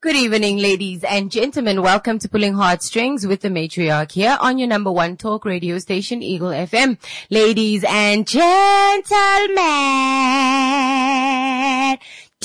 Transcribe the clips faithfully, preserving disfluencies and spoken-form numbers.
Good evening, ladies and gentlemen. Welcome to Pulling Heartstrings with the Matriarch here on your number one talk radio station, Eagle F M. Ladies and gentlemen,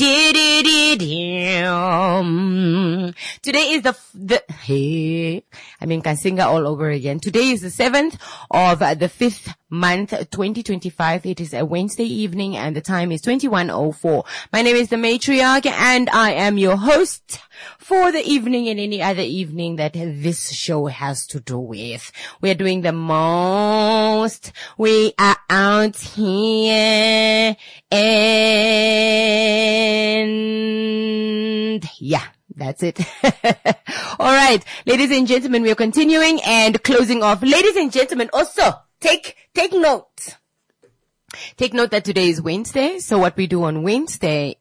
today is the, the, hey, I mean, Kansinga all over again. Today is the seventh of uh, the fifth month, twenty twenty-five. It is a Wednesday evening and the time is twenty-one oh four. My name is the Matriarch and I am your host for the evening and any other evening that this show has to do with. We're doing the most. We are out here and yeah. That's it. All right. Ladies and gentlemen, we are continuing and closing off. Ladies and gentlemen, also take, take note. Take note that today is Wednesday. So what we do on Wednesday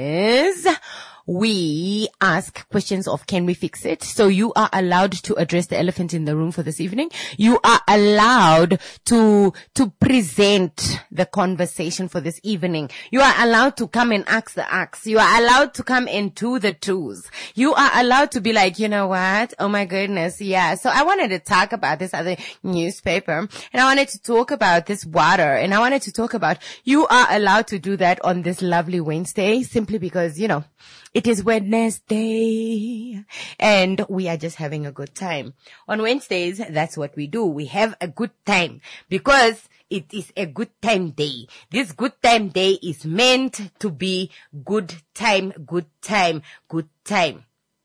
is we ask questions of can we fix it? So you are allowed to address the elephant in the room for this evening. You are allowed to, to present the conversation for this evening. You are allowed to come and ask the ask. You are allowed to come and do the twos. You are allowed to be like, you know what? Oh my goodness. Yeah. So I wanted to talk about this other newspaper and I wanted to talk about this water and I wanted to talk about, you are allowed to do that on this lovely Wednesday simply because, you know, it is Wednesday and we are just having a good time. On Wednesdays, that's what we do. We have a good time because it is a good time day. This good time day is meant to be good time, good time, good time.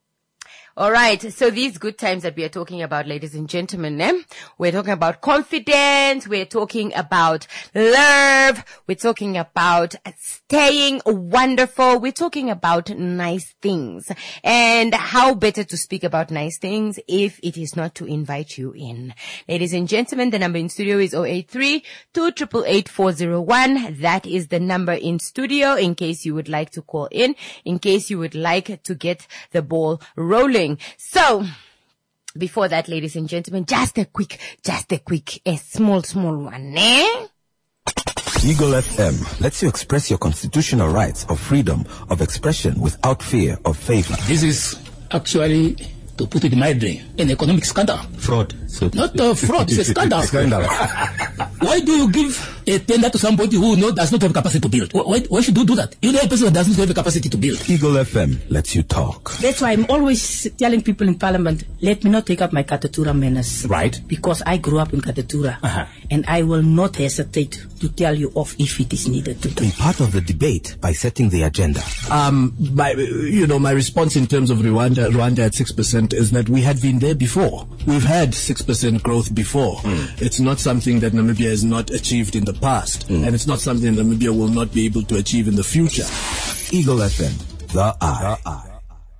All right. So these good times that we are talking about, ladies and gentlemen, eh? We're talking about confidence. We're talking about love. We're talking about staying wonderful. We're talking about nice things. And how better to speak about nice things if it is not to invite you in. Ladies and gentlemen, the number in studio is zero eight three, two eight eight, four zero one. That is the number in studio in case you would like to call in, in case you would like to get the ball rolling. So, before that, ladies and gentlemen, just a quick, just a quick, a small, small one, eh? Eagle F M lets you express your constitutional rights of freedom of expression without fear of favor. This is actually, to put it mildly, an economic scandal. Fraud. So Not a fraud, it's a scandal. Scandal. Why do you give a tender to somebody who know, does not have capacity to build? Why, why should you do that? You know a person that doesn't have the capacity to build. Eagle F M lets you talk. That's why I'm always telling people in Parliament, let me not take up my Katatura manners. Right. Because I grew up in Katatura. Uh-huh. And I will not hesitate to tell you off if it is needed to do. Be part of the debate by setting the agenda. Um, my, you know, my response in terms of Rwanda, Rwanda at six percent is that we had been there before. We've had six percent growth before. Mm. It's not something that Namibia has not achieved in the past. Mm. And it's not something that Namibia will not be able to achieve in the future. Eagle F M, the eye. The eye.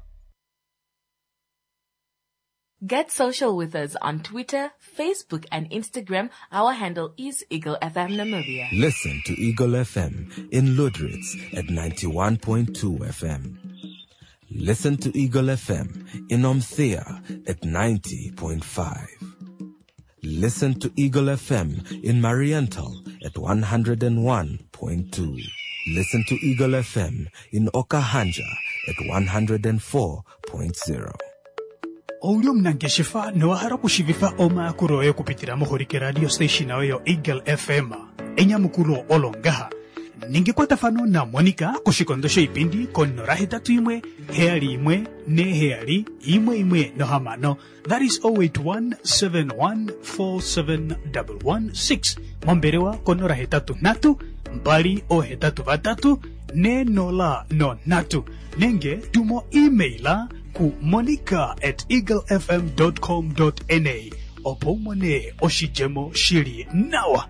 Get social with us on Twitter, Facebook, and Instagram. Our handle is Eagle F M Namibia. Listen to Eagle F M in Ludritz at ninety-one point two F M. Listen to Eagle F M in Omthea at ninety point five. Listen to Eagle F M in Mariental at one hundred one point two. Listen to Eagle F M in Okahanja at one hundred four point zero. Oulio mnangeshifa noahara kushivifa oma kuroe kupitira mohorike radio station ayo Eagle F M enya mukuro olongaha ninge kwa tafano na Monica kushikondosha ipindi konora hetatu imwe heari imwe ne heari imwe imwe no hamano. That is zero eight one, seven one four seven one one six. Momberewa konora hetatu natu mbali o hetatu vatatu ne nola no natu nenge tumo emaila ku monica at eaglefm dot com dot n a opomone oshijemo shiri nawa.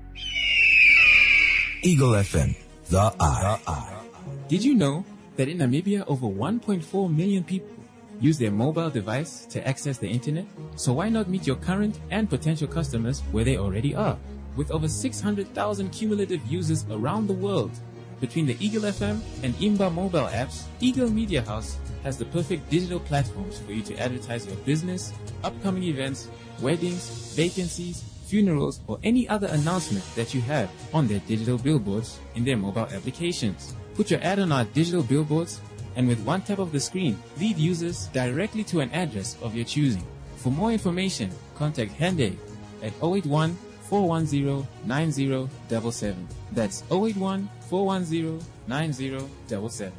Eagle F M, the eye. Did you know that in Namibia over one point four million people use their mobile device to access the internet? So why not meet your current and potential customers where they already are? With over six hundred thousand cumulative users around the world, between the Eagle F M and Imba mobile apps, Eagle Media House has the perfect digital platforms for you to advertise your business, upcoming events, weddings, vacancies, funerals, or any other announcement that you have on their digital billboards in their mobile applications. Put your ad on our digital billboards And with one tap of the screen, lead users directly to an address of your choosing. For more information, contact Hende at zero eight one, four one zero, nine zero seven seven. That's zero eight one, four one zero, nine zero seven seven.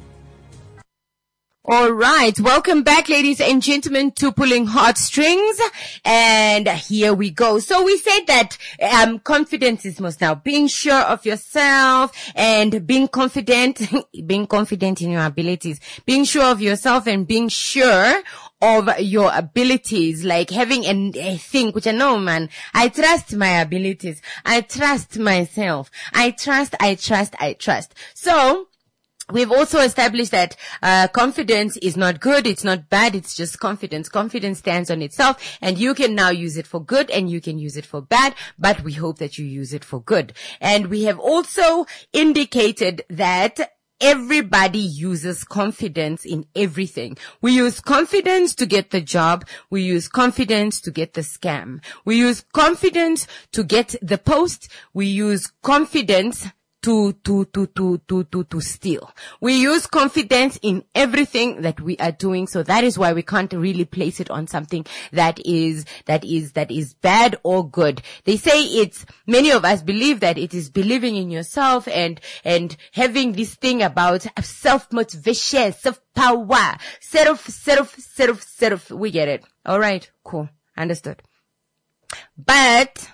All right. Welcome back, ladies and gentlemen, to Pulling Heartstrings. And here we go. So we said that um confidence is most now being sure of yourself and being confident, being confident in your abilities, being sure of yourself and being sure of your abilities, like having an, a thing, which I know, man, I trust my abilities. I trust myself. I trust, I trust, I trust. So, we've also established that uh confidence is not good, it's not bad, it's just confidence. Confidence stands on itself, and you can now use it for good and you can use it for bad, but we hope that you use it for good. And we have also indicated that everybody uses confidence in everything. We use confidence to get the job. We use confidence to get the scam. We use confidence to get the post. We use confidence to, to, to, to, to, to, to steal. We use confidence in everything that we are doing. So that is why we can't really place it on something that is, that is, that is bad or good. They say it's, many of us believe that it is believing in yourself and, and having this thing about self-motivation, self-power, self, self, self, self. We get it. All right. Cool. Understood. But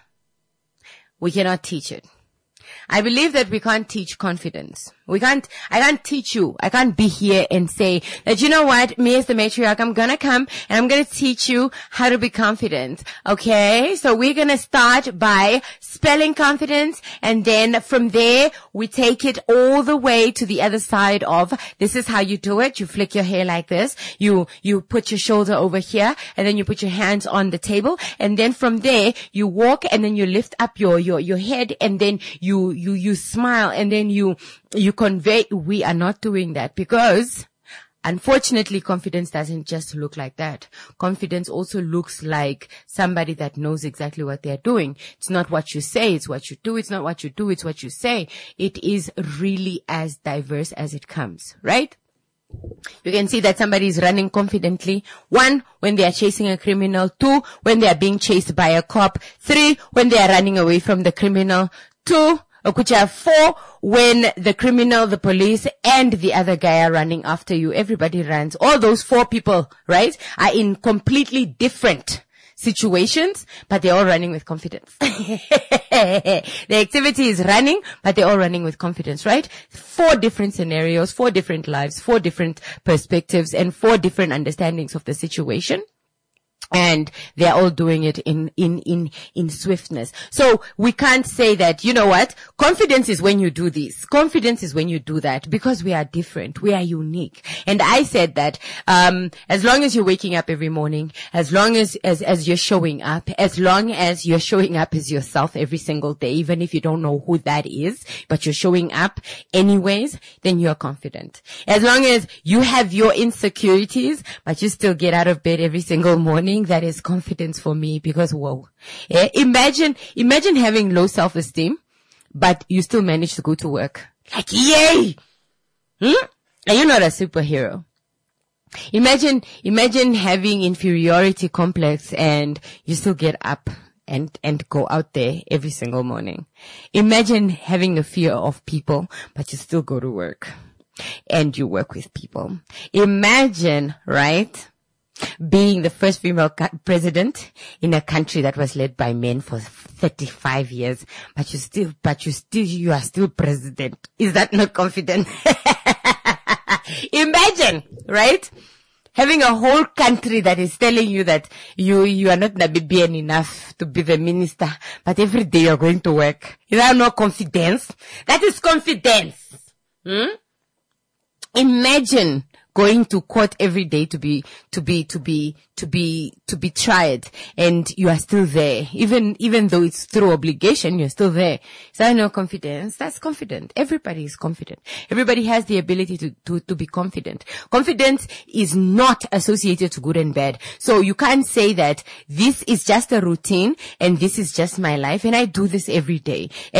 we cannot teach it. I believe that we can't teach confidence. We can't, I can't teach you. I can't be here and say that, you know what, me as the matriarch, I'm gonna come and I'm gonna teach you how to be confident. Okay? So we're gonna start by spelling confidence, and then from there, we take it all the way to the other side of, this is how you do it. You flick your hair like this. You, you put your shoulder over here, and then you put your hands on the table, and then from there, you walk, and then you lift up your, your, your head, and then you, you, you smile, and then you, you convey. We are not doing that because, unfortunately, confidence doesn't just look like that. Confidence also looks like somebody that knows exactly what they're doing. It's not what you say, it's what you do. It's not what you do, it's what you say. It is really as diverse as it comes, right? You can see that somebody is running confidently. One, when they are chasing a criminal. Two, when they are being chased by a cop. Three, when they are running away from the criminal. Two, which are four, when the criminal, the police, and the other guy are running after you. Everybody runs. All those four people, right, are in completely different situations, but they're all running with confidence. The activity is running, but they're all running with confidence, right? Four different scenarios, four different lives, four different perspectives, and four different understandings of the situation. And they're all doing it in, in, in, in swiftness. So we can't say that, you know what? Confidence is when you do this. Confidence is when you do that, because we are different. We are unique. And I said that, um, as long as you're waking up every morning, as long as, as, as you're showing up, as long as you're showing up as yourself every single day, even if you don't know who that is, but you're showing up anyways, then you're confident. As long as you have your insecurities, but you still get out of bed every single morning, that is confidence for me, because whoa. Yeah, imagine, imagine having low self-esteem, but you still manage to go to work. Like, yay! Hmm? And you're not a superhero. Imagine, imagine having inferiority complex and you still get up and, and go out there every single morning. Imagine having a fear of people, but you still go to work and you work with people. Imagine, right? Being the first female president in a country that was led by men for thirty-five years, but you still, but you still, you are still president. Is that not confident? Imagine, right? Having a whole country that is telling you that you, you are not Namibian enough to be the minister, but every day you're going to work. Is that not confidence? That is confidence. Hmm? Imagine going to court every day to be, to be, to be, to be, to be tried, and you are still there. Even, even though it's through obligation, you're still there. Is that no confidence? That's confident. Everybody is confident. Everybody has the ability to, to, to be confident. Confidence is not associated to good and bad. So you can't say that this is just a routine and this is just my life and I do this every day. And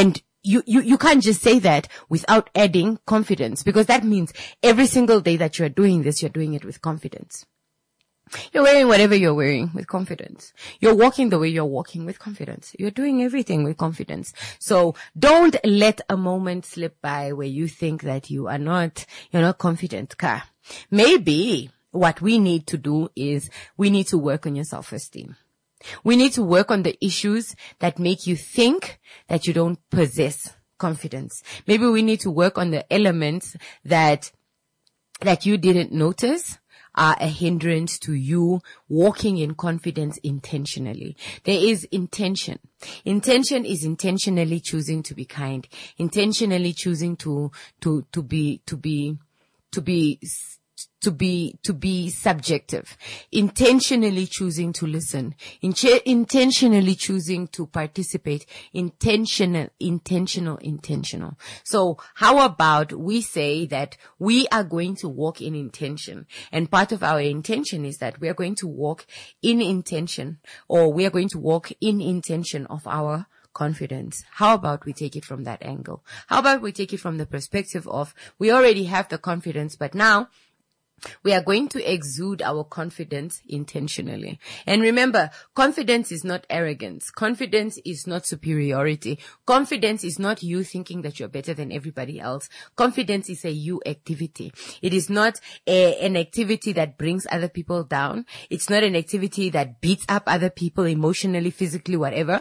you, you, you can't just say that without adding confidence, because that means every single day that you're doing this, you're doing it with confidence. You're wearing whatever you're wearing with confidence. You're walking the way you're walking with confidence. You're doing everything with confidence. So don't let a moment slip by where you think that you are not, you're not confident. Ka. Maybe what we need to do is we need to work on your self-esteem. We need to work on the issues that make you think that you don't possess confidence. Maybe we need to work on the elements that, that you didn't notice are a hindrance to you walking in confidence intentionally. There is intention. Intention is intentionally choosing to be kind, intentionally choosing to, to, to be, to be, to be, to be, to be subjective, intentionally choosing to listen, in- intentionally choosing to participate, intentional, intentional, intentional. So how about we say that we are going to walk in intention, and part of our intention is that we are going to walk in intention, or we are going to walk in intention of our confidence. How about we take it from that angle? How about we take it from the perspective of we already have the confidence, but now we are going to exude our confidence intentionally. And remember, confidence is not arrogance. Confidence is not superiority. Confidence is not you thinking that you're better than everybody else. Confidence is a you activity. It is not a, an activity that brings other people down. It's not an activity that beats up other people emotionally, physically, whatever.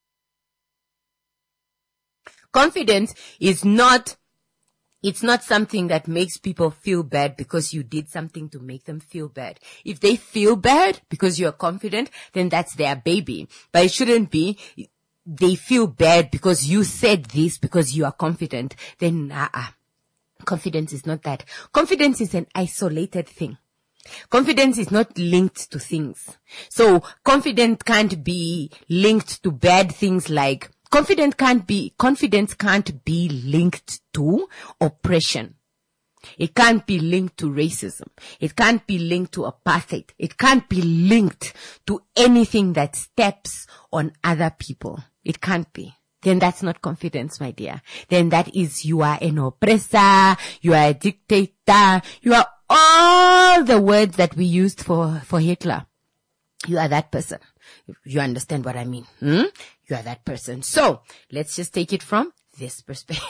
Confidence is not It's not something that makes people feel bad because you did something to make them feel bad. If they feel bad because you're confident, then that's their baby. But it shouldn't be they feel bad because you said this because you are confident. Then, uh-uh. Confidence is not that. Confidence is an isolated thing. Confidence is not linked to things. So confidence can't be linked to bad things like Confidence can't be, confidence can't be linked to oppression. It can't be linked to racism. It can't be linked to apartheid. It can't be linked to anything that steps on other people. It can't be. Then that's not confidence, my dear. Then that is you are an oppressor, you are a dictator, you are all the words that we used for, for Hitler. You are that person. You understand what I mean? Hmm? You are that person. So let's just take it from this perspective.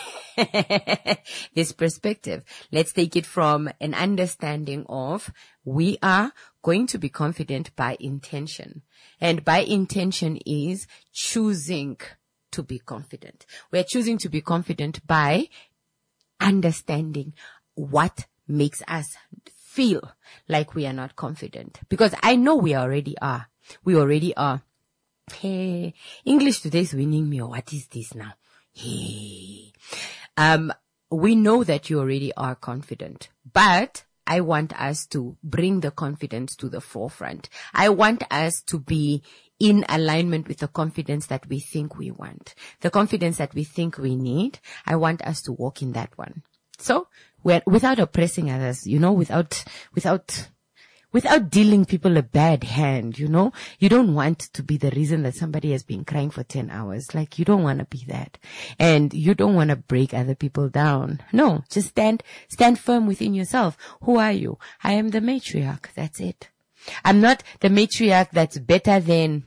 this perspective. Let's take it from an understanding of we are going to be confident by intention. And by intention is choosing to be confident. We're choosing to be confident by understanding what makes us feel like we are not confident. Because I know we already are. We already are. Hey, English today is winning me. Or what is this now? Hey, um, we know that you already are confident, but I want us to bring the confidence to the forefront. I want us to be in alignment with the confidence that we think we want, the confidence that we think we need. I want us to walk in that one. So, we're, without oppressing others, you know, without, without, without dealing people a bad hand, you know, you don't want to be the reason that somebody has been crying for ten hours. Like, you don't want to be that. And you don't want to break other people down. No, just stand, stand firm within yourself. Who are you? I am the matriarch. That's it. I'm not the matriarch that's better than,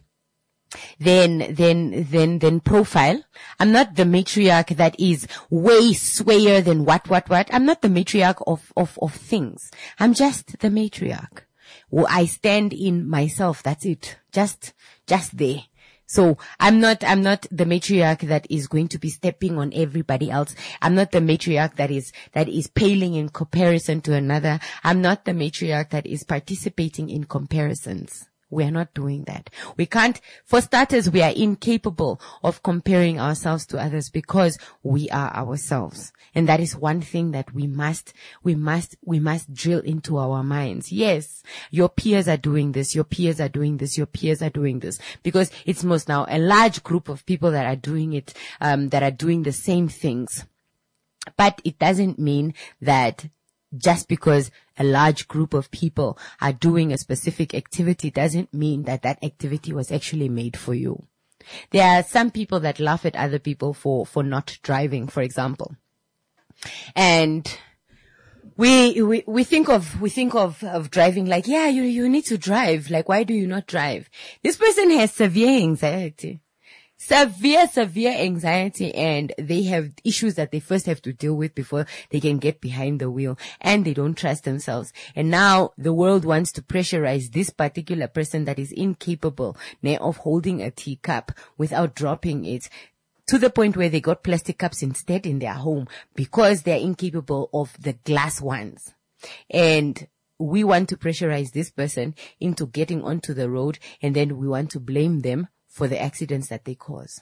than, than, than, than profile. I'm not the matriarch that is way swayer than what, what, what. I'm not the matriarch of, of, of things. I'm just the matriarch. Well, I stand in myself. That's it. Just, just there. So I'm not, I'm not the matriarch that is going to be stepping on everybody else. I'm not the matriarch that is, that is paling in comparison to another. I'm not the matriarch that is participating in comparisons. We are not doing that. We can't, for starters, we are incapable of comparing ourselves to others because we are ourselves. And that is one thing that we must, we must, we must drill into our minds. Yes, your peers are doing this, your peers are doing this, your peers are doing this, because it's most now a large group of people that are doing it, um, that are doing the same things. But it doesn't mean that just because a large group of people are doing a specific activity doesn't mean that that activity was actually made for you. There are some people that laugh at other people for, for not driving, for example. And we, we, we think of, we think of, of driving like, yeah, you, you need to drive. Like, why do you not drive? This person has severe anxiety. Severe, severe anxiety, and they have issues that they first have to deal with before they can get behind the wheel, and they don't trust themselves. And now the world wants to pressurize this particular person that is incapable of holding a teacup without dropping it, to the point where they got plastic cups instead in their home because they're incapable of the glass ones. And we want to pressurize this person into getting onto the road, and then we want to blame them for the accidents that they cause.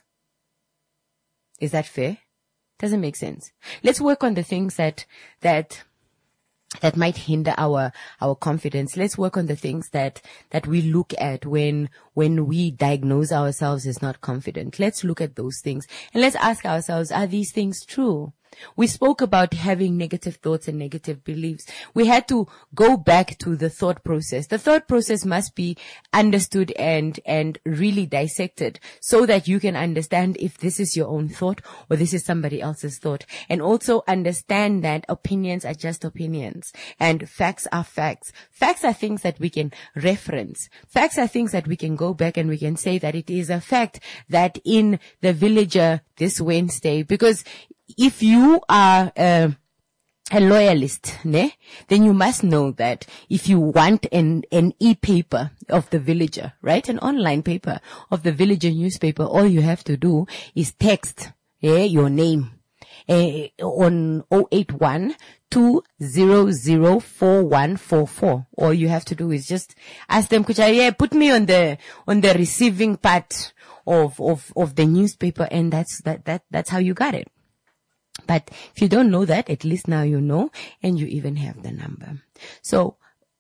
Is that fair? Doesn't make sense. Let's work on the things that, that, that might hinder our, our confidence. Let's work on the things that, that we look at when, when we diagnose ourselves as not confident. Let's look at those things and let's ask ourselves, are these things true? We spoke about having negative thoughts and negative beliefs. We had to go back to the thought process. The thought process must be understood and, and really dissected so that you can understand if this is your own thought or this is somebody else's thought. And also understand that opinions are just opinions and facts are facts. Facts are things that we can reference. Facts are things that we can go back and we can say that it is a fact that in the Villager this Wednesday, because if you are uh, a loyalist, ne, then you must know that if you want an, an e-paper of the Villager, right, an online paper of the Villager newspaper, all you have to do is text eh, your name eh, on zero eight one, two zero zero, four one four four. All you have to do is just ask them, Kucha, yeah, put me on the on the receiving part of of of the newspaper, and that's that that that's how you got it. But if you don't know that, at least now you know, and you even have the number. So,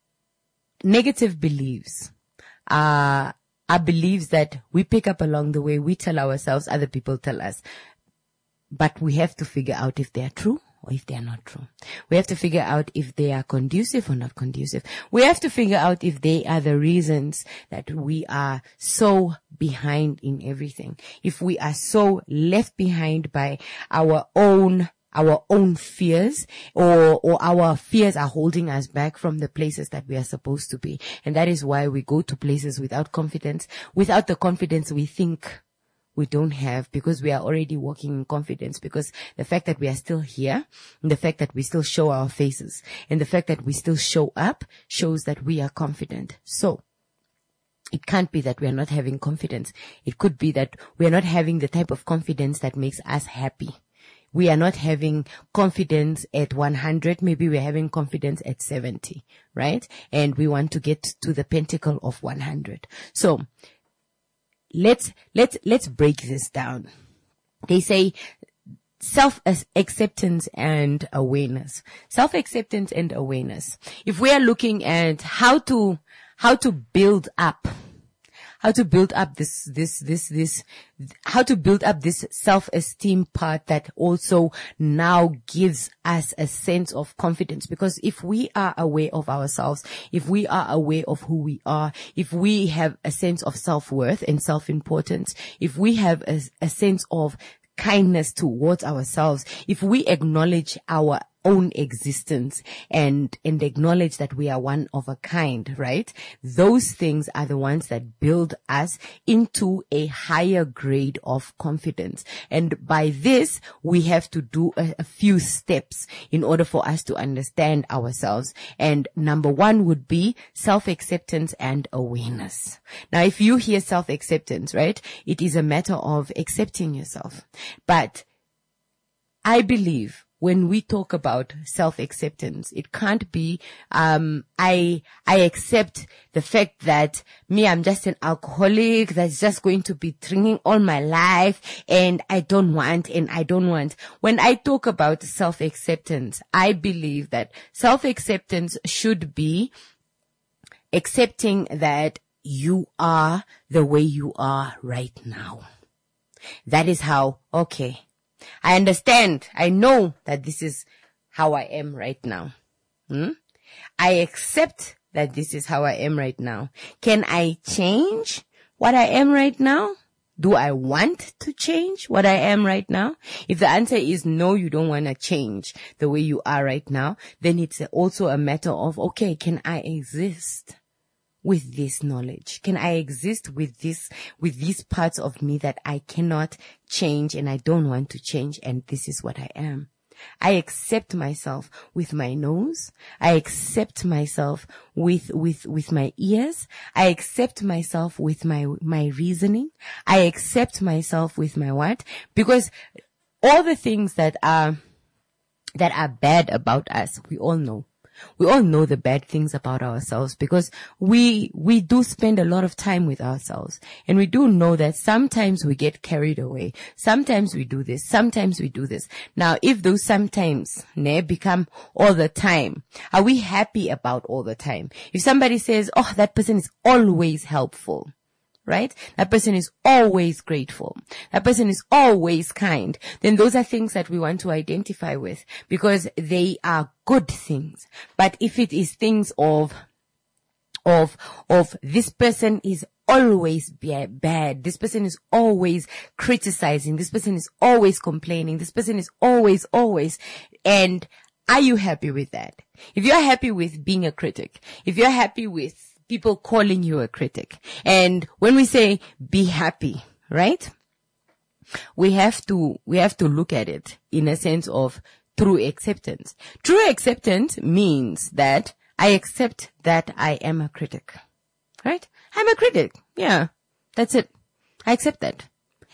negative beliefs are, are beliefs that we pick up along the way. We tell ourselves, other people tell us. But we have to figure out if they are true or if they are not true. We have to figure out if they are conducive or not conducive. We have to figure out if they are the reasons that we are so behind in everything. If we are so left behind by our own our own fears, or or our fears are holding us back from the places that we are supposed to be. And that is why we go to places without confidence, without the confidence we think we don't have, because we are already walking in confidence, because the fact that we are still here, and the fact that we still show our faces, and the fact that we still show up shows that we are confident. So it can't be that we are not having confidence. It could be that we are not having the type of confidence that makes us happy. We are not having confidence at one hundred. Maybe we're having confidence at seventy, right? And we want to get to the pinnacle of one hundred. So let's, let's, let's break this down. They say self-acceptance and awareness. Self-acceptance and awareness. If we are looking at how to, how to build up How to build up this, this, this, this, how to build up this self-esteem part that also now gives us a sense of confidence. Because if we are aware of ourselves, if we are aware of who we are, if we have a sense of self-worth and self-importance, if we have a, a sense of kindness towards ourselves, if we acknowledge our own existence and, and acknowledge that we are one of a kind, right? Those things are the ones that build us into a higher grade of confidence. And by this, we have to do a, a few steps in order for us to understand ourselves. And number one would be self-acceptance and awareness. Now, if you hear self-acceptance, right, it is a matter of accepting yourself. But I believe when we talk about self-acceptance, it can't be, um, I, I accept the fact that me, I'm just an alcoholic that's just going to be drinking all my life, and I don't want, and I don't want. When I talk about self-acceptance, I believe that self-acceptance should be accepting that you are the way you are right now. That is how, okay, I understand. I know that this is how I am right now. Hmm? I accept that this is how I am right now. Can I change what I am right now? Do I want to change what I am right now? If the answer is no, you don't want to change the way you are right now, then it's also a matter of, okay, can I exist with this knowledge? Can I exist with this, with these parts of me that I cannot change and I don't want to change, and this is what I am? I accept myself with my nose. I accept myself with, with, with my ears. I accept myself with my, my reasoning. I accept myself with my what? Because all the things that are, that are bad about us, we all know. We all know the bad things about ourselves because we, we do spend a lot of time with ourselves, and we do know that sometimes we get carried away. Sometimes we do this. Sometimes we do this. Now, if those sometimes ne, become all the time, are we happy about all the time? If somebody says, oh, that person is always helpful, right? That person is always grateful. That person is always kind. Then those are things that we want to identify with because they are good things. But if it is things of, of, of this person is always bad, this person is always criticizing, this person is always complaining, this person is always, always, and are you happy with that? If you're happy with being a critic, if you're happy with people calling you a critic. And when we say be happy, right? We have to, we have to look at it in a sense of true acceptance. True acceptance means that I accept that I am a critic, right? I'm a critic. Yeah. That's it. I accept that.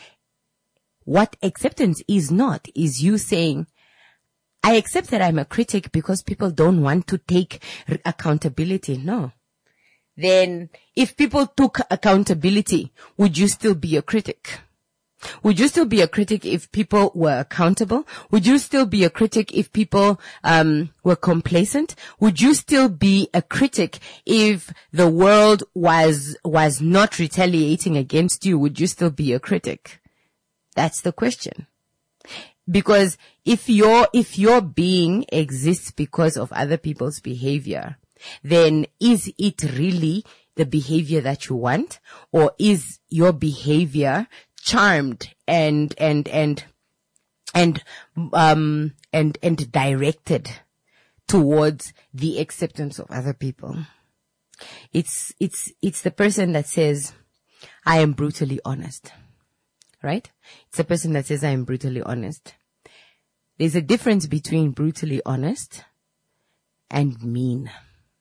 What acceptance is not is you saying, I accept that I'm a critic because people don't want to take accountability. No. Then if people took accountability, would you still be a critic? Would you still be a critic if people were accountable? Would you still be a critic if people um were complacent? Would you still be a critic if the world was was not retaliating against you? Would you still be a critic? That's the question. Because if your if your being exists because of other people's behavior, then is it really the behavior that you want, or is your behavior charmed and and and and um and and directed towards the acceptance of other people? It's it's it's the person that says, I am brutally honest, right? It's the person that says, I am brutally honest. There's a difference between brutally honest and mean.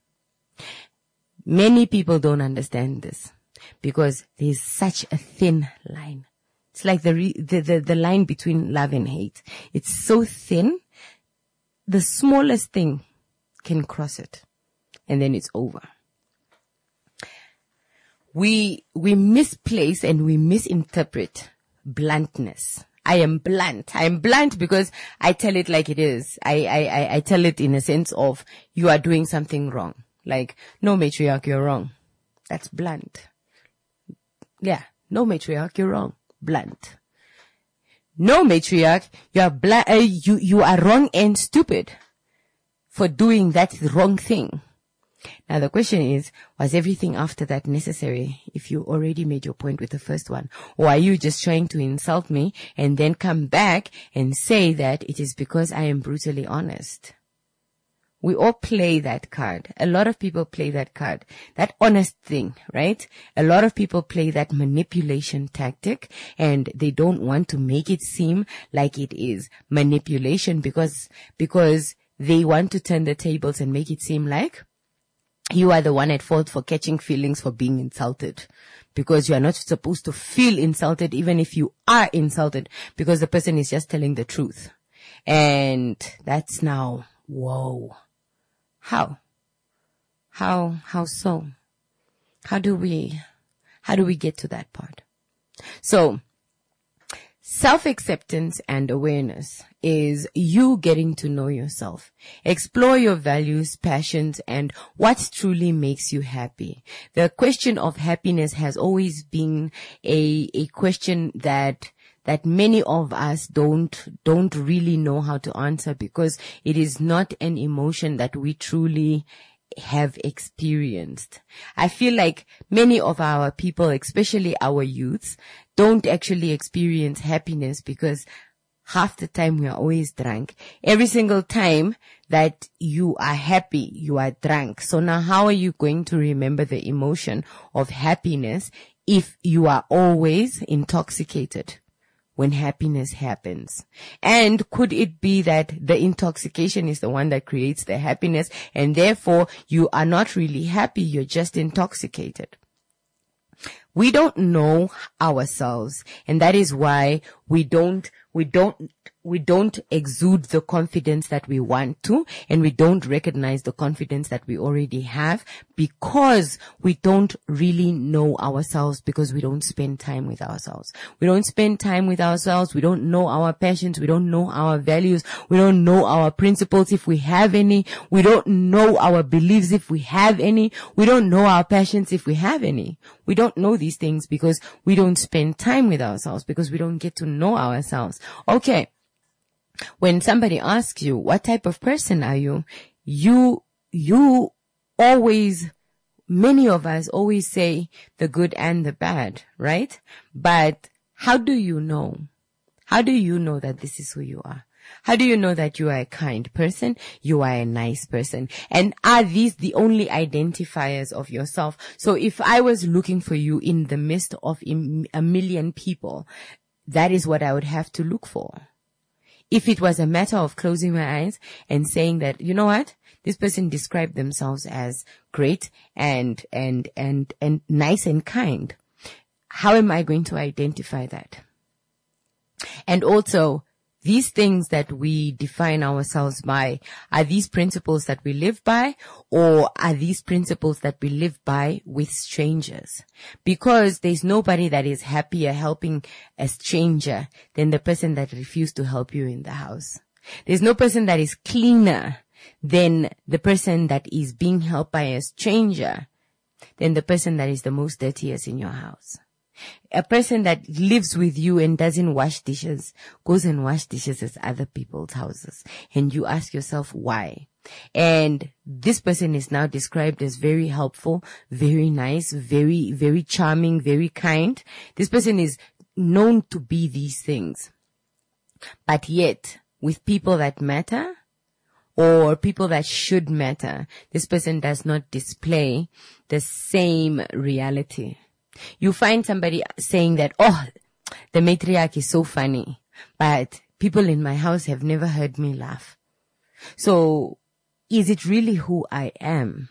Many people don't understand this because there's such a thin line. It's like the, re- the, the, the line between love and hate. It's so thin, the smallest thing can cross it, and then it's over. We, we misplace and we misinterpret bluntness. I am blunt. I am blunt because I tell it like it is. I, I, I, I tell it in a sense of you are doing something wrong. Like, no, matriarch, you're wrong. That's blunt. Yeah, no, matriarch, you're wrong. Blunt. No, matriarch, you are blunt, uh, you, you are wrong and stupid for doing that wrong thing. Now the question is, was everything after that necessary if you already made your point with the first one? Or are you just trying to insult me and then come back and say that it is because I am brutally honest? We all play that card. A lot of people play that card. That honest thing, right? A lot of people play that manipulation tactic, and they don't want to make it seem like it is manipulation because, because they want to turn the tables and make it seem like you are the one at fault for catching feelings for being insulted, because you are not supposed to feel insulted even if you are insulted, because the person is just telling the truth. And that's now, whoa. How? How, how so? How do we, how do we get to that part? So, self-acceptance and awareness is you getting to know yourself. Explore your values, passions, and what truly makes you happy. The question of happiness has always been a, a question that that many of us don't, don't really know how to answer, because it is not an emotion that we truly have experienced. I feel like many of our people, especially our youths, don't actually experience happiness because half the time we are always drunk. Every single time that you are happy, you are drunk. So now how are you going to remember the emotion of happiness if you are always intoxicated when happiness happens? And could it be that the intoxication is the one that creates the happiness and therefore you are not really happy, you're just intoxicated? We don't know ourselves, and that is why we don't, we don't, we don't exude the confidence that we want to, and we don't recognize the confidence that we already have because we don't really know ourselves, because we don't spend time with ourselves. We don't spend time with ourselves. We don't know our passions. We don't know our values. We don't know our principles if we have any. We don't know our beliefs if we have any. We don't know our passions if we have any. We don't know these things because we don't spend time with ourselves, because we don't get to know ourselves. Okay. When somebody asks you, what type of person are you? You, you always, many of us always say the good and the bad, right? But how do you know? How do you know that this is who you are? How do you know that you are a kind person? You are a nice person. And are these the only identifiers of yourself? So if I was looking for you in the midst of a million people, that is what I would have to look for. If it was a matter of closing my eyes and saying that, you know what, this person described themselves as great and, and, and, and nice and kind, how am I going to identify that? And also, these things that we define ourselves by, are these principles that we live by, or are these principles that we live by with strangers? Because there's nobody that is happier helping a stranger than the person that refused to help you in the house. There's no person that is cleaner than the person that is being helped by a stranger than the person that is the most dirtiest in your house. A person that lives with you and doesn't wash dishes goes and wash dishes at other people's houses. And you ask yourself why. And this person is now described as very helpful, very nice, very, very charming, very kind. This person is known to be these things. But yet, with people that matter, or people that should matter, this person does not display the same reality. You find somebody saying that, oh, the matriarch is so funny, but people in my house have never heard me laugh. So is it really who I am?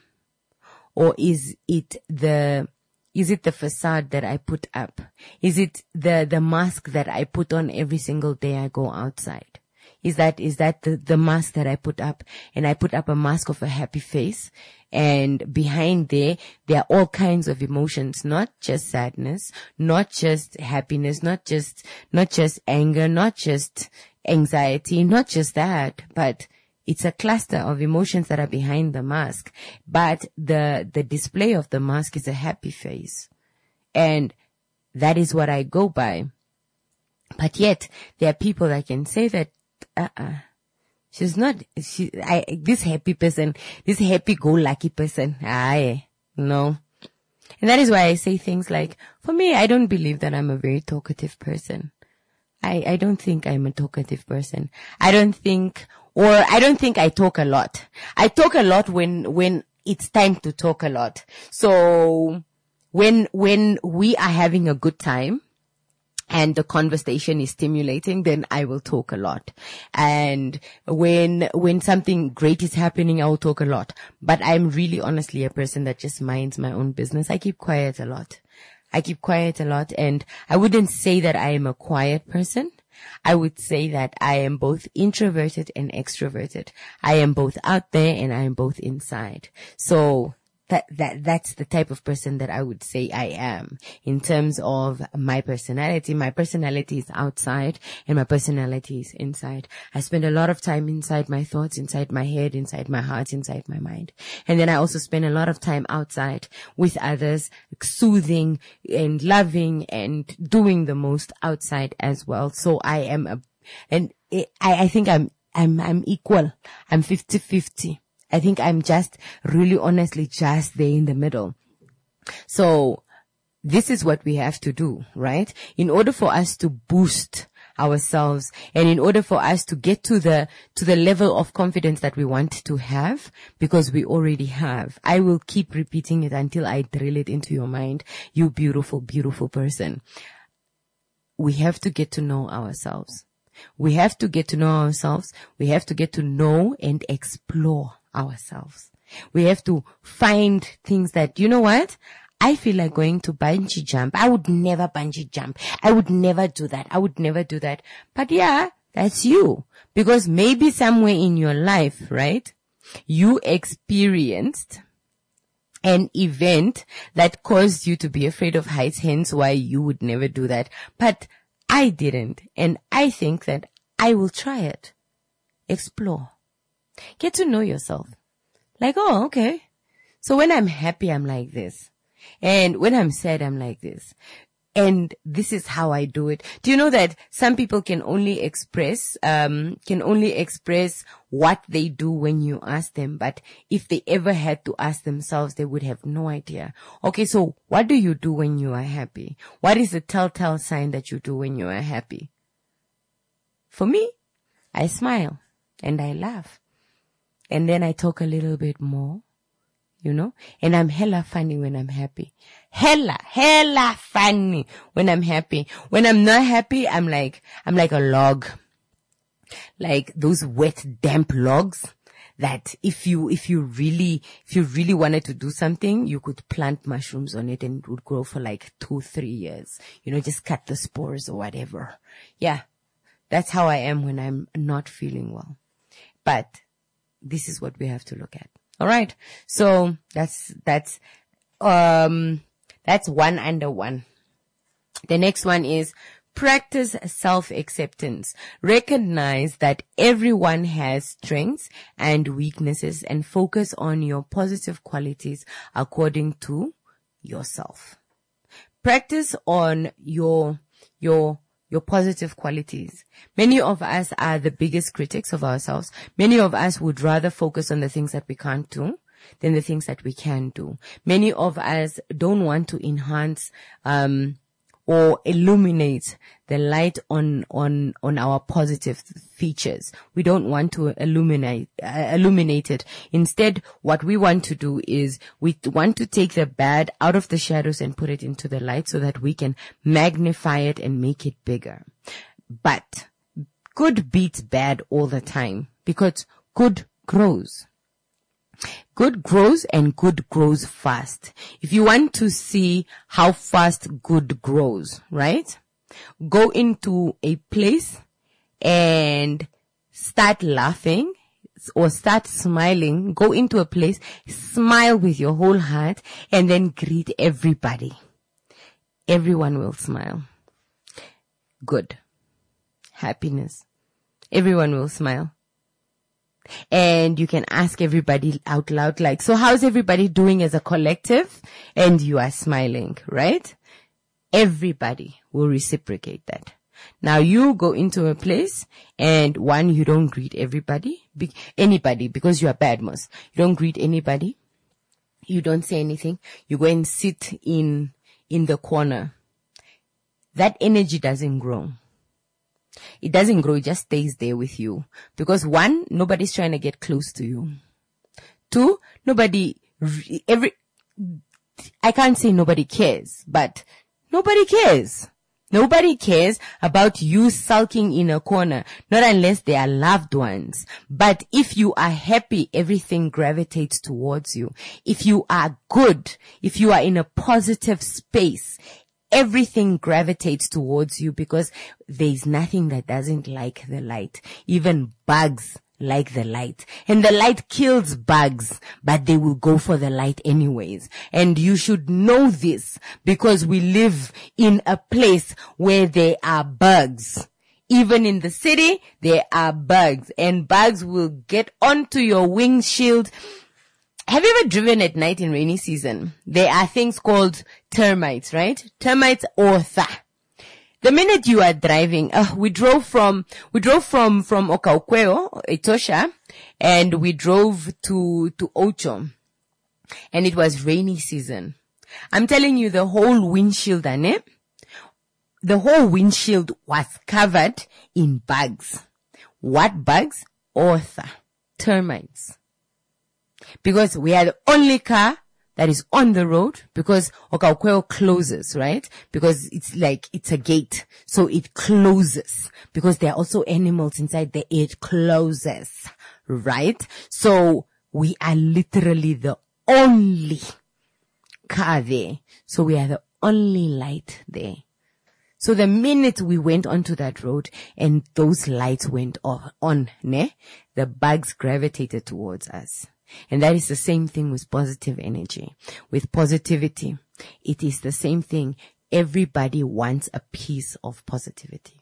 Or is it the, is it the facade that I put up? Is it the, the mask that I put on every single day I go outside? Is that, is that the, the mask that I put up? And I put up a mask of a happy face. And behind there, there are all kinds of emotions, not just sadness, not just happiness, not just, not just anger, not just anxiety, not just that, but it's a cluster of emotions that are behind the mask. But the, the display of the mask is a happy face. And that is what I go by. But yet, there are people that can say that, uh-uh. She's not, she, I, this happy person, this happy-go-lucky person, I, no. And that is why I say things like, for me, I don't believe that I'm a very talkative person. I, I don't think I'm a talkative person. I don't think, or I don't think I talk a lot. I talk a lot when, when it's time to talk a lot. So, when, when we are having a good time, and the conversation is stimulating, then I will talk a lot. And when, when something great is happening, I will talk a lot. But I'm really honestly a person that just minds my own business. I keep quiet a lot. I keep quiet a lot, and I wouldn't say that I am a quiet person. I would say that I am both introverted and extroverted. I am both out there and I am both inside. So, That, that, that's the type of person that I would say I am in terms of my personality. My personality is outside and my personality is inside. I spend a lot of time inside my thoughts, inside my head, inside my heart, inside my mind. And then I also spend a lot of time outside with others, soothing and loving and doing the most outside as well. So I am a, and it, I, I think I'm, I'm, I'm equal. I'm fifty-fifty. I think I'm just really honestly just there in the middle. So this is what we have to do, right? In order for us to boost ourselves and in order for us to get to the, to the level of confidence that we want to have, because we already have. I will keep repeating it until I drill it into your mind. You beautiful, beautiful person. We have to get to know ourselves. We have to get to know ourselves. We have to get to know and explore ourselves. We have to find things that, you know what? I feel like going to bungee jump. I would never bungee jump. I would never do that. I would never do that. But yeah, that's you. Because maybe somewhere in your life, right, you experienced an event that caused you to be afraid of heights, hence why you would never do that. But I didn't. And I think that I will try it. Explore. Get to know yourself. Like, oh, okay. So when I'm happy, I'm like this. And when I'm sad, I'm like this. And this is how I do it. Do you know that some people can only express, um, can only express what they do when you ask them. But if they ever had to ask themselves, they would have no idea. Okay, so what do you do when you are happy? What is the telltale sign that you do when you are happy? For me, I smile and I laugh. And then I talk a little bit more, you know, and I'm hella funny when I'm happy. Hella, hella funny when I'm happy. When I'm not happy, I'm like, I'm like a log. Like those wet, damp logs that if you, if you really, if you really wanted to do something, you could plant mushrooms on it and it would grow for like two, three years. You know, just cut the spores or whatever. Yeah. That's how I am when I'm not feeling well. But this is what we have to look at. All right. So that's, that's, um, that's one under one. The next one is practice self-acceptance. Recognize that everyone has strengths and weaknesses and focus on your positive qualities according to yourself. Practice on your, your, your positive qualities. Many of us are the biggest critics of ourselves. Many of us would rather focus on the things that we can't do than the things that we can do. Many of us don't want to enhance, um, or illuminate the light on, on, on our positive features. We don't want to illuminate, uh, illuminate it. Instead, what we want to do is we want to take the bad out of the shadows and put it into the light so that we can magnify it and make it bigger. But good beats bad all the time because good grows. Good grows and good grows fast. If you want to see how fast good grows, right? Go into a place and start laughing or start smiling. Go into a place, smile with your whole heart and then greet everybody. Everyone will smile. Good. Happiness. Everyone will smile. And you can ask everybody out loud, like, so how's everybody doing as a collective? And you are smiling, right? Everybody will reciprocate that. Now you go into a place and one, you don't greet everybody, be, anybody, because you are badmos. You don't greet anybody. You don't say anything. You go and sit in, in the corner. That energy doesn't grow. It doesn't grow, it just stays there with you. Because one, nobody's trying to get close to you. Two, nobody, every, I can't say nobody cares, but nobody cares. Nobody cares about you sulking in a corner, not unless they are loved ones. But if you are happy, everything gravitates towards you. If you are good, if you are in a positive space, everything gravitates towards you because there's nothing that doesn't like the light. Even bugs like the light. And the light kills bugs, but they will go for the light anyways. And you should know this because we live in a place where there are bugs. Even in the city, there are bugs. And bugs will get onto your windshield. Have you ever driven at night in rainy season? There are things called termites, right? Termites or tha. The minute you are driving, uh, we drove from, we drove from, from Okaukweo, Etosha, and we drove to, to Ocho. And it was rainy season. I'm telling you, the whole windshield, ane, the whole windshield was covered in bugs. What bugs? Author. Termites. Because we are the only car that is on the road, because Okaukweo closes, right? Because it's like, it's a gate. So it closes. Because there are also animals inside there. It closes. Right? So we are literally the only car there. So we are the only light there. So the minute we went onto that road and those lights went off, on, ne, the bugs gravitated towards us. And that is the same thing with positive energy. With positivity, it is the same thing. Everybody wants a piece of positivity.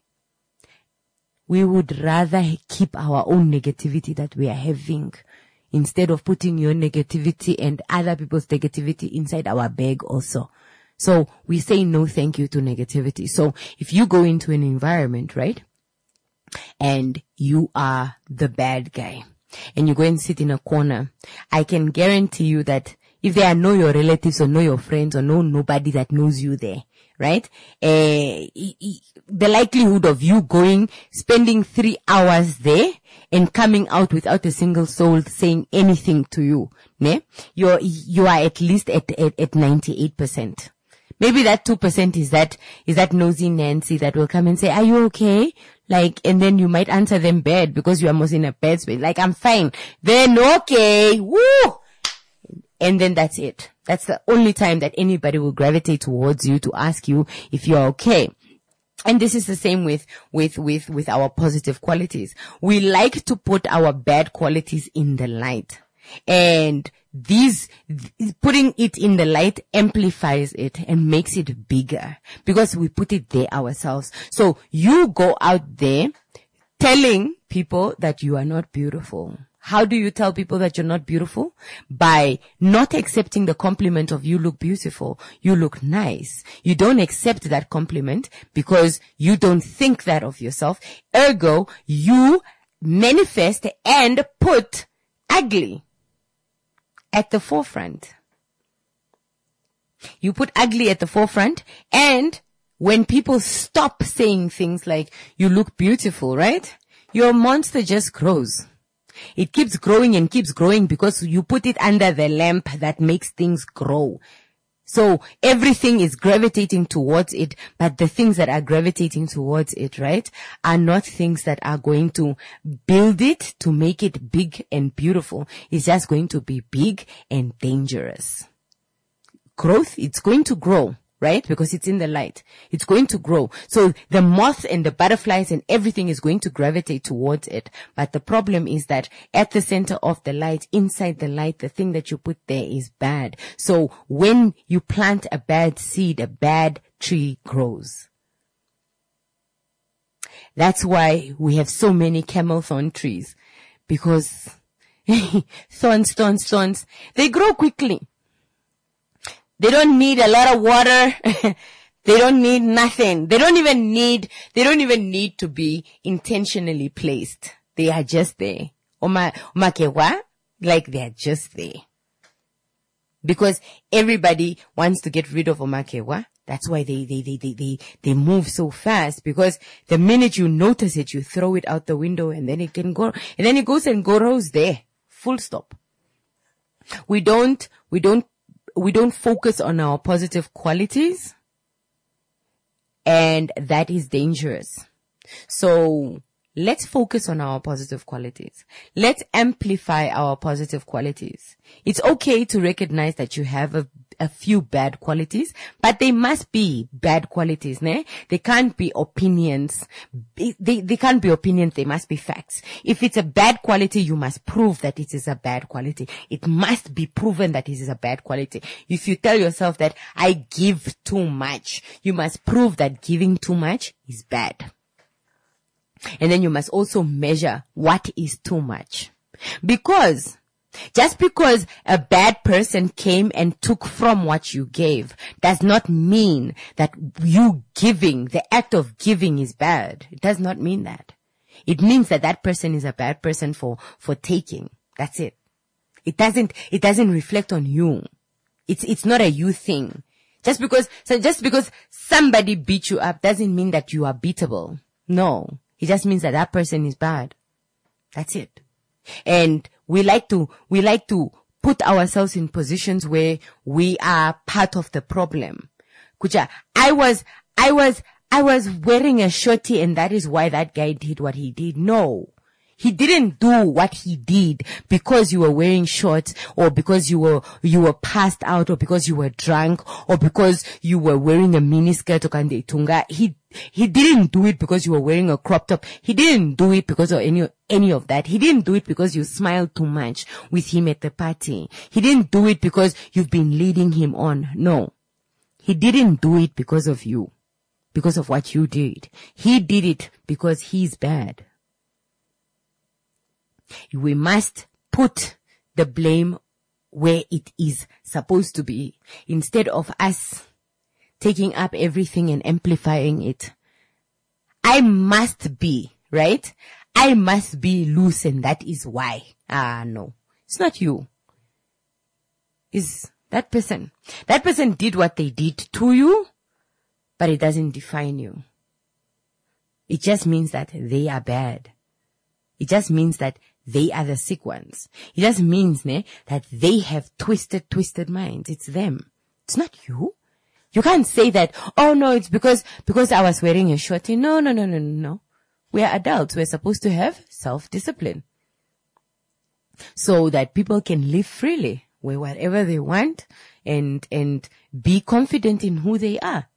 We would rather keep our own negativity that we are having instead of putting your negativity and other people's negativity inside our bag also. So we say no thank you to negativity. So if you go into an environment, right, and you are the bad guy, and you go and sit in a corner, I can guarantee you that if there are no your relatives or no your friends or no nobody that knows you there, right? Uh, the likelihood of you going, spending three hours there and coming out without a single soul saying anything to you, ne? You're, you are at least at, at, at ninety-eight percent. Maybe that two percent is that, is that nosy Nancy that will come and say, are you okay? Like, and then you might answer them bad because you are most in a bad space. Like, I'm fine. Then, okay. Woo! And then that's it. That's the only time that anybody will gravitate towards you to ask you if you're okay. And this is the same with, with, with, with our positive qualities. We like to put our bad qualities in the light. And these, putting it in the light amplifies it and makes it bigger because we put it there ourselves. So you go out there telling people that you are not beautiful. How do you tell people that you're not beautiful? By not accepting the compliment of you look beautiful, you look nice. You don't accept that compliment because you don't think that of yourself. Ergo, you manifest and put ugly at the forefront. You put ugly at the forefront, and when people stop saying things like, you look beautiful, right? Your monster just grows. It keeps growing and keeps growing because you put it under the lamp that makes things grow. So everything is gravitating towards it, but the things that are gravitating towards it, right, are not things that are going to build it to make it big and beautiful. It's just going to be big and dangerous. Growth, it's going to grow, right? Because it's in the light. It's going to grow. So the moths and the butterflies and everything is going to gravitate towards it. But the problem is that at the center of the light, inside the light, the thing that you put there is bad. So when you plant a bad seed, a bad tree grows. That's why we have so many camel thorn trees. Because thorns, thorns, thorns, they grow quickly. They don't need a lot of water. They don't need nothing. They don't even need, they don't even need to be intentionally placed. They are just there. Oma, omakewa, like they are just there. Because everybody wants to get rid of omakewa. That's why they, they, they, they, they, they move so fast, because the minute you notice it, you throw it out the window and then it can go, and then it goes and grows there. Full stop. We don't, we don't, we don't focus on our positive qualities, and that is dangerous. So let's focus on our positive qualities. Let's amplify our positive qualities. It's okay to recognize that you have a, a few bad qualities, but they must be bad qualities, ne? They can't be opinions. They, they can't be opinions. They must be facts. If it's a bad quality, you must prove that it is a bad quality. It must be proven that it is a bad quality. If you tell yourself that I give too much, you must prove that giving too much is bad. And then you must also measure what is too much. Because Just because a bad person came and took from what you gave does not mean that you giving, the act of giving is bad. It does not mean that. It means that that person is a bad person for, for taking. That's it. It doesn't, it doesn't reflect on you. It's, it's not a you thing. Just because, so just because somebody beat you up doesn't mean that you are beatable. No. It just means that that person is bad. That's it. And we like to, we like to put ourselves in positions where we are part of the problem. Kucha, I was, I was, I was wearing a shorty and that is why that guy did what he did. No. He didn't do what he did because you were wearing shorts or because you were, you were passed out or because you were drunk or because you were wearing a miniskirt or kande tunga. He, he didn't do it because you were wearing a crop top. He didn't do it because of any, any of that. He didn't do it because you smiled too much with him at the party. He didn't do it because you've been leading him on. No. He didn't do it because of you, because of what you did. He did it because he's bad. We must put the blame where it is supposed to be instead of us taking up everything and amplifying it. I must be, right? I must be loose and that is why. Ah, no. It's not you. It's that person. That person did what they did to you, but it doesn't define you. It just means that they are bad. It just means that they are the sick ones. It just means ne, that they have twisted, twisted minds. It's them. It's not you. You can't say that, oh no, it's because, because I was wearing a shorty. No, no, no, no, no, no. We are adults. We're supposed to have self-discipline so that people can live freely, wear whatever they want and, and be confident in who they are.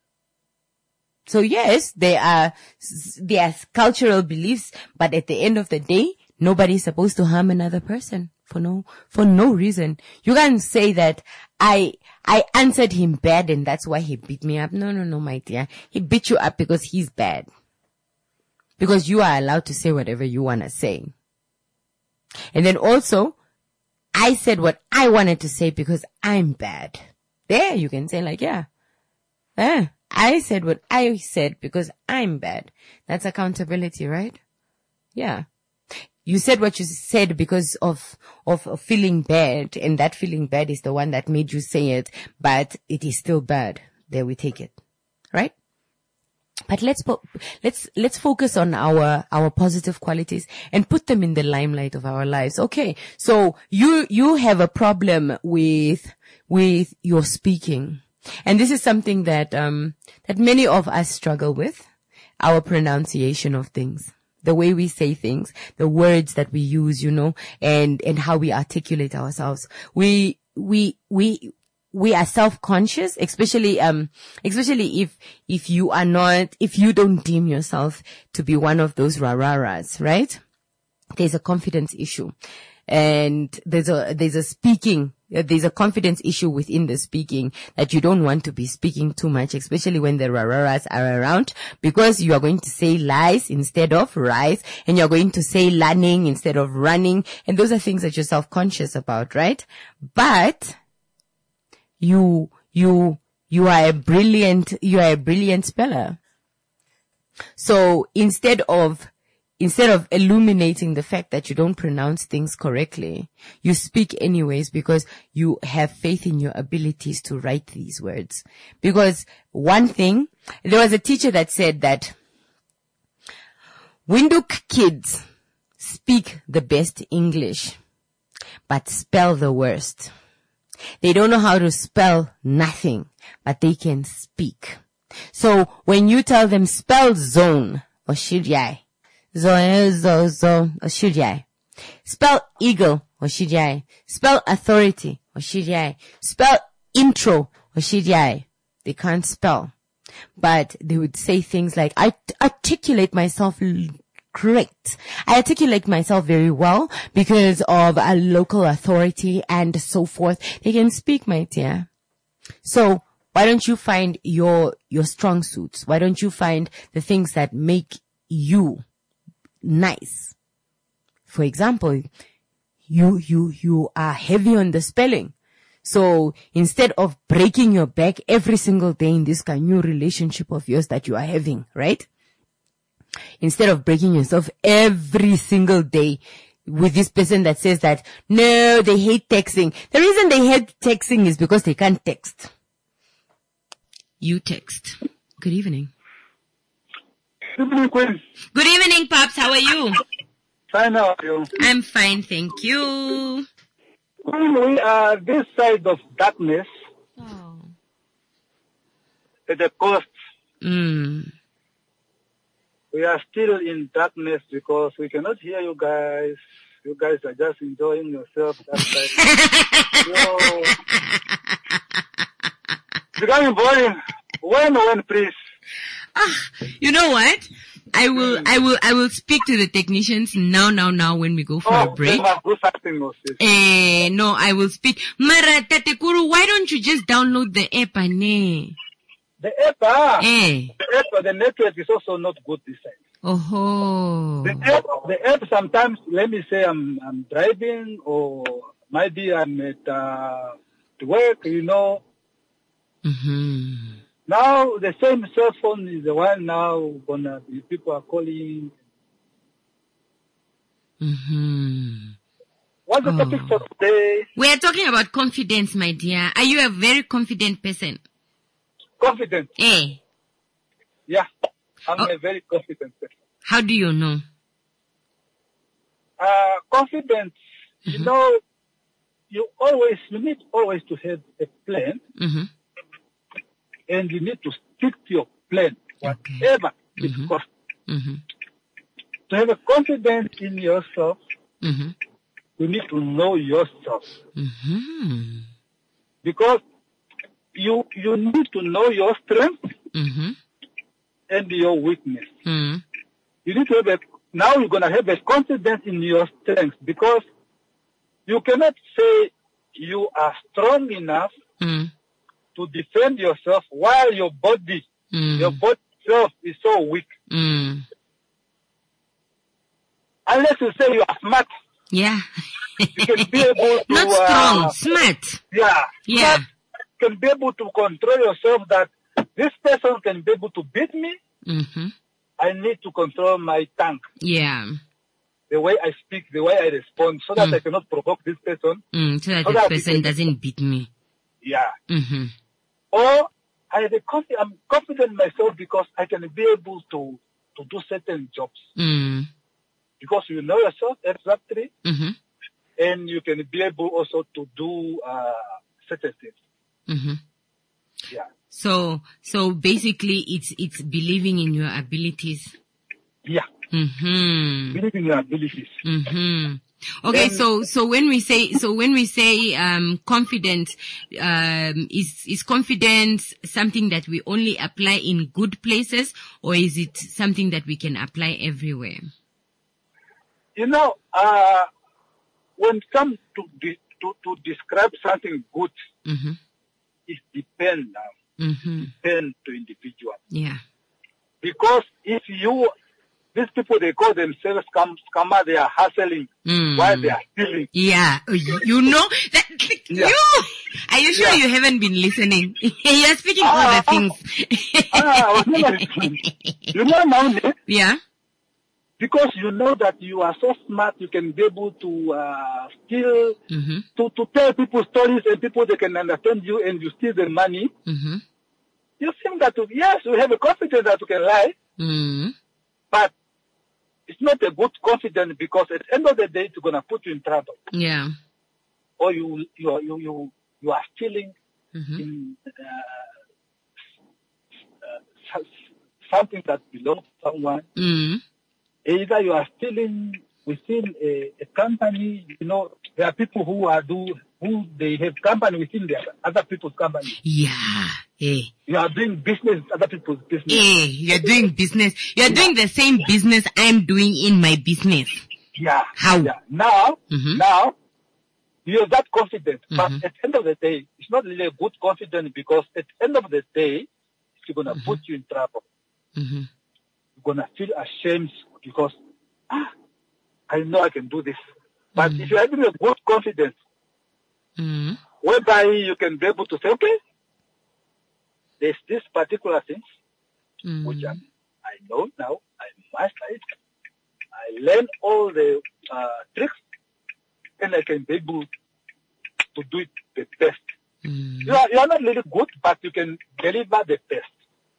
So yes, there are, there are cultural beliefs, but at the end of the day, nobody's supposed to harm another person for no, for no reason. You can't say that I, I answered him bad and that's why he beat me up. No, no, no, my dear. He beat you up because he's bad. Because you are allowed to say whatever you want to say. And then also, I said what I wanted to say because I'm bad. There you can say like, yeah. Eh, I said what I said because I'm bad. That's accountability, right? Yeah. You said what you said because of, of, of feeling bad, and that feeling bad is the one that made you say it, but it is still bad. There we take it. Right? But let's, po- let's, let's focus on our, our positive qualities and put them in the limelight of our lives. Okay. So you, you have a problem with, with your speaking. And this is something that, um, that many of us struggle with, our pronunciation of things. The way we say things, the words that we use, you know, and, and how we articulate ourselves. We, we, we, we are self-conscious, especially, um, especially if, if you are not, if you don't deem yourself to be one of those rararas, right? There's a confidence issue. And there's a, there's a speaking, there's a confidence issue within the speaking that you don't want to be speaking too much, especially when the rararas are around, because you are going to say lies instead of rise, and you're going to say learning instead of running. And those are things that you're self-conscious about, right? But you, you, you are a brilliant, you are a brilliant speller. So instead of Instead of illuminating the fact that you don't pronounce things correctly, you speak anyways because you have faith in your abilities to write these words. Because one thing, there was a teacher that said that Windhoek kids speak the best English, but spell the worst. They don't know how to spell nothing, but they can speak. So when you tell them spell zone or shirjai, Zo, zo, zo, or shirjai. Spell eagle, or shirjai. Spell authority, or shirjai. Spell intro, or shirjai. They can't spell. But they would say things like, I articulate myself great. I articulate myself very well because of a local authority and so forth. They can speak, my dear. So why don't you find your, your strong suits? Why don't you find the things that make you nice? For example, you, you, you are heavy on the spelling. So instead of breaking your back every single day in this kind of new relationship of yours that you are having, right? Instead of breaking yourself every single day with this person that says that, no, they hate texting. The reason they hate texting is because they can't text. You text. Good evening. Good evening, Queen. Good evening, Pops. How are you? Fine, how are you? I'm fine, thank you. Queen, we are this side of darkness. Oh. At the coast. Mm. We are still in darkness because we cannot hear you guys. You guys are just enjoying yourself. That's so, it's becoming boring. When, when, please. Ah, you know what? I will, I will, I will speak to the technicians now, now, now when we go for oh, a break. Eh, no, I will speak. Mara, Tatekuru, why don't you just download the app, ane? The app, ah. Eh. The app, the network is also not good this side. Oh. The app, the app sometimes, let me say I'm, I'm driving or maybe I'm at, uh, work, you know. Mm-hmm. Now, the same cell phone is the one now gonna be, people are calling. Mm-hmm. What's the oh. topic for today? We are talking about confidence, my dear. Are you a very confident person? Confident? Eh. Yeah, I'm oh. a very confident person. How do you know? Uh, confidence, mm-hmm. you know, you always, you need always to have a plan. Mm-hmm. And you need to stick to your plan, whatever okay. it mm-hmm. costs. Mm-hmm. To have a confidence in yourself, mm-hmm. you need to know yourself. Mm-hmm. Because you you need to know your strength mm-hmm. and your weakness. Mm-hmm. You need to have a, now you're going to have a confidence in your strength because you cannot say you are strong enough mm-hmm. to defend yourself while your body, mm. your body self is so weak. Mm. Unless you say you are smart. Yeah. You can be able to... Not strong, uh, smart. Yeah. Yeah. Smart can be able to control yourself that this person can be able to beat me. Mm-hmm. I need to control my tongue. Yeah. The way I speak, the way I respond, so that mm. I cannot provoke this person. Mm, so that so this that person can, doesn't beat me. Yeah. Mm-hmm. Or I have a confi- I'm confident in myself because I can be able to, to do certain jobs. Mm. Because you know yourself exactly, mm-hmm. and you can be able also to do uh, certain things. Mm-hmm. Yeah. So, so basically, it's it's believing in your abilities. Yeah. Mm-hmm. Believing in your abilities. Mm-hmm. Okay, then, so so when we say so when we say um confidence, um is is confidence something that we only apply in good places, or is it something that we can apply everywhere? You know, uh, when it comes to de- to to describe something good, mm-hmm. it depends now. Mm-hmm. Depends to individual. Yeah. Because if you these people, they call themselves scam, scammer, they are hustling mm. while they are stealing. Yeah. You, you know, that, yeah. you, are you sure yeah. you haven't been listening? You're speaking ah, all the things. ah, you know now, yeah. Because you know that you are so smart, you can be able to uh, steal, mm-hmm. to, to tell people stories and people, they can understand you and you steal the money. Mm-hmm. You think that, yes, you have a confidence that you can lie, mm-hmm. but it's not a good confidence because at the end of the day, it's going to put you in trouble. Yeah. Or you you you you, you are stealing mm-hmm. in uh, uh, something that belongs to someone. Mm-hmm. Either you are stealing within a, a company. You know, there are people who are do who they have company within their other people's company. Yeah. Hey. You are doing business, other people's business. Hey, you're doing business. You're yeah. doing the same business I'm doing in my business. Yeah. How? Yeah. Now, mm-hmm. now, you have that confidence. Mm-hmm. But at the end of the day, it's not really a good confidence because at the end of the day, it's going to mm-hmm. put you in trouble. Mm-hmm. You're going to feel ashamed because, ah, I know I can do this. But Mm. if you're having a good confidence, Mm. whereby you can be able to say, okay, there's this particular thing Mm. which I, I know now, I master it, I learn all the uh, tricks, and I can be able to do it the best. Mm. You are, you are not really good, but you can deliver the best.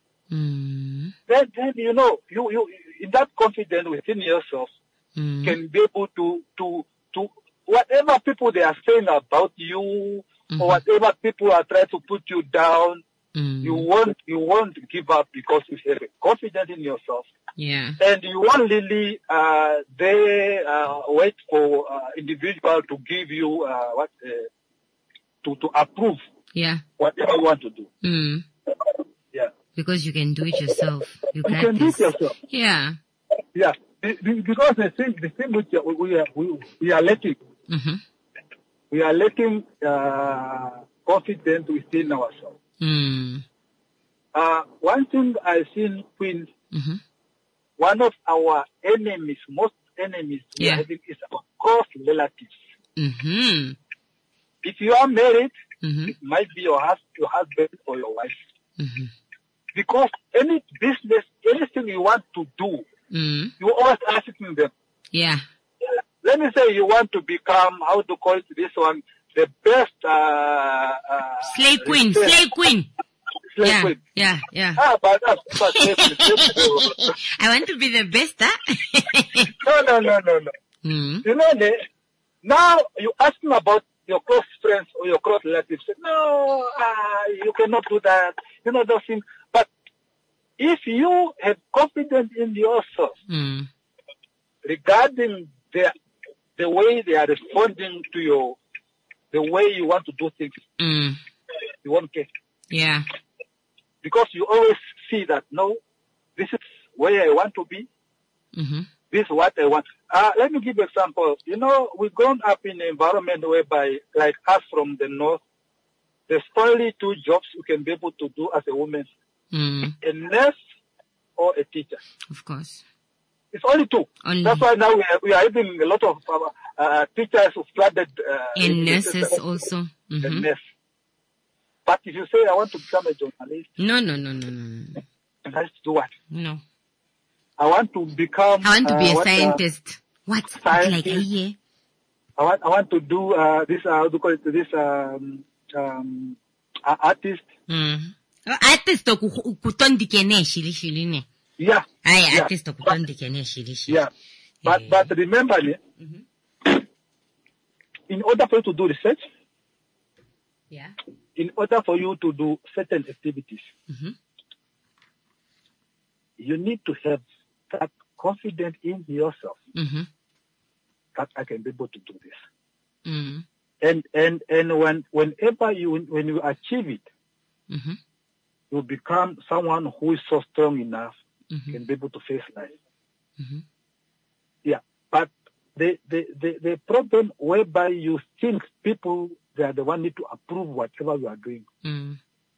Mm. Then, then you know, you, you in that confidence within yourself, Mm. can be able to, to, to, whatever people they are saying about you, Mhm. or whatever people are trying to put you down, Mm. you won't, you won't give up because you have confidence in yourself. Yeah. And you won't really, uh, they, uh, wait for, uh, individual to give you, uh, what, uh, to, to approve Yeah. whatever you want to do. Mm. Yeah. Because you can do it yourself. You You got can do this. it yourself. Yeah. Yeah. Be- be- Because the thing, the thing which we we are, we, we are lacking, Mm-hmm. we are lacking, uh, confidence within ourselves. Mm. Uh, one thing I've seen, Queen, Mm-hmm. one of our enemies, most enemies we Yeah. are having is our close relatives. Mm-hmm. If you are married, Mm-hmm. it might be your, hus- your husband or your wife. Mm-hmm. Because any business, anything you want to do, Mm. you always asking them. Yeah. Let me say you want to become, how to call it this one, the best, uh, uh, Slay queen. research- Slay queen. slave Yeah. queen. Yeah. Yeah. Ah, but that's, but slave queen, slave queen. I want to be the best, huh? No, no, no, no, no. Mm. You know, the, now you ask me about your close friends or your close relatives. Say, no, ah, you cannot do that. You know, those things. But if you have confidence in yourself Mm. regarding the, the way they are responding to your, the way you want to do things, Mm. you won't care. Yeah. Because you always see that, no, this is where I want to be. Mm-hmm. This is what I want. Uh, let me give you an example. You know, we've grown up in an environment whereby, like us from the north, there's only two jobs you can be able to do as a woman. Mm. A nurse or a teacher. Of course. It's only two. Only. That's why now we are, we are having a lot of uh, uh, teachers who flooded. Uh, And in the nurses system. also. A Mm-hmm. nurse. But if you say, I want to become a journalist, No, no, no, no, no, no. I have to do what? No. I want to become. I want to be uh, a what, uh, scientist. What? scientist. Like a year? I want, I want to do uh, this, uh, how do you call it, this um, um, uh, artist. Mm. Artist to ku- kutondike ne shili shili ne. Yeah. Aye, yeah. artist to kutondike ne shili shili. Yeah. But, but remember, Mm-hmm. in order for you to do research, Yeah. in order for you to do certain activities, Mm-hmm. you need to have that confidence in yourself Mm-hmm. that I can be able to do this. Mm. And, and, and when, whenever you, when you achieve it, Mm-hmm. you become someone who is so strong enough, Mm-hmm. can be able to face life. Mm-hmm. Yeah. But the, the, the, the problem whereby you think people, they are the one need to approve whatever you are doing. Mm.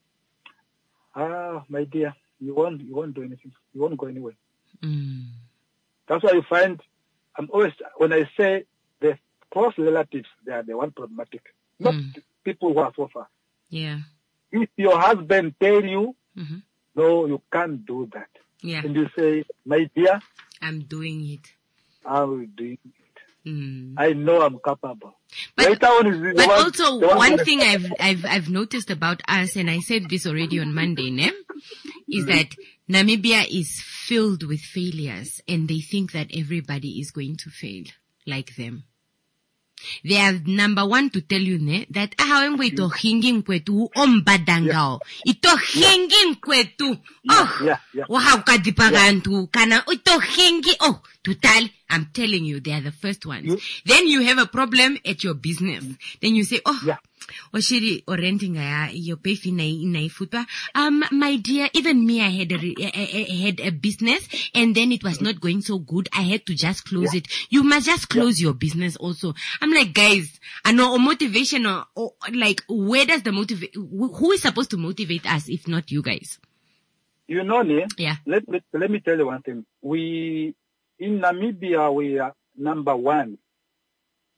Ah, my dear, you won't, you won't do anything. You won't go anywhere. Mm. That's why you find, I'm always, when I say the close relatives, they are the one problematic. Not Mm. people who are so far. Yeah. If your husband tell you, Mm-hmm. no, you can't do that. Yeah. And you say, my dear, I'm doing it. I will do it. Mm. I know I'm capable. But- Later on is the But one, also, the one that- thing I've, I've, I've noticed about us, and I said this already on Monday, ne, is that Namibia is filled with failures, and they think that everybody is going to fail like them. They are number one to tell you, ne, that ahawengwe ito hinging kwetu ombadangao. Ito hinging kwetu. Oh, Yeah, yeah. wahawkadipagantu kana ito hingi. Oh, totally. I'm telling you, they are the first ones. You- Then you have a problem at your business. Then you say, oh, Yeah. Oshiri or renting a your pay fee na inaifutwa. Um, my dear, even me, I had a, re- I, I had a business, and then it was not going so good. I had to just close it. You must just close your business also. I'm like, guys, I know motivation or, or like, where does the motivate? Who is supposed to motivate us if not you guys? You know, ne, Yeah. let, let, let me tell you one thing. We, in Namibia, we are number one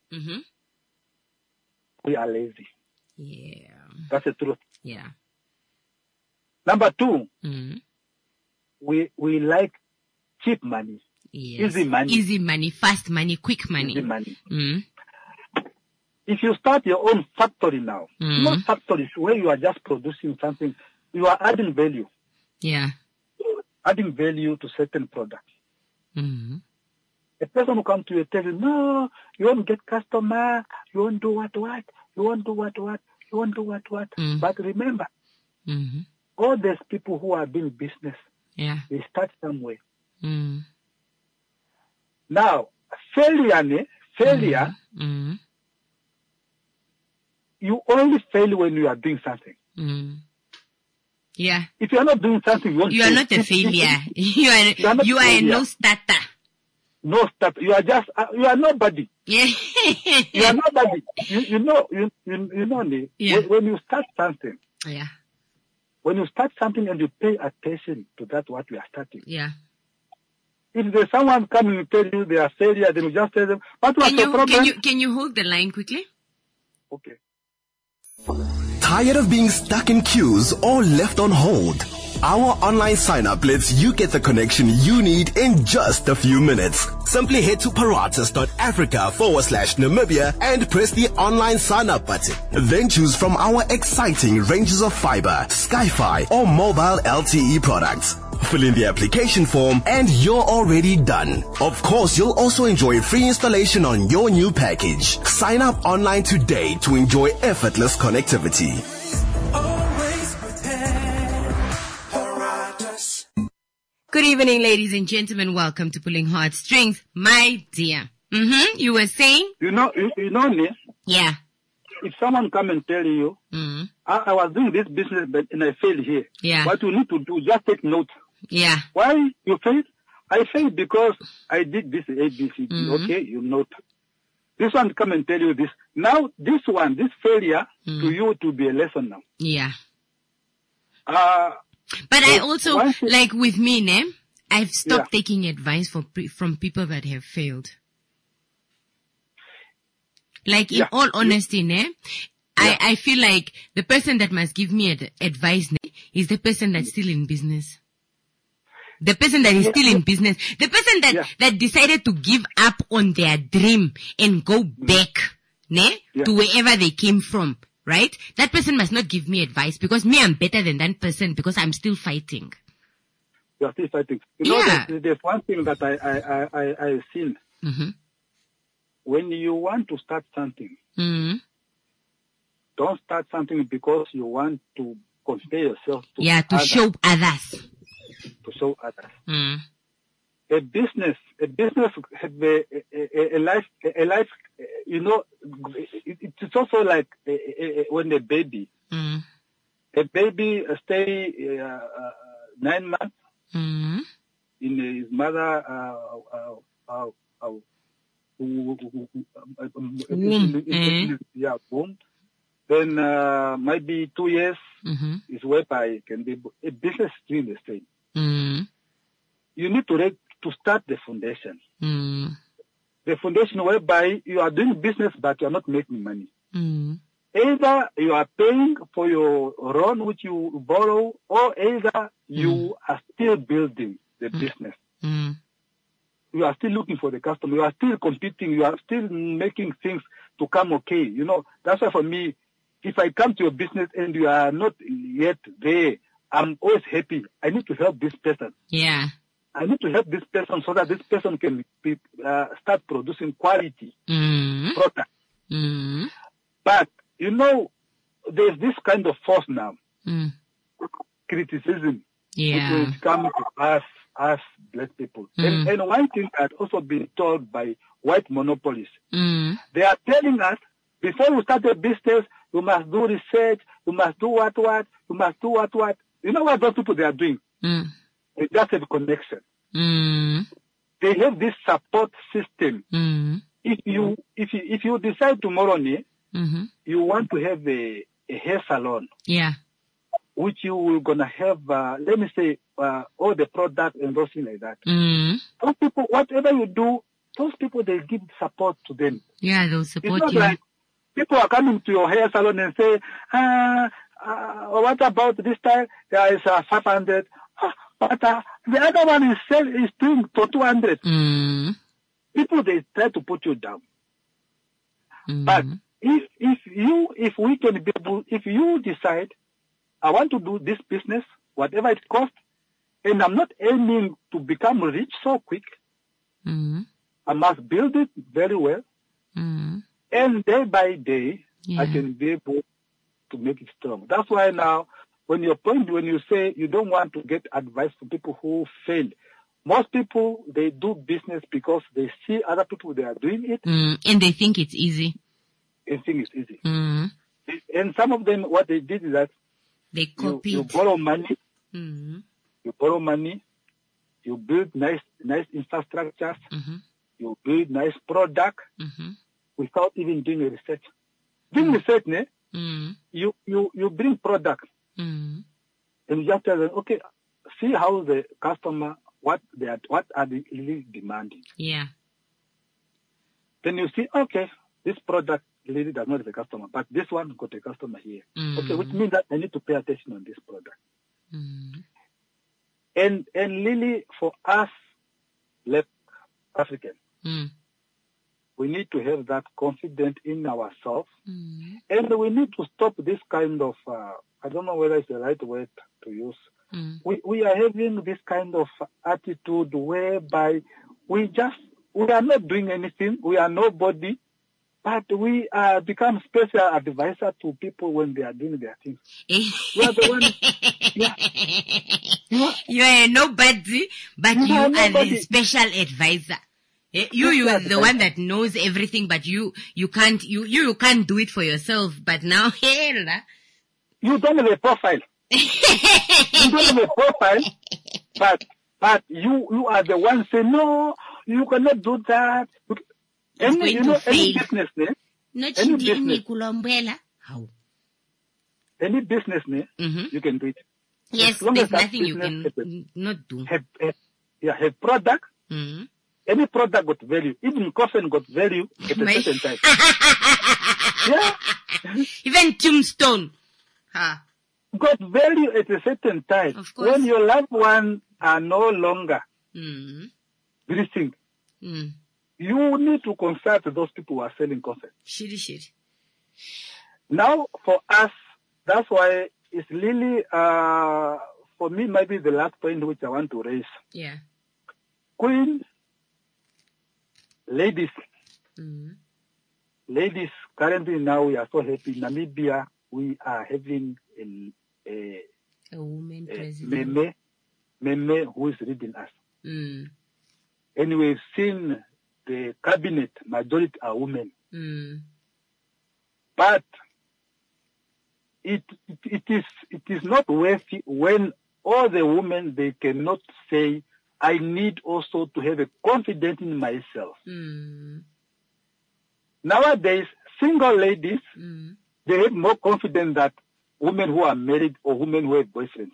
Mm-hmm. We are lazy. Yeah. That's the truth. Yeah. Number two, Mm. we we like cheap money. Yes. Easy money. Easy money, fast money, quick money. Easy money. Mm. If you start your own factory now, Mm. not factories where you are just producing something, you are adding value. Yeah. Adding value to certain products. Mm. A person who comes to you tell you, no, you won't get customer, you won't do what, what, you won't do what, what, you won't do what, what. Mm. But remember, Mm-hmm. all these people who are doing business, Yeah. they start somewhere. Mm. Now, failure, ne? failure, Mm. you only fail when you are doing something. Mm. Yeah. If you are not doing something, you won't You are fail. not a If- if- failure. if- You are, You are not you are a failure. no starter. No start. You are just, uh, you are nobody. Yeah. You are nobody. You, you know, you, you, you know, ne? Yeah. when, when you start something, Yeah. when you start something and you pay attention to that, what you are starting. Yeah. If there's someone coming to tell you they are failure, then you just tell them, what was Can your you, problem? can you, can you hold the line quickly? Okay. Tired of being stuck in queues or left on hold? Our online sign-up lets you get the connection you need in just a few minutes. Simply head to paratus.africa forward slash Namibia and press the online sign-up button. Then choose from our exciting ranges of fiber, Sky-Fi, or mobile L T E products. Fill in the application form and you're already done. Of course, you'll also enjoy free installation on your new package. Sign up online today to enjoy effortless connectivity. Good evening, ladies and gentlemen. Welcome to Pulling Heartstrings, my dear. Mm-hmm. You were saying? You know, you, you know, ne? Yeah. If someone come and tell you, Mm. I, I was doing this business but and I failed here. Yeah. What you need to do, just take note. Yeah. Why you failed? I failed because I did this A, B, C, D. Mhm. Okay, you note. This one come and tell you this. Now, this one, this failure Mm. to you to be a lesson now. Yeah. Uh, But I So, also, once you- like with me, ne, I've stopped taking advice from pre- from people that have failed. Like in Yeah. all honesty, ne, I, I feel like the person that must give me ad- advice ne, is the person that's still in business. The person that is Yeah. still in business. The person that, Yeah. that decided to give up on their dream and go back, ne, Yeah. to wherever they came from. Right? That person must not give me advice because me, I'm better than that person because I'm still fighting. you are still fighting. You know, Yeah. there's, there's one thing that I, I, I, I, I've seen. Mm-hmm. When you want to start something, Mm-hmm. don't start something because you want to compare yourself to Yeah, to others, show others. to show others. Mm. A business, a business have a, a, a life, a life, you know, it, it's also like a, a, a, when a baby, Mm. a baby stay uh, uh, nine months Mm. in his mother, uh, uh, uh, uh, womb, Mm. yeah, womb. Then uh, maybe two years Mm-hmm. is whereby it can be a business doing the same. Mm. You need to re- to start the foundation. Mm. The foundation whereby you are doing business but you are not making money. Mm. Either you are paying for your loan which you borrow, or either you are still building the business. Mm. You are still looking for the customer. You are still competing. You are still making things to come okay. You know, that's why for me, if I come to your business and you are not yet there, I'm always happy. I need to help this person. Yeah. I need to help this person so that this person can be, uh, start producing quality Mm. product. Mm. But, you know, there's this kind of force now, Mm. criticism, Yeah. which is coming to us, us black people. And, Mm. and one thing I'd also been told by white monopolists, Mm. they are telling us, before you start a business, you must do research, you must do what, what, you must do what, what. You know what those people they are doing? Mm. They just have connection. Mm. They have this support system. Mm. If you, if you, if you decide tomorrow, ne, Mm-hmm. you want to have a, a hair salon, Yeah. which you will gonna have, uh, let me say, uh, all the product and those things like that. Mm. Those people, whatever you do, those people, they give support to them. Yeah, they'll It's support not you. like people are coming to your hair salon and say, ah, uh, what about this time? There is uh, five hundred. Ah, but uh, the other one is sell, is doing for two hundred. Mm. People, they try to put you down. Mm. But if, if you, if we can be able, if you decide, I want to do this business, whatever it costs, and I'm not aiming to become rich so quick, Mm. I must build it very well. Mm. And day by day, Yeah. I can be able to make it strong. That's why now, when you point, when you say you don't want to get advice from people who failed, most people, they do business because they see other people, they are doing it, Mm. And they think it's easy. and think it's easy. Mm. And some of them, what they did is that They you, copied. you borrow money, Mm. you borrow money, you build nice, nice infrastructures, Mhm. you build nice product Mhm. without even doing a research. Doing research, ne? Mm. You, you, you bring product Mm. and you just tell them, okay, see how the customer, what they are, what are they really demanding. Yeah. Then you see, okay, this product really does not have a customer, but this one got a customer here. Mm. Okay, which means that I need to pay attention on this product. Mm. And, and really, for us, left Africans, Mm. we need to have that confidence in ourselves. Mm. And we need to stop this kind of, uh, I don't know whether it's the right word to use. Mm. We, we are having this kind of attitude whereby we just, we are not doing anything. We are nobody, but we uh, become special advisor to people when they are doing their things. We are the one, yeah. You are, You are nobody, but You you are are nobody. the special advisor. Eh, You, you are the one that knows everything, but you, you can't, you, you, you can't do it for yourself. But now, hell, you don't have a profile. You don't have a profile, but but you you are the one say no, you cannot do that. Any going you to know any fail. business, ne? no Any chindi business. kulombela. How? Any business, ne? Mhm. You can do it. Yes, As long there's as that nothing you business can has not do. a- Have, have, yeah, have product. Mhm. Any product got value. Even coffin got value at a My- certain time. Yeah, Even tombstone. Ha. got value at a certain time. Of course. When your loved ones are no longer Mm. breathing, Mm. you need to consult those people who are selling coffin. Shitty shit. Now, for us, that's why it's really, uh, for me, maybe the last point which I want to raise. Yeah. Queen, ladies, Mm. ladies, currently now we are so happy. Namibia, we are having a, a, A woman a president. meme, meme who is reading us. Mm. And we've seen the cabinet, majority are women. Mm. But it, it, it is it is not worthy when all the women, they cannot say, I need also to have a confidence in myself. Mm. Nowadays, single ladies, Mm. they have more confidence than women who are married or women who have boyfriends.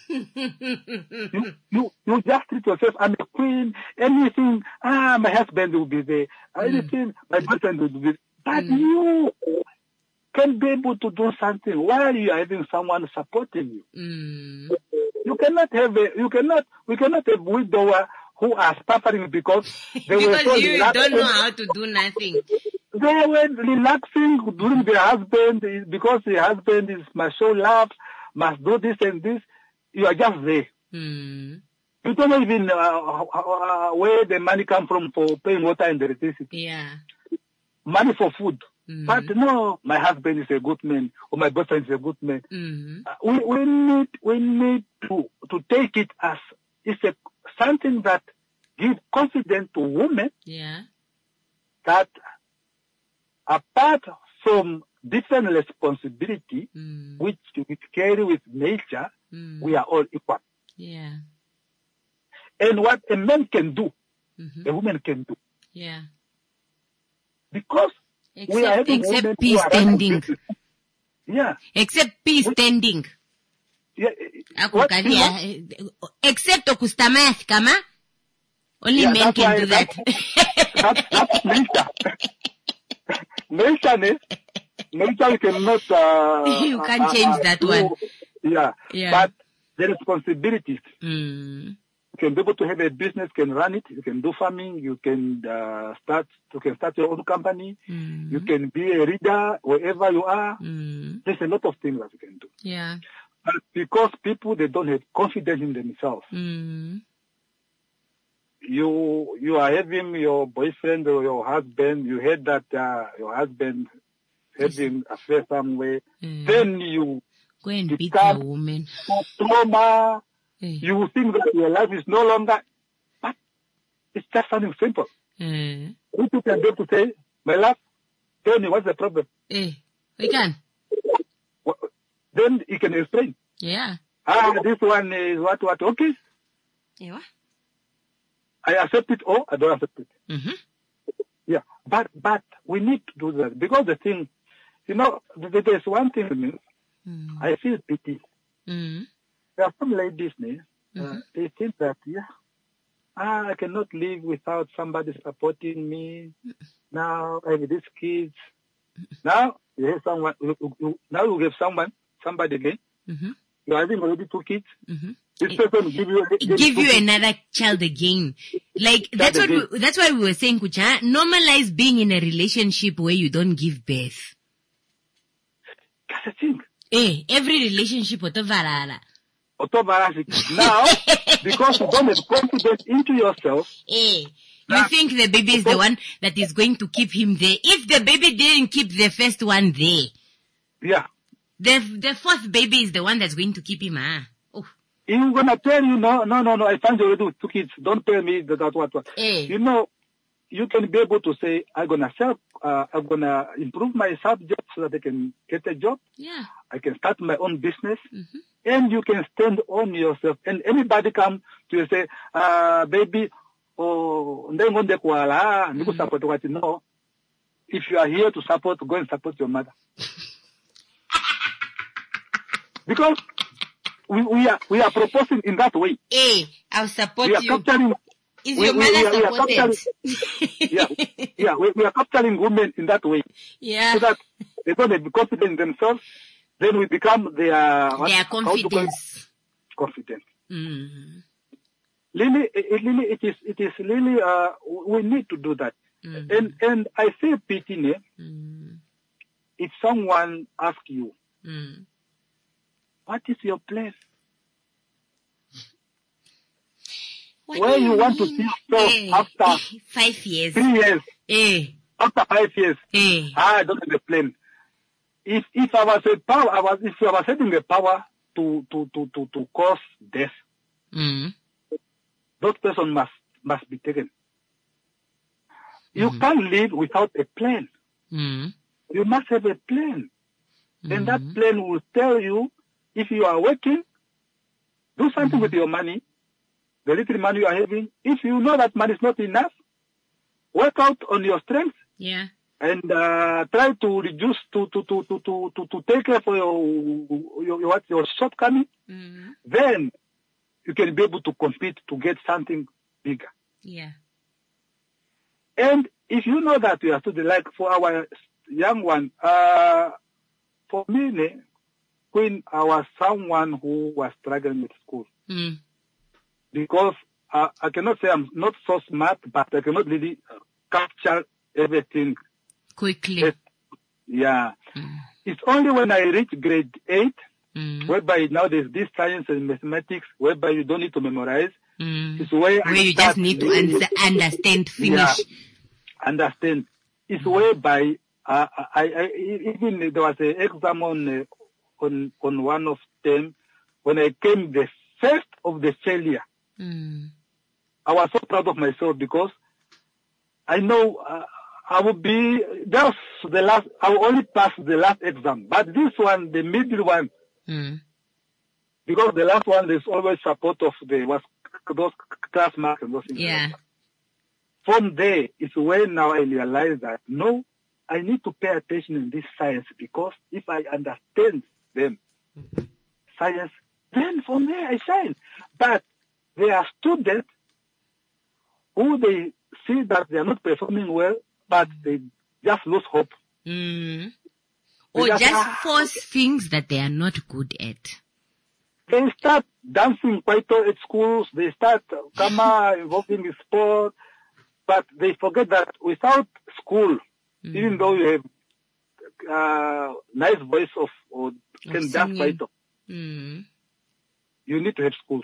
you, you, you just treat yourself, I'm a queen, anything, ah, my husband will be there, anything, my boyfriend will be there. But you can be able to do something while you are having someone supporting you. Mm. You cannot have a, you cannot, we cannot have widower who are suffering because they were so Because you relaxed. don't know how to do nothing. They were relaxing during their husband because the husband is must show love, must do this and this. You are just there. Mm. You don't know even uh, uh, where the money come from for paying water and electricity. Yeah. Money for food. Mm. But no, my husband is a good man or my boyfriend is a good man. Mm. Uh, we, we need we need to to take it as it's a something that gives confidence to women Yeah. that apart from different responsibility Mm. which we carry with nature, Mm. we are all equal. Yeah. And what a man can do, Mhm. a woman can do. Yeah. Because we are Except, having women except who peace are running standing. business. Yeah. Except peace standing. Yeah. Ako What, kalia. Except okustameth kama. Only Yeah, men that's can why- do that. That's, that's nature. Nature is, nature you cannot, uh, You can't uh, change uh, that do- one. Yeah. Yeah. But the responsibilities, Mm. you can be able to have a business, can run it, you can do farming, you can uh, start, you can start your own company, Mm. you can be a reader wherever you are. Mm. There's a lot of things that you can do. Yeah. But because people, they don't have confidence in themselves, Mm. you you are having your boyfriend or your husband, you heard that uh, your husband having affair somewhere, Mm. then you Go and beat become a woman. trauma, Eh. you think that your life is no longer, but it's just something simple. Mm. If you can be able to say, my love, tell me what's the problem, Eh. We can. Wha- then you can explain. Yeah. Ah, this one is what, what, okay, Yeah. I accept it or I don't accept it. Mm-hmm. Yeah, but but we need to do that because the thing, you know, th- th- there's one thing to me. Mm. I feel pity. Mm. There are some ladies, ne, uh, Mhm. they think that yeah, ah, I cannot live without somebody supporting me. Now I have these kids. Now you have someone. You, you, you- now you have someone, somebody again. Mm-hmm. You're having already two kids. Mm-hmm. This person will give you Give two you kids. another child again. Like, that's what again. we, that's why we were saying, Kucha, normalize being in a relationship where you don't give birth. That's the thing. Eh, every relationship, whatever. Autobiographic. Now, because you don't have confidence into yourself, Eh, you think the baby is the one that is going to keep him there. If the baby didn't keep the first one there, yeah, the the fourth baby is the one that's going to keep him. Ah, oh, he's gonna tell you, no, no, no, no, I found you already with two kids. Don't tell me that, that what, what. eh, You know, you can be able to say, I'm gonna self, uh, I'm gonna improve my subject so that I can get a job. yeah. I can start my own business. Mm-hmm. And you can stand on yourself. And anybody come to you say, uh, baby, oh, ndengonde kuala, niku support what you know. If you are here to support, go and support your mother. Because we, we are, we are proposing in that way. Eh, I'll support We are you. capturing, Is we- your we- mother we are- we are supported? capturing- yeah, yeah, we, we are capturing women in that way. Yeah. So that they don't have confidence in themselves. Then we become their, what- Their how to call it? confidence. Confidence. Mm. Really, it, it really, it is, it is really, uh, we need to do that. Mm. And, and I feel pity, ne, Mm. if someone asks you, Mm. what is your place? What Where do you want to mean? see yourself Eh, after five years. three years, Eh, after five years, eh. I don't have a plan. If, if I was a power, I was, if I was having the power to, to, to, to, to cause death, Mm. that person must, must be taken. You can't live without a plan. Mm. You must have a plan. And that Mm. plan will tell you if you are working, do something with your money, the little money you are having. If you know that money is not enough, work out on your strengths Yeah. and uh, try to reduce to to to to to to, to take care for your your, your what your shortcoming. Mm. Then you can be able to compete to get something bigger. Yeah. And if you know that you are still like for our young one, uh, for me, ne, when I was someone who was struggling with school, Mm. because uh, I cannot say I'm not so smart, but I cannot really uh, capture everything. Quickly. Yes. Yeah. Mm. It's only when I reach grade eight, Mm. whereby now there's this science and mathematics, whereby you don't need to memorize. Mm. It's where, Where I you start just need to really answer, understand, finish. Yeah, understand. It's whereby uh, I, I even there was an exam on uh, on on one of them when I came the first of the failure. Mm. I was so proud of myself because I know uh, I would be that's the last. I will only pass the last exam, but this one, the middle one, Mm. because the last one there's always support of the was those class marks and those things. Yeah. From there is when now I realize that no, I need to pay attention in this science because if I understand them, science, then from there I shine. But there are students who they see that they are not performing well, but they just lose hope. Mm. They Or just, just ah, force things that they are not good at. They start dancing kwaito at schools. They start kama involving in sport, but they forget that without school, Mm. even though you have uh, nice voice of or can dance singing. kwaito, Mm. you need to have schools.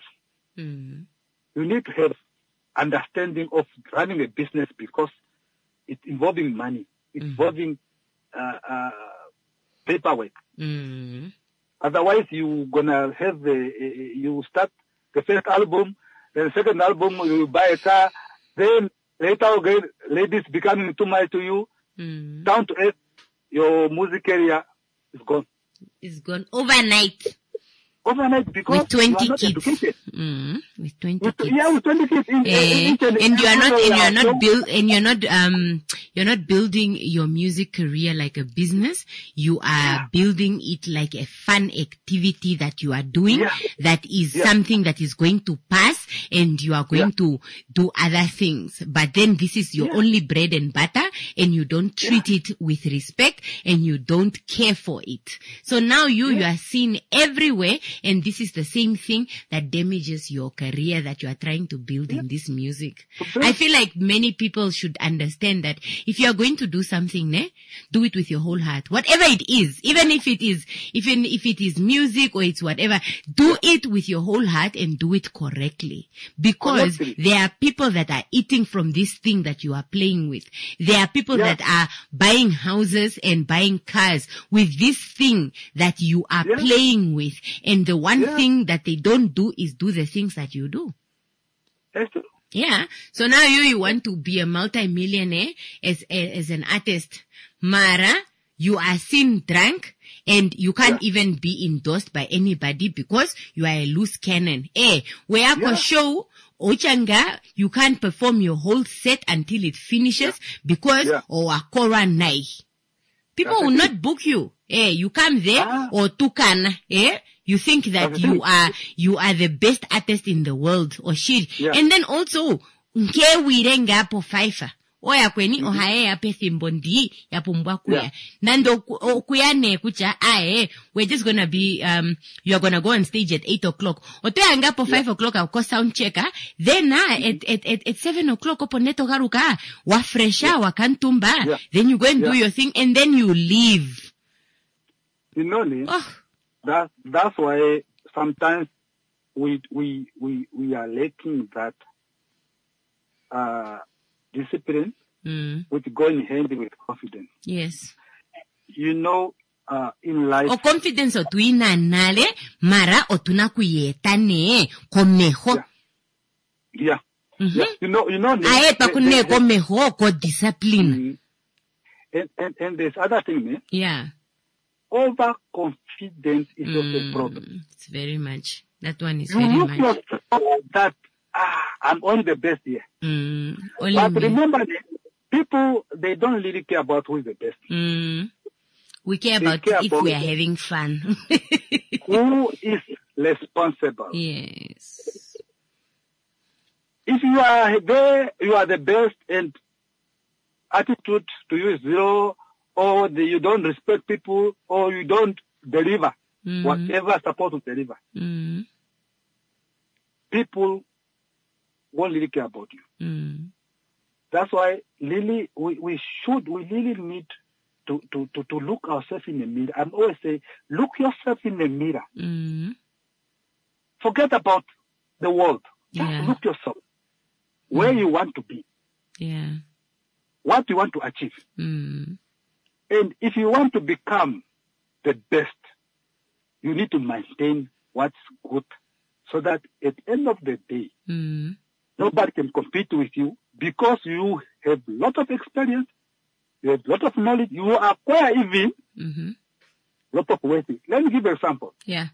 Mm. You need to have understanding of running a business because it's involving money, it's Mhm. involving uh, uh, paperwork. Mm. Otherwise, you gonna have the uh, you start the first album, then the second album you buy a car, then later again ladies becoming too much to you, Mm. down to earth, your music career is gone It's gone overnight. overnight because With twenty you are not kids. educated. Mm. With twenty With, kids. yeah, with twenty kids. In, Eh, in, in, and you are not, and you are not so- build, and you're not, um, you're not building your music career like a business. You are building it like a fun activity that you are doing. Yeah. That is Yeah. something that is going to pass, and you are going to do other things. But then this is your Yeah. only bread and butter, and you don't treat it with respect, and you don't care for it. So now you, you are seen everywhere, and this is the same thing that damages your career that you are trying to build in this music. I feel like many people should understand that if you are going to do something, ne, do it with your whole heart. Whatever it is, even if it is, even if it is music or it's whatever, do it with your whole heart and do it correctly. Because Correctly. there are people that are eating from this thing that you are playing with. There are people Yeah. that are buying houses and buying cars with this thing that you are Yeah. playing with. And the one Yeah. thing that they don't do is do the things that you do. Yes, sir. Yeah. So now you, you want to be a multi-millionaire as, as an artist. Mara, you are seen drunk and you can't even be endorsed by anybody because you are a loose cannon. Eh, where I Yeah. show Ochanga, you can't perform your whole set until it finishes because Yeah. or a Kora Nai. People That's will the not book you. Eh, you come there Ah. or Tukana, eh? You think that That's the you thing. are, you are the best artist in the world or shit. Yeah. And then also, nke wirenga hapo Fifa. Oya kweni ohae yape thimbondi yapo mbwakuya. Yeah. Nando ku- o- kuyane kucha ae, we're just gonna be, um, you're gonna go on stage at eight o'clock. Otoya ngapo five o'clock au ko sound checker. Then ah, at, at, at, at seven o'clock opo neto garuka. Wafresha, wakantumba. Yeah. Then you go and do Yeah. your thing and then you leave. You know, Lee, Oh. that that's why sometimes we we we we are lacking that uh, discipline, Mm. which go in hand with confidence. Yes. You know, uh, in life, O confidence o tuina nale, mara o tunakuyetane, komeho. yeah, Mhm. yeah. You know, you know, Lee, Ae pa the- kune the- the- komeho ko discipline. Mm. and, and and there's other thing, man. Yeah. Overconfidence is also a Mm, problem. it's very much. That one is You very look much. yourself that ah, I'm only the best here. Mm, only But me. remember, that people they don't really care about who is the best. Mm. We care They about care if about we are it. having fun. Who is responsible? Yes. If you are there, you are the best, and attitude to you is zero, or the, you don't respect people, or you don't deliver Mm. whatever supposed to deliver. Mm. People won't really care about you. Mm. That's why really we, we should we really need to, to, to, to look ourselves in the mirror. I'm always say, look yourself in the mirror. Mm. Forget about the world. Just Yeah. look yourself where you want to be, Yeah. what you want to achieve. Mm. And if you want to become the best, you need to maintain what's good so that at the end of the day, Mm. nobody can compete with you because you have a lot of experience, you have a lot of knowledge, you acquire even Mm-hmm. a lot of wealth. Let me give you an example. Yeah.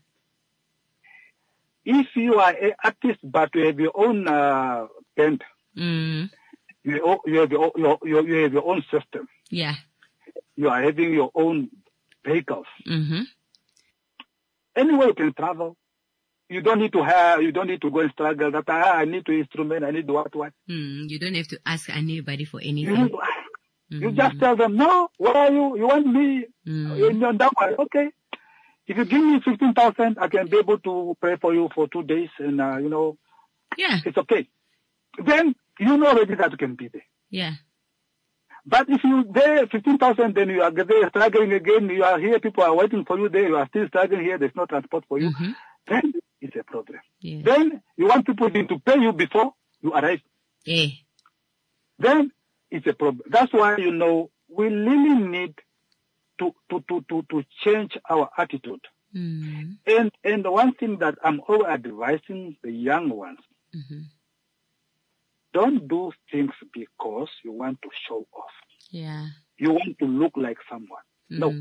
If you are an artist but you have your own uh, band, Mm. you, o- you, have your, your, your, you have your own system, Yeah. you are having your own vehicles, Mm-hmm. anywhere you can travel, you don't need to hire, you don't need to go and struggle that, ah, I need to instrument, I need to what, what. Mm, you don't have to ask anybody for anything. You, need to ask. You just tell them, no, where are you? You want me? Mm. In that one. Okay. If you give me fifteen thousand, I can be able to pray for you for two days and, uh, you know, yeah, it's okay. Then you know already that you can be there. Yeah. But if you there fifteen thousand, then you are there struggling again, you are here, people are waiting for you there, you are still struggling here, there's no transport for you, mm-hmm. then it's a problem. Yeah. Then you want people to pay you before you arrive. Yeah. Then it's a problem. That's why, you know, we really need to, to, to, to, to change our attitude. Mm. And, and one thing that I'm always advising the young ones, mm-hmm. don't do things because you want to show off. Yeah. You want to look like someone. Mm-hmm. No.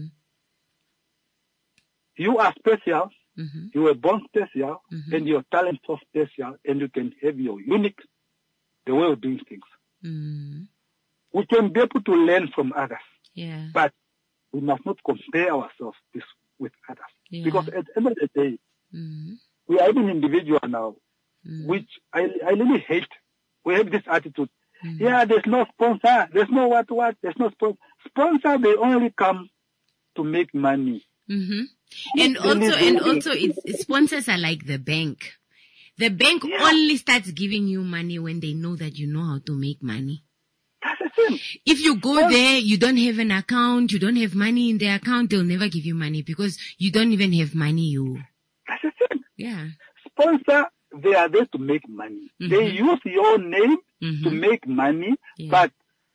You are special. Mm-hmm. You were born special, mm-hmm. and your talent is special, and you can have your unique the way of doing things. Mm-hmm. We can be able to learn from others. Yeah. But we must not compare ourselves with, with others. Yeah. Because at the end of the day, mm-hmm. we are even individual now, mm-hmm. which I, I really hate. We have this attitude. Mm-hmm. Yeah, there's no sponsor. There's no what, what. There's no sponsor. Sponsor, they only come to make money. Mm-hmm. And also, and also, it's, it's sponsors are like the bank. The bank yeah. only starts giving you money when they know that you know how to make money. That's the thing. If you go well, there, you don't have an account, you don't have money in the account, they'll never give you money because you don't even have money. You. That's the thing. Yeah. Sponsor, they are there to make money. Mm-hmm. They use your name mm-hmm. to make money, yeah. but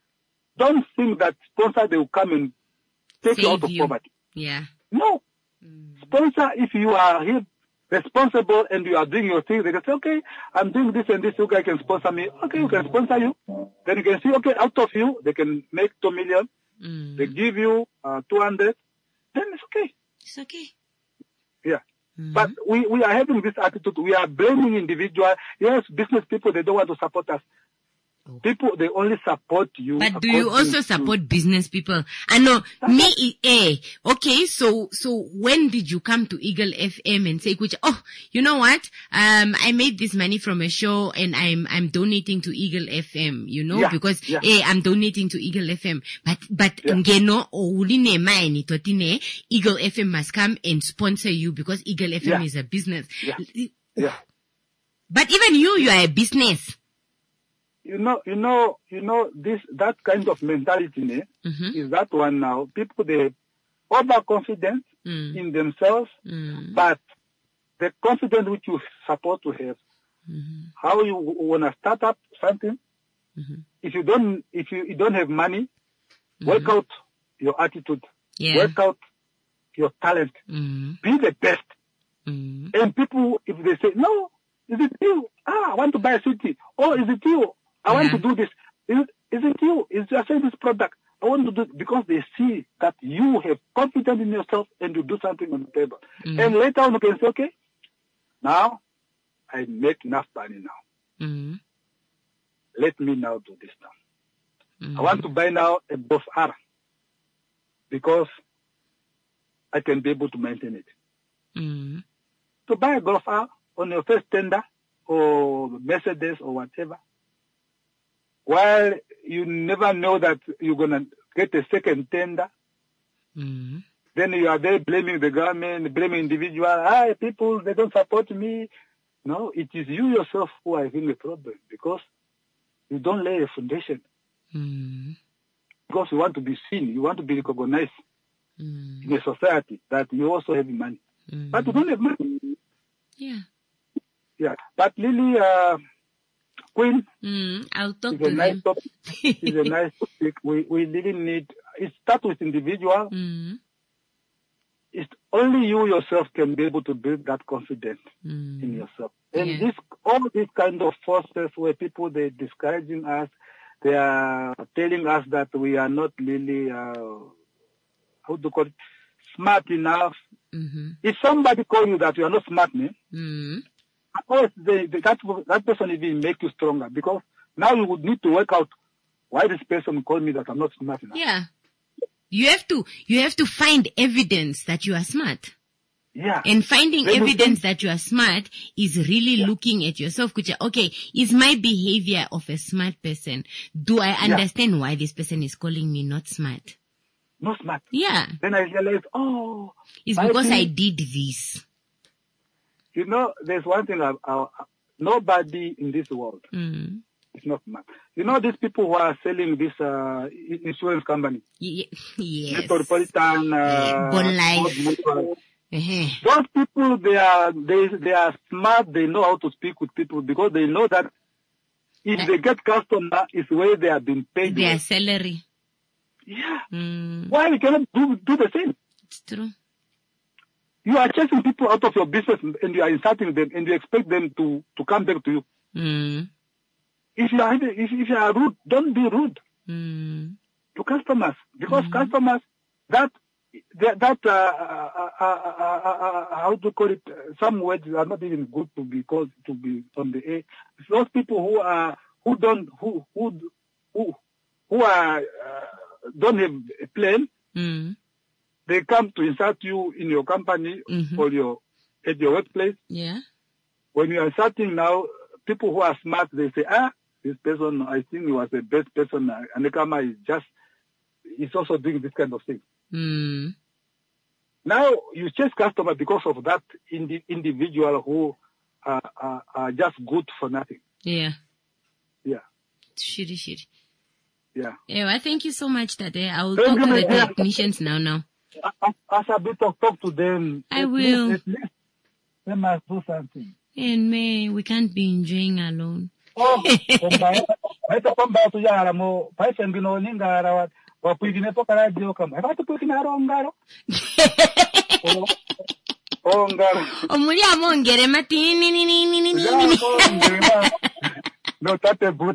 don't think that sponsor, they will come and take Save you out of you. poverty. Yeah. No. Mm. Sponsor, if you are here responsible and you are doing your thing, they can say, okay, I'm doing this and this, you guys can sponsor me. Okay, you can sponsor you. Then you can see, okay, out of you, they can make two million. Mm. They give you uh, two hundred. Then it's okay. It's okay. Yeah. Mm-hmm. But we, we are having this attitude. We are blaming individuals. Yes, business people, they don't want to support us. Oh. People, they only support you. But do you also support to... business people? I know, me, eh, okay, so, so when did you come to Eagle F M and say, oh, you know what, um, I made this money from a show and I'm, I'm donating to Eagle F M, you know, yeah, because, yeah. eh, I'm donating to Eagle F M. But, but, yeah. ngeno, uline maini totine, Eagle F M must come and sponsor you because Eagle F M yeah. is a business. Yeah. yeah. But even you, you are a business. You know, you know, you know, this, that kind of mentality, eh, mm-hmm. is that one now. People, they overconfident mm. in themselves, mm. but the confidence which you're supposed to have, mm-hmm. how you want to start up something, mm-hmm. if you don't, if you, you don't have money, mm-hmm. work out your attitude, yeah. work out your talent, mm-hmm. be the best. Mm-hmm. And people, if they say, no, is it you? Ah, I want to buy a city. Oh, is it you? I want yeah. to do this. Is it, is it you? Is you are selling this product? I want to do it because they see that you have confidence in yourself and you do something on the table. Mm-hmm. And later on you can say, okay, now I make enough money now. Mm-hmm. Let me now do this now. Mm-hmm. I want to buy now a Golf R because I can be able to maintain it. Mm-hmm. To buy a Golf R on your first tender or Mercedes or whatever, while you never know that you're going to get a second tender, mm-hmm. then you are there blaming the government, blaming individuals. Hi, people, they don't support me. No, it is you yourself who are having a problem because you don't lay a foundation. Mm-hmm. Because you want to be seen, you want to be recognized mm-hmm. in a society that you also have money. Mm-hmm. But you don't have money. Yeah. Yeah. But Lily, uh, Queen, mm, I'll talk is to a nice them. topic. It's a nice topic. We, we really need, it starts with individual. Mm-hmm. It's only you yourself can be able to build that confidence mm. in yourself. And yeah. this, all these kind of forces where people, they're discouraging us, they are telling us that we are not really, uh, how do you call it, smart enough. Mm-hmm. If somebody call you that you are not smart, man, mm-hmm. of course, they, they, that, that person will make you stronger because now you would need to work out why this person called me that I'm not smart enough. Yeah. You have to, you have to find evidence that you are smart. Yeah. And finding Then evidence that you are smart is really yeah. looking at yourself. Okay, is my behavior of a smart person? Do I understand yeah. why this person is calling me not smart? Not smart. Yeah. Then I realized, oh. It's because I, think, I did this. You know, there's one thing, uh, uh, nobody in this world mm. is not smart. You know these people who are selling this uh, insurance company? Y- yes. Metropolitan, uh, yeah. Bond Life. Uh-huh. Those people, they are they they are smart. They know how to speak with people because they know that if uh, they get customer, it's where they have been paid. Their salary. Yeah. Mm. Why we cannot do do the same? It's true. You are chasing people out of your business and you are insulting them and you expect them to, to come back to you. Mm. If you are if, if you are rude, don't be rude mm. to customers because mm. customers that. That, that uh, uh, uh, uh, uh, how to call it? Some words are not even good to be called to be on the air. It's those people who are who don't who who who who are uh, don't have a plan. Mm. They come to insult you in your company mm-hmm. or your at your workplace. Yeah. When you are insulting now, people who are smart, they say, ah, this person, I think he was the best person. And Nekama is just, he's also doing this kind of thing. Mm. Now you chase customer because of that indi- individual who are, are, are just good for nothing. Yeah. Yeah. Shitty, shitty. Yeah. Yeah, thank you so much, Tade. I will talk to the technicians now, now. As a bit of talk to them. I will. Least, at least they must do something. And me, we can't be enjoying alone. Oh, ito pamba to yara mo, pa sengino ninga Wapigine po kala dio kama. Eba tu puti na rongaro. Oh, ngaro. Omuli amongere mati ni ni ni ni ni ni. No tate but.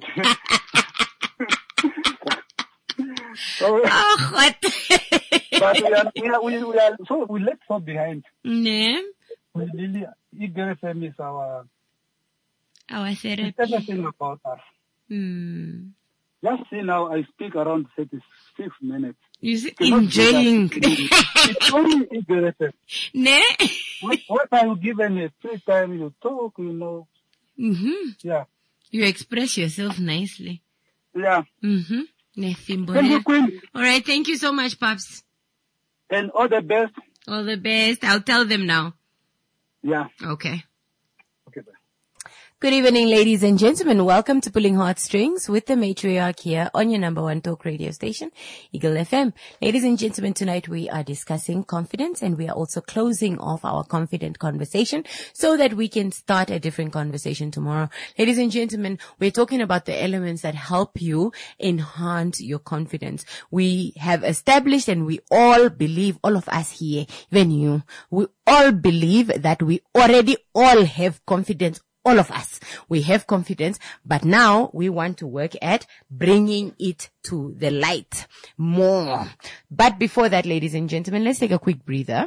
Oh, what? But we are, we are, we are, so we left so behind. Ne? We really, Eagle F M is our, our therapy. It's everything about us. Hmm. Just see now, I speak around thirty-six minutes. You see, enjoying. It's only Eagle F M. Ne? What, what are you given a free time? You talk, you know. Mm-hmm. Yeah. You express yourself nicely. Yeah. Mm-hmm. Thank you, Queen. All right. Thank you so much, Pops. And all the best. All the best. I'll tell them now. Yeah. Okay. Okay, bye. Good evening, ladies and gentlemen. Welcome to Pulling Heartstrings with the Matriarch here on your number one talk radio station, Eagle F M. Ladies and gentlemen, tonight we are discussing confidence and we are also closing off our confident conversation so that we can start a different conversation tomorrow. Ladies and gentlemen, we're talking about the elements that help you enhance your confidence. We have established and we all believe, all of us here, even you, we all believe that we already all have confidence. All of us, we have confidence, but now we want to work at bringing it to the light more. But before that, ladies and gentlemen, let's take a quick breather.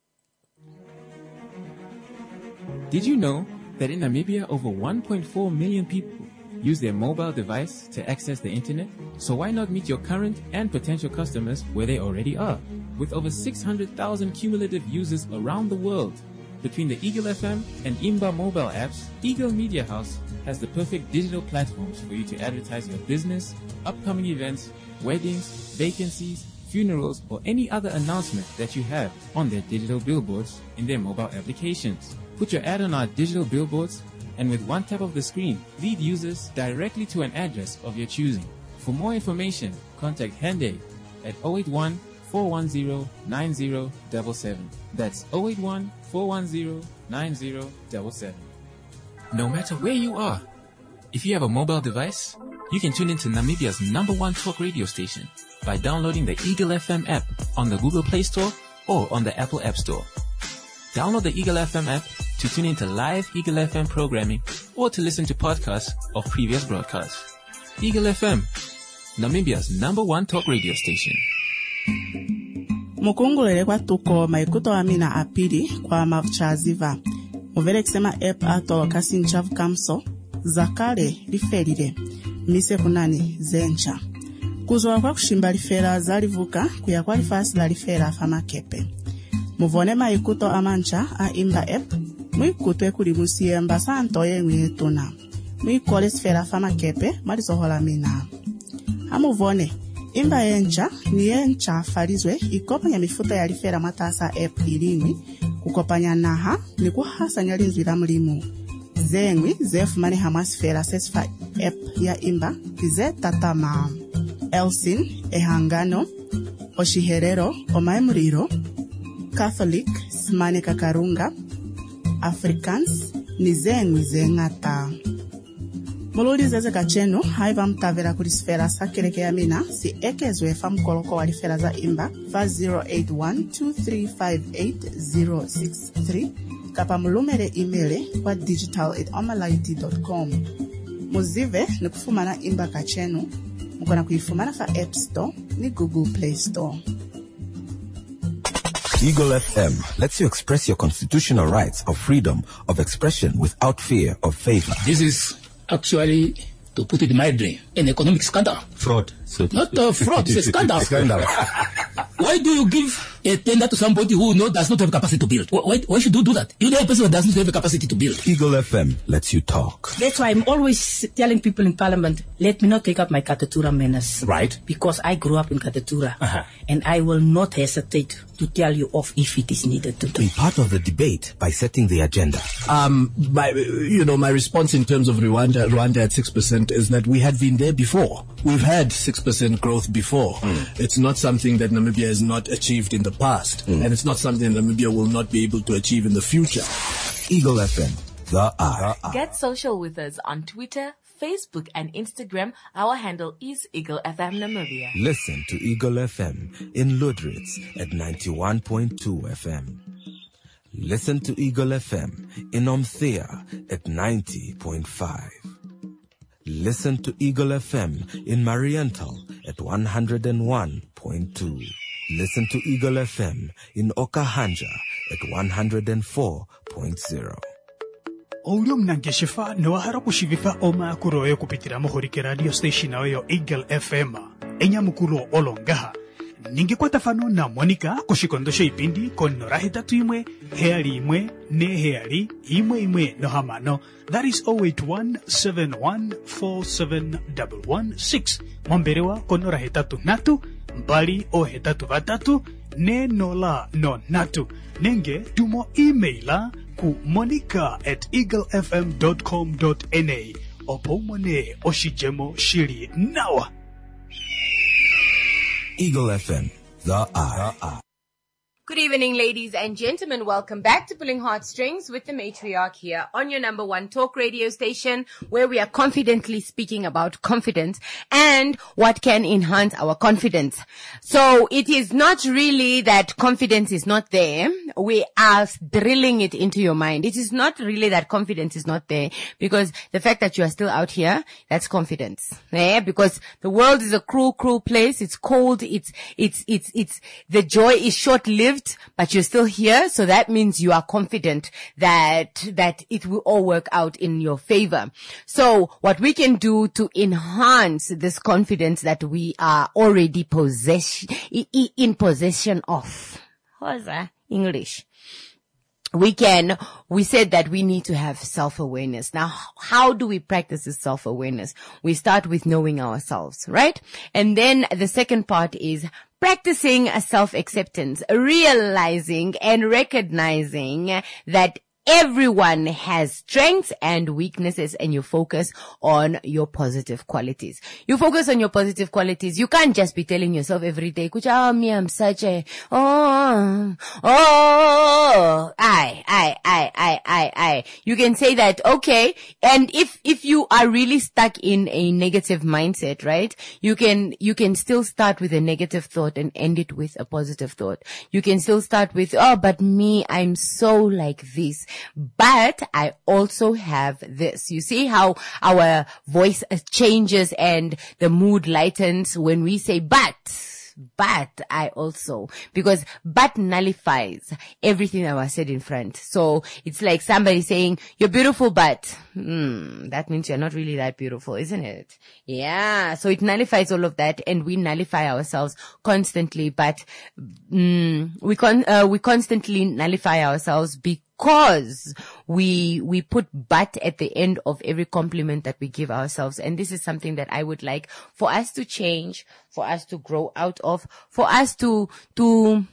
Did you know that in Namibia, over one point four million people use their mobile device to access the internet? So why not meet your current and potential customers where they already are? With over six hundred thousand cumulative users around the world, between the Eagle F M and Imba mobile apps, Eagle Media House has the perfect digital platforms for you to advertise your business, upcoming events, weddings, vacancies, funerals, or any other announcement that you have on their digital billboards in their mobile applications. Put your ad on our digital billboards, and with one tap of the screen, lead users directly to an address of your choosing. For more information, contact Hande at zero eight one, four one zero, nine zero seven seven. That's zero eight one, four one zero, nine zero seven seven. No matter where you are, if you have a mobile device, you can tune into Namibia's number one talk radio station by downloading the Eagle F M app on the Google Play Store or on the Apple App Store. Download the Eagle F M app to tune into live Eagle F M programming or to listen to podcasts of previous broadcasts. Eagle F M, Namibia's number one talk radio station. Mukungulele kwa tuko maikuto amina apili kwa mavuchaziva. Muvele kisema app ato kasi nchavu kamso, zakale lifelile, mise kunani zencha. Kuzoa kwa kushimba lifela za livuka, kuya kwa lifasi la lifela fama kepe. muvone maikuto amancha a imba app muikuto ekulimusie mbasanto yengwi etuna muikole sfera fama kepe malisohola mina amuvone imba yencha ni yencha farizwe ikopanya mifuta ya lifera matasa app ilingwi kukopanya naha ni kuhasa nyalinzwi la mlimu zengwi zefumane hamasfera sesfa app ya imba kize tatama Elsin ehangano oshiherero omaemuriro Catholic smane kakarunga Africans ni zengwi zengata mululi zeze kachenu haiva mtavera kulisfera sakereke ya mina si ekezwe fa mkoloko wa lifera za imba fa zero eight one two three five eight zero six three kapa mulumere email kwa digital at omalaiti dot com muzive ni kufumana imba kachenu mukona kuifumana fa App Store ni Google Play Store. Eagle F M lets you express your constitutional rights of freedom of expression without fear of favor. This is actually, to put it mildly, an economic scandal. Fraud. So Not a fraud, it's a scandal. Scandal. Why do you give a tender to somebody who no, does not have capacity to build? Why, why should you do that? You know a person that does not have a capacity to build. Eagle F M lets you talk. That's why I'm always telling people in Parliament, let me not take up my Katatura menace. Right. Because I grew up in Katatura. Uh-huh. And I will not hesitate to tell you off if it is needed to do. Be part of the debate by setting the agenda. Um, my, you know, my response in terms of Rwanda, Rwanda at six percent is that we had been there before. We've had six percent growth before. Mm. It's not something that Namibia has not achieved in the past. Mm. And it's not something Namibia will not be able to achieve in the future. Eagle F M, the eye. Get social with us on Twitter, Facebook, and Instagram. Our handle is Eagle F M Namibia. Listen to Eagle F M in Ludritz at ninety-one point two F M. Listen to Eagle F M in Omthea at ninety point five. Listen to Eagle F M in Mariental at one hundred one point two. Listen to Eagle F M in Okahanja at one hundred four point zero. Oulio mnangeshifa nwahara kushivifa oma kuroyo kupitira mohorike radio station oyo Eagle F M enya mukulu olongaha ninge kwa tafano na Monica kushikondosha ipindi konora hitatu imwe heali imwe ne heali imwe imwe no hamano. That is zero eight one seven one four seven one one six. Momberewa konora hitatu natu mbali o hitatu vatatu ne nola no natu nenge tumo emaila ku monica at eaglefm dot com dot na opomone oshijemo shiri nawa. Eagle F M, the eye. Good evening, ladies and gentlemen. Welcome back to Pulling Heartstrings with the Matriarch here on your number one talk radio station, where we are confidently speaking about confidence and what can enhance our confidence. So it is not really that confidence is not there. We are drilling it into your mind. It is not really that confidence is not there, because the fact that you are still out here, that's confidence. Yeah? Because the world is a cruel, cruel place. It's cold. It's, it's, it's, it's, the joy is short-lived. But you're still here, so that means you are confident that that it will all work out in your favor. So what we can do to enhance this confidence that we are already possess in possession of. What's that? English. We can, we said that we need to have self-awareness. Now, how do we practice this self-awareness? We start with knowing ourselves, right? And then the second part is practicing a self-acceptance, realizing and recognizing that everyone has strengths and weaknesses, and you focus on your positive qualities. You focus on your positive qualities. You can't just be telling yourself every day, oh, me, I'm such a, oh, oh, I, I, I, I, I, I. You can say that, okay, and if, if you are really stuck in a negative mindset, right, you can, you can still start with a negative thought and end it with a positive thought. You can still start with, oh, but me, I'm so like this. But I also have this. You see how our voice changes and the mood lightens when we say but. but I also, because but nullifies everything that was said in front. So it's like somebody saying, you're beautiful, but hmm, that means you're not really that beautiful, isn't it? Yeah. So it nullifies all of that, and we nullify ourselves constantly, but mm, we con- uh, we constantly nullify ourselves because we we put but at the end of every compliment that we give ourselves. And this is something that I would like for us to change, for us to grow out of, for us to to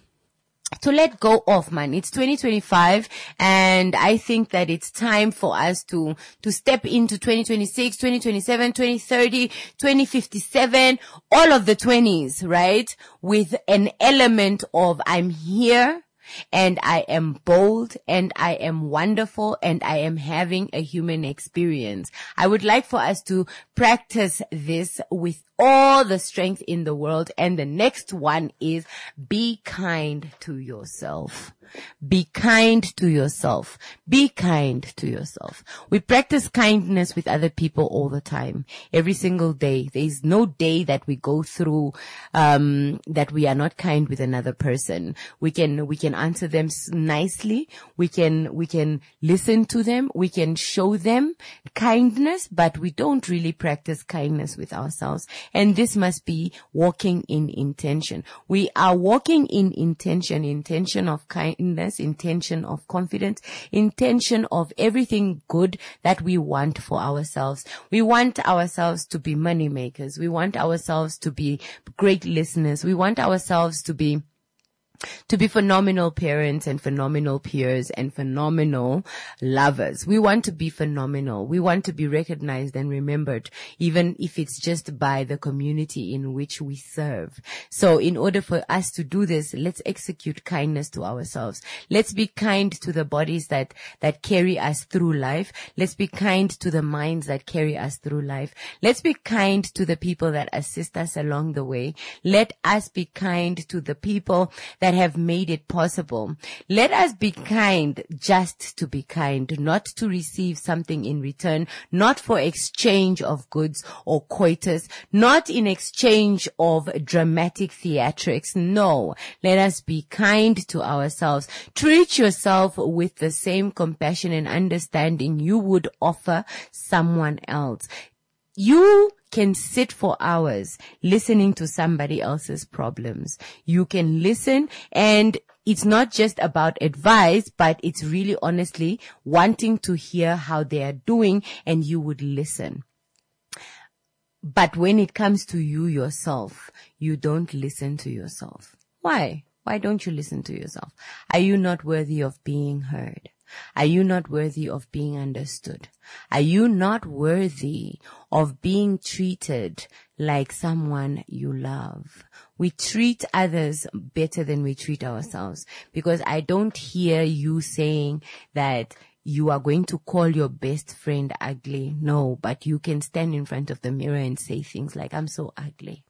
to let go of, man. It's twenty twenty-five, and I think that it's time for us to to step into twenty twenty-six, twenty twenty-seven, twenty thirty, twenty fifty-seven, all of the twenties, right? With an element of I'm here, and I am bold, and I am wonderful, and I am having a human experience. I would like for us to practice this with all the strength in the world. And the next one is be kind to yourself. Be kind to yourself. Be kind to yourself. We practice kindness with other people all the time, every single day. There is no day that we go through um that we are not kind with another person. We can we can answer them nicely. We can we can listen to them. We can show them kindness, but we don't really practice kindness with ourselves. And this must be walking in intention. We are walking in intention, intention of kindness, intention of confidence, intention of everything good that we want for ourselves. We want ourselves to be money makers. We want ourselves to be great listeners. We want ourselves to be to be phenomenal parents and phenomenal peers and phenomenal lovers. We want to be phenomenal. We want to be recognized and remembered, even if it's just by the community in which we serve. So in order for us to do this, let's execute kindness to ourselves. Let's be kind to the bodies that, that carry us through life. Let's be kind to the minds that carry us through life. Let's be kind to the people that assist us along the way. Let us be kind to the people that have made it possible. Let us be kind just to be kind, not to receive something in return, not for exchange of goods or coitus, not in exchange of dramatic theatrics. No, let us be kind to ourselves. Treat yourself with the same compassion and understanding you would offer someone else. You can sit for hours listening to somebody else's problems. You can listen, and it's not just about advice, but it's really honestly wanting to hear how they are doing, and you would listen. But when it comes to you yourself, you don't listen to yourself. Why? Why don't you listen to yourself? Are you not worthy of being heard? Are you not worthy of being understood? Are you not worthy of being treated like someone you love? We treat others better than we treat ourselves, because I don't hear you saying that you are going to call your best friend ugly. No, but you can stand in front of the mirror and say things like, I'm so ugly.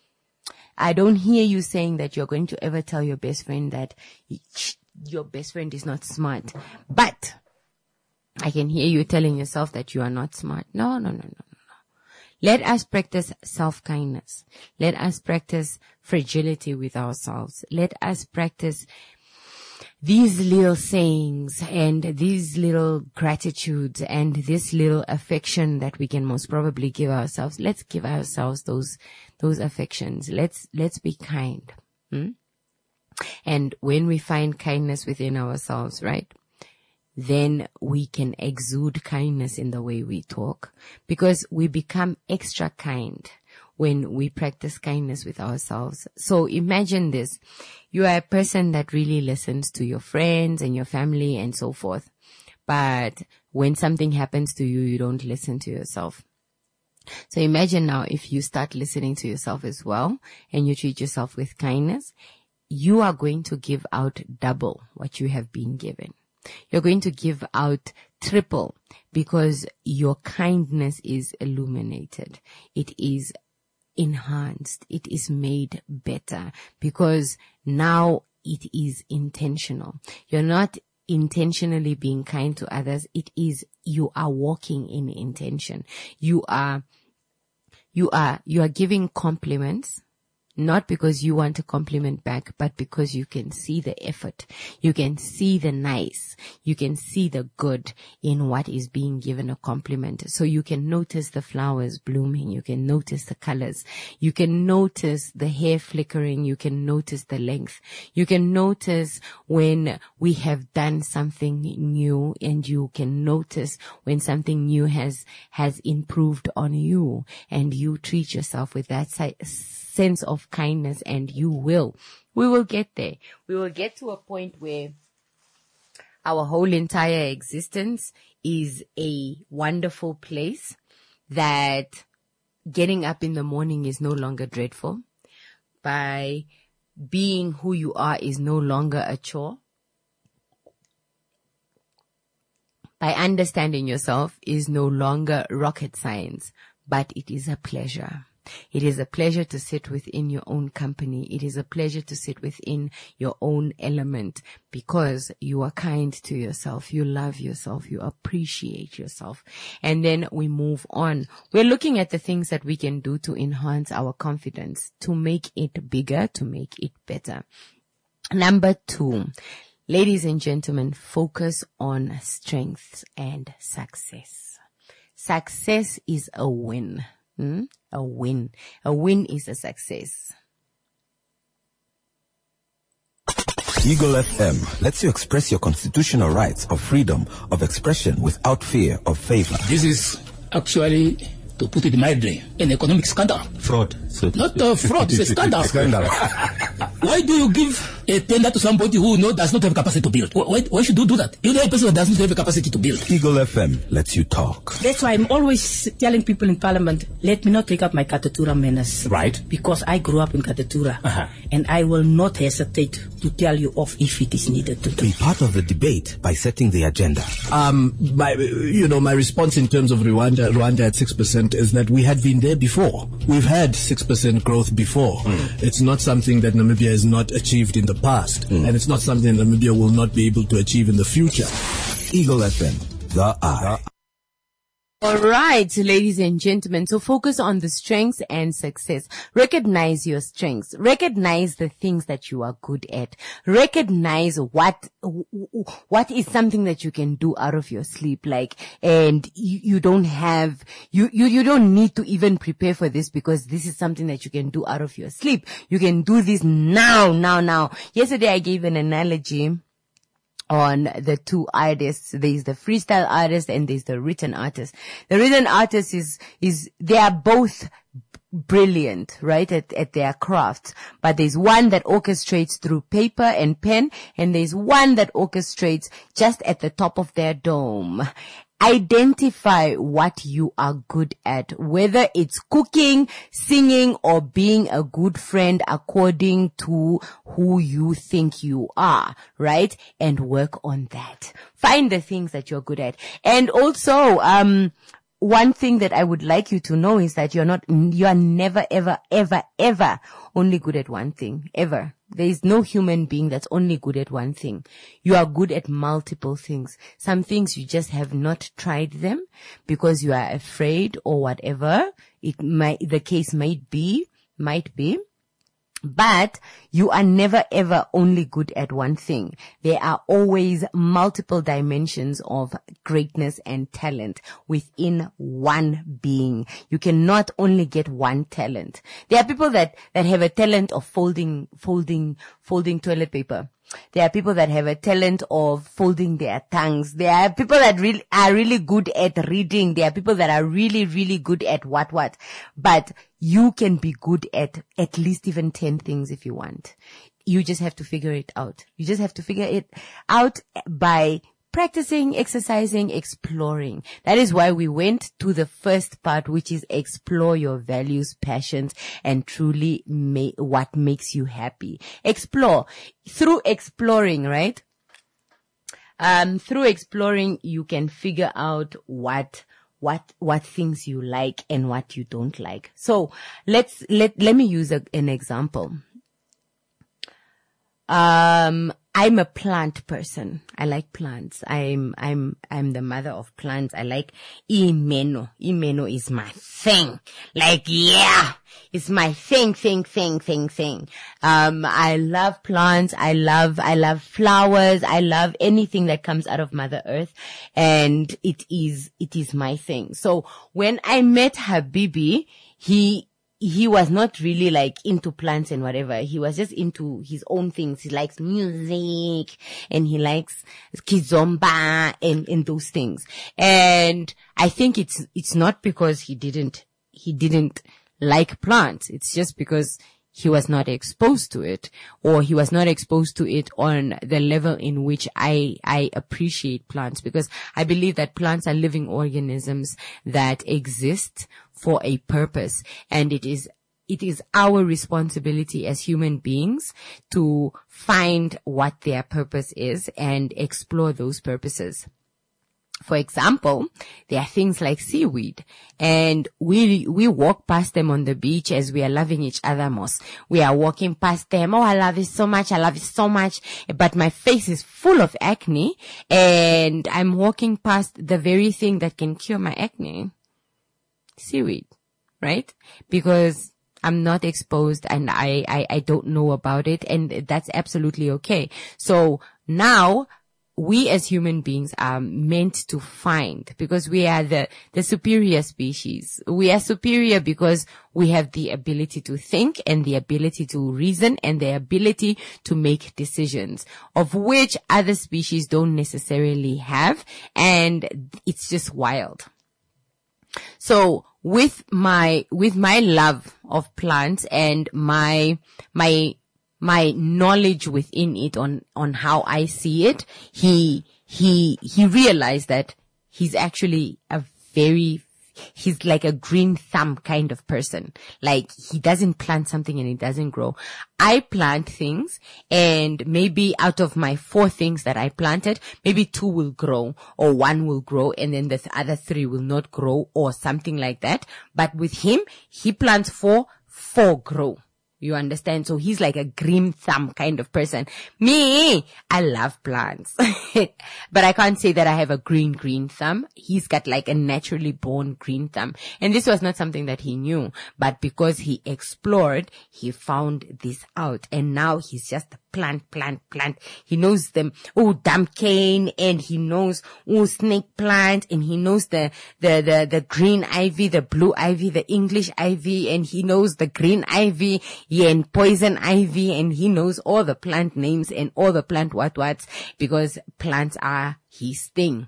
I don't hear you saying that you're going to ever tell your best friend that your best friend is not smart. But I can hear you telling yourself that you are not smart. No, no, no, no, no, no. Let us practice self-kindness. Let us practice fragility with ourselves. Let us practice these little sayings and these little gratitudes and this little affection that we can most probably give ourselves. Let's give ourselves those, those affections. Let's, let's be kind. Hmm? And when we find kindness within ourselves, right, then we can exude kindness in the way we talk, because we become extra kind when we practice kindness with ourselves. So imagine this. You are a person that really listens to your friends and your family and so forth. But when something happens to you, you don't listen to yourself. So imagine now if you start listening to yourself as well and you treat yourself with kindness, you are going to give out double what you have been given. You're going to give out triple, because your kindness is illuminated. It is enhanced. It is made better, because now it is intentional. You're not intentionally being kind to others. It is, you are walking in intention. You are, you are, you are giving compliments, not because you want a compliment back, but because you can see the effort. You can see the nice. You can see the good in what is being given a compliment. So you can notice the flowers blooming. You can notice the colors. You can notice the hair flickering. You can notice the length. You can notice when we have done something new, and you can notice when something new has, has improved on you, and you treat yourself with that si- sense of kindness, and you will. We will get there. We will get to a point where our whole entire existence is a wonderful place, that getting up in the morning is no longer dreadful. By being who you are is no longer a chore. By understanding yourself is no longer rocket science, but it is a pleasure. It is a pleasure to sit within your own company. It is a pleasure to sit within your own element, because you are kind to yourself. You love yourself. You appreciate yourself. And then we move on. We're looking at the things that we can do to enhance our confidence, to make it bigger, to make it better. Number two, ladies and gentlemen, focus on strengths and success. Success is a win. Hmm? A win. A win is a success. Eagle F M lets you express your constitutional rights of freedom of expression without fear of favor. This is actually, to put it mildly, an economic scandal. Fraud. So Not a fraud, it's a scandal. Scandal. Why do you give a tender to somebody who know, does not have capacity to build? Why, why should you do that? You know a person that doesn't have a capacity to build. Eagle F M lets you talk. That's why I'm always telling people in Parliament, let me not take up my Katatura manners. Right. Because I grew up in Katatura. Uh-huh. And I will not hesitate to tell you off if it is needed to do. Be part of the debate by setting the agenda. Um, my, you know, my response in terms of Rwanda, Rwanda at six percent is that we had been there before. We've had six percent growth before. Mm. It's not something that Namibia has not achieved in the past. Mm. And it's not something that Namibia will not be able to achieve in the future. Eagle F M, the eye. All right, ladies and gentlemen. So focus on the strengths and success. Recognize your strengths. Recognize the things that you are good at. Recognize what, what is something that you can do out of your sleep. Like, and you, you don't have, you, you, you don't need to even prepare for this, because this is something that you can do out of your sleep. You can do this now, now, now. Yesterday I gave an analogy on the two artists. There's the freestyle artist and there's the written artist. The written artist is, is, they are both brilliant, right, at, at their crafts. But there's one that orchestrates through paper and pen, and there's one that orchestrates just at the top of their dome. Identify what you are good at, whether it's cooking, singing, or being a good friend according to who you think you are, right? And work on that. Find the things that you're good at. And also, um, one thing that I would like you to know is that you're not, you are never, ever, ever, ever only good at one thing. Ever. There is no human being that's only good at one thing. You are good at multiple things. Some things you just have not tried them because you are afraid or whatever it might, the case might be, might be. But you are never ever only good at one thing. There are always multiple dimensions of greatness and talent within one being. You cannot only get one talent. There are people that, that have a talent of folding, folding, folding toilet paper. There are people that have a talent of folding their tongues. There are people that really are really good at reading. There are people that are really, really good at what, what. But you can be good at at least even ten things if you want. You just have to figure it out. You just have to figure it out by practicing, exercising, exploring. That is why we went to the first part, which is explore your values, passions, and truly ma- what makes you happy. Explore. Through exploring, right? Um, through exploring, you can figure out what what what things you like and what you don't like. So let's let let me use a, an example. Um, I'm a plant person. I like plants. I'm, I'm, I'm the mother of plants. I like imeno. Imeno is my thing. Like, yeah, it's my thing, thing, thing, thing, thing. Um, I love plants. I love, I love flowers. I love anything that comes out of Mother Earth. And it is, it is my thing. So when I met Habibi, he, he was not really like into plants and whatever. He was just into his own things. He likes music and he likes kizomba and, and those things. And I think it's, it's not because he didn't, he didn't like plants. It's just because he was not exposed to it, or he was not exposed to it on the level in which I, I appreciate plants, because I believe that plants are living organisms that exist for a purpose. And it is, it is our responsibility as human beings to find what their purpose is and explore those purposes. For example, there are things like seaweed, and we, we walk past them on the beach as we are loving each other most. We are walking past them. Oh, I love it so much. I love it so much. But my face is full of acne, and I'm walking past the very thing that can cure my acne. Seaweed, right? Because I'm not exposed and I, I, I don't know about it, and that's absolutely okay. So now, we as human beings are meant to find, because we are the, the superior species. We are superior because we have the ability to think and the ability to reason and the ability to make decisions, of which other species don't necessarily have. And it's just wild. So with my, with my love of plants and my, my, my knowledge within it on, on how I see it, he, he, he realized that he's actually a very, he's like a green thumb kind of person. Like, he doesn't plant something and it doesn't grow. I plant things, and maybe out of my four things that I planted, maybe two will grow or one will grow, and then the th- other three will not grow or something like that. But with him, he plants four, four grow. You understand? So he's like a green thumb kind of person. Me, I love plants. But I can't say that I have a green, green thumb. He's got like a naturally born green thumb. And this was not something that he knew. But because he explored, he found this out. And now he's just plant, plant, plant. He knows them, oh, damcane, and he knows, oh, snake plant, and he knows the, the, the, the green ivy, the blue ivy, the English ivy, and he knows the green ivy, yeah, and poison ivy, and he knows all the plant names and all the plant what whats, because plants are his thing.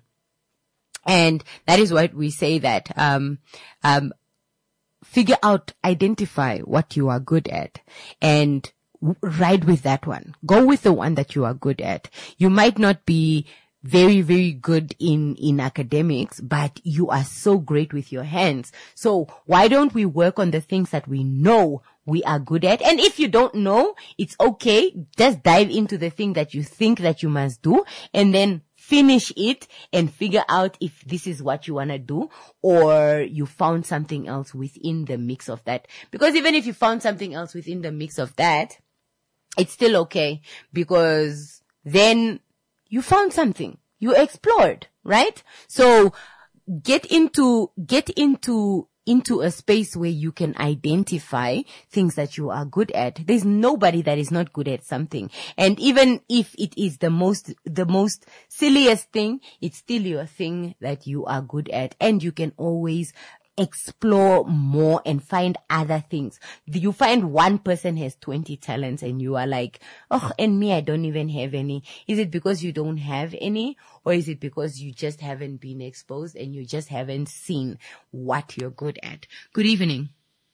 And that is what we say that, um, um, figure out, identify what you are good at, and ride with that one. Go with the one that you are good at. You might not be very, very good in, in academics, but you are so great with your hands. So why don't we work on the things that we know we are good at? And if you don't know, it's okay. Just dive into the thing that you think that you must do, and then finish it and figure out if this is what you want to do, or you found something else within the mix of that. Because even if you found something else within the mix of that, it's still okay, because then you found something. You explored, right? So get into, get into, into a space where you can identify things that you are good at. There's nobody that is not good at something. And even if it is the most, the most silliest thing, it's still your thing that you are good at. And you can always explore more and find other things. You find one person has twenty talents and you are like, oh, and me, I don't even have any. Is it because you don't have any, or is it because you just haven't been exposed and you just haven't seen what you're good at? Good evening.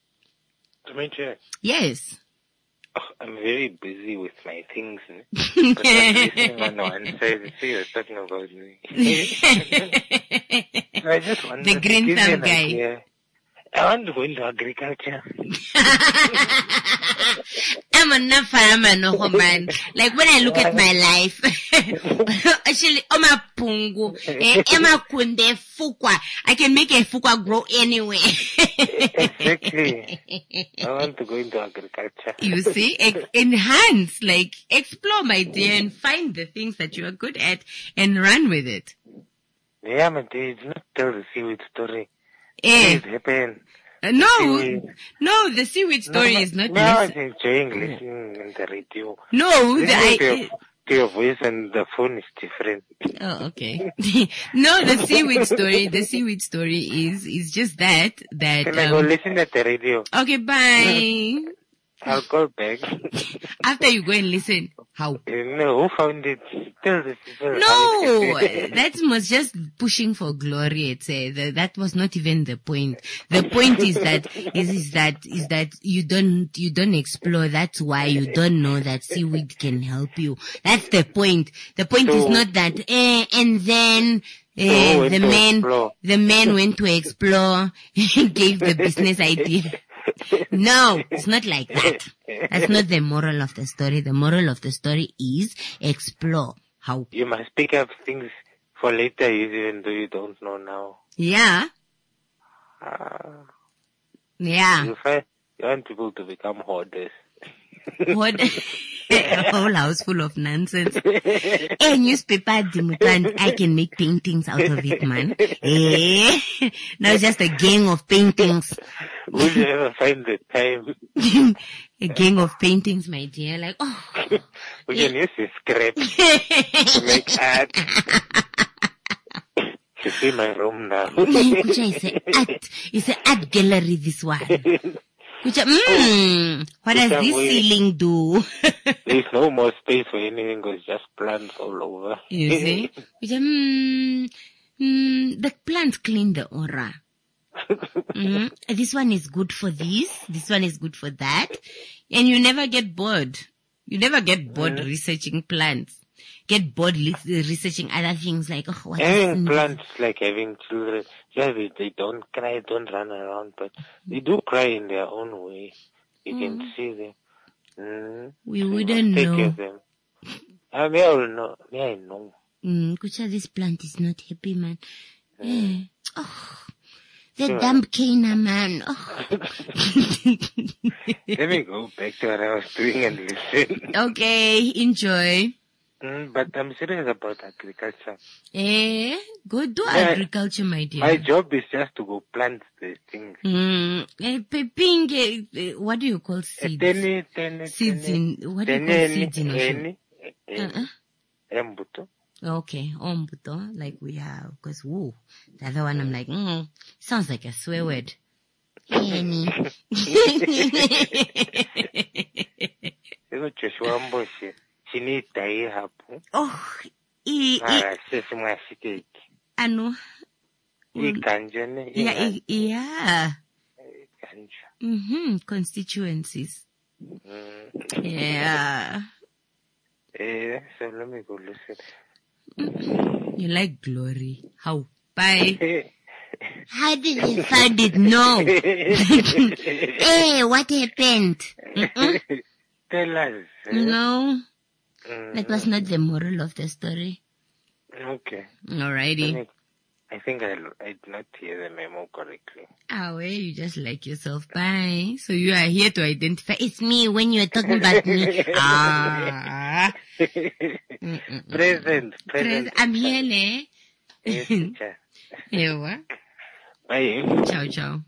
Demetria. Yes. Oh, I'm very busy with my things. But I'm listening on one side. See, you're talking about me. So I just want the to green give you thumb an guy. idea. I want to go into agriculture. I'm a not farmer, no man. Like when I look at my life, actually, I'm a pungu, I'm a kunde fukwa. I can make a fukwa grow anywhere. Exactly. I want to go into agriculture. You see, Ex- enhance, like explore, my dear, and find the things that you are good at and run with it. Yeah, my dear, it's not tell the seaweed story. Eh. It happened. Uh, no, no, the seaweed story no, is not. No, I was less- enjoying listening in the radio. No, the, Listening to, I, your, to your voice and the phone is different. Oh, okay. No, the seaweed story, the seaweed story is, is just that, that, Can I go um, listen at the radio? okay, bye. I'll call back. After you go and listen. How? Uh, No, who found it? Tell the people. No, that was just pushing for glory. It's a, the, that was not even the point. The point is that is, is that is that you don't you don't explore. That's why you don't know that seaweed can help you. That's the point. The point is So- not that. Eh, and then. So Eh, went the to man, explore. the man went to explore, gave the business idea. No, it's not like that. That's not the moral of the story. The moral of the story is explore. How? You must pick up things for later, even though you don't know now. Yeah. Uh, Yeah. you, find, you want people to become hoarders. What? A whole house full of nonsense. A newspaper, Dimutland, I can make paintings out of it, man. Eh? Now it's just a gang of paintings. Will you ever find the time? A gang of paintings, my dear. Like, oh. We can use this scrap to make art. You see my room now. Kucha is a art. It's an art gallery, this one. Kucha, mm, what does Kucha, this we- ceiling do? There's no more space for anything, there's just plants all over. You see? Kucha, mm, mm, the plants clean the aura. Mm, this one is good for this. This one is good for that. And you never get bored. You never get bored Mm. researching plants. Get bored li- researching other things like, oh, what Having is plants like having children. Yeah, they, they don't cry, don't run around, but they do cry in their own way. You Mm. can see them. Mm. We So you wouldn't must take know. care of them. I may all know. May I know. Mm, Kucha, this plant is not happy, man. Eh. Oh, the Sure. damn Kana, man. Oh. Let me go back to what I was doing and listen. Okay, enjoy. Mm, but I'm serious about agriculture. Eh, go do Yeah, agriculture, my dear. My job is just to go plant the things. Mm, eh, peping, eh, eh, what do you call seeds? Teni, teni, Seeds teni, in, what do you call teni, seeds in Osho? eni, eni, Uh-uh. embuto. Okay, ombuto, like we have, because woo, the other one I'm like, mm, sounds like a swear word. Any. Ego Joshua Mboshi, sinita hii hapo. Oh, i, i, Mara sisi mwashikeki. ano, Hii kanjene, hii yeah, i- yeah, kanja. mm-hmm, constituencies. Mm. Yeah. Eh, so let me go listen. You like glory. How? Bye. How did you find it? No. Hey, what happened? Mm-mm. Tell us. eh? No, Mm, that was not the moral of the story. Okay. Alrighty. I think I, I did not hear the memo correctly. Ah, well, you just like yourself. Bye. So you are here to identify. It's me when you are talking about me. Ah. Mm-mm. Present, present. I'm here, le. Yes, teacher. Ewa. Bye. Ciao, ciao.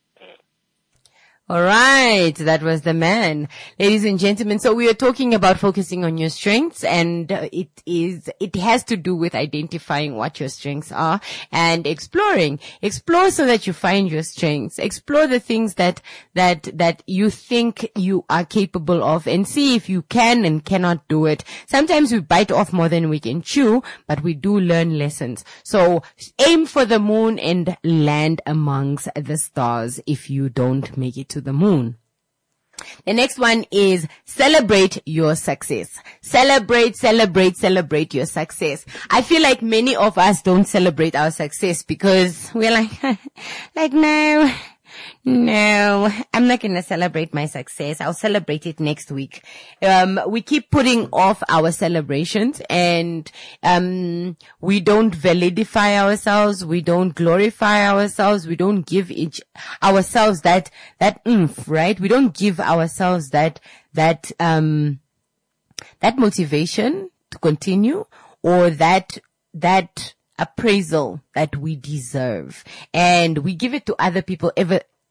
All right, that was the man. Ladies and gentlemen, so we are talking about focusing on your strengths, and uh, it is, it has to do with identifying what your strengths are and exploring. Explore so that you find your strengths. Explore the things that, that, that you think you are capable of and see if you can and cannot do it. Sometimes we bite off more than we can chew, but we do learn lessons. So aim for the moon and land amongst the stars if you don't make it to the moon. The next one is celebrate your success. Celebrate, celebrate, celebrate your success. I feel like many of us don't celebrate our success because we're like, like, no, no, I'm not going to celebrate my success. I'll celebrate it next week. Um, we keep putting off our celebrations and, um, we don't validify ourselves. We don't glorify ourselves. We don't give each ourselves that, that oomph, right? We don't give ourselves that, that, um, that motivation to continue or that, that appraisal that we deserve. And we give it to other people ever,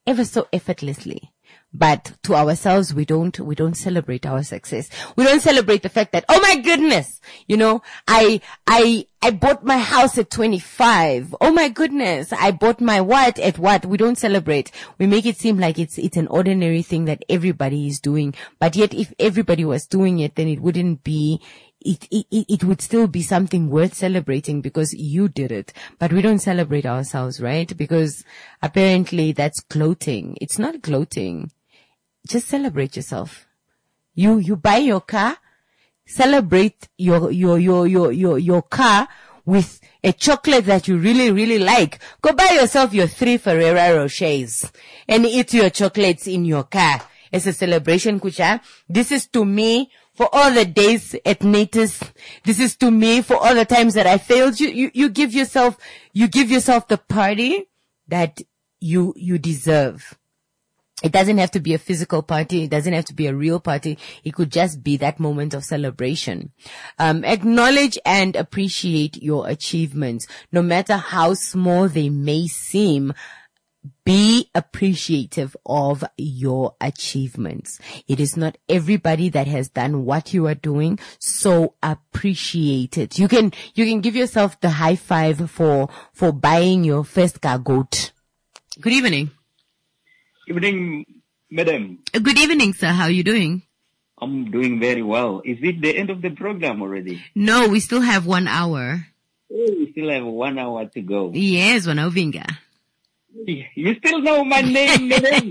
ever so effortlessly. But to ourselves, we don't, we don't celebrate our success. We don't celebrate the fact that, oh my goodness, you know, I, I, I bought my house at twenty-five. Oh my goodness, I bought my what at what? We don't celebrate. We make it seem like it's, it's an ordinary thing that everybody is doing. But yet if everybody was doing it, then it wouldn't be, It, it, it would still be something worth celebrating because you did it. But we don't celebrate ourselves, right? Because apparently that's gloating. It's not gloating. Just celebrate yourself. You, you buy your car, celebrate your, your, your, your, your, your car with a chocolate that you really, really like. Go buy yourself your three Ferrero Rochers and eat your chocolates in your car. It's a celebration, Kucha. This is to me for all the days at Natus. This is to me for all the times that I failed. You, you, you give yourself, you give yourself the party that you, you deserve. It doesn't have to be a physical party. It doesn't have to be a real party. It could just be that moment of celebration. Um, acknowledge and appreciate your achievements, no matter how small they may seem. Be appreciative of your achievements. It is not everybody that has done what you are doing, so appreciate it. You can, you can give yourself the high five for, for buying your first car goat. Good evening. Evening, madam. Good evening, sir. How are you doing? I'm doing very well. Is it the end of the program already? No, we still have one hour. Oh, we still have one hour to go. Yes, one hour vinga. You still know my name, madam.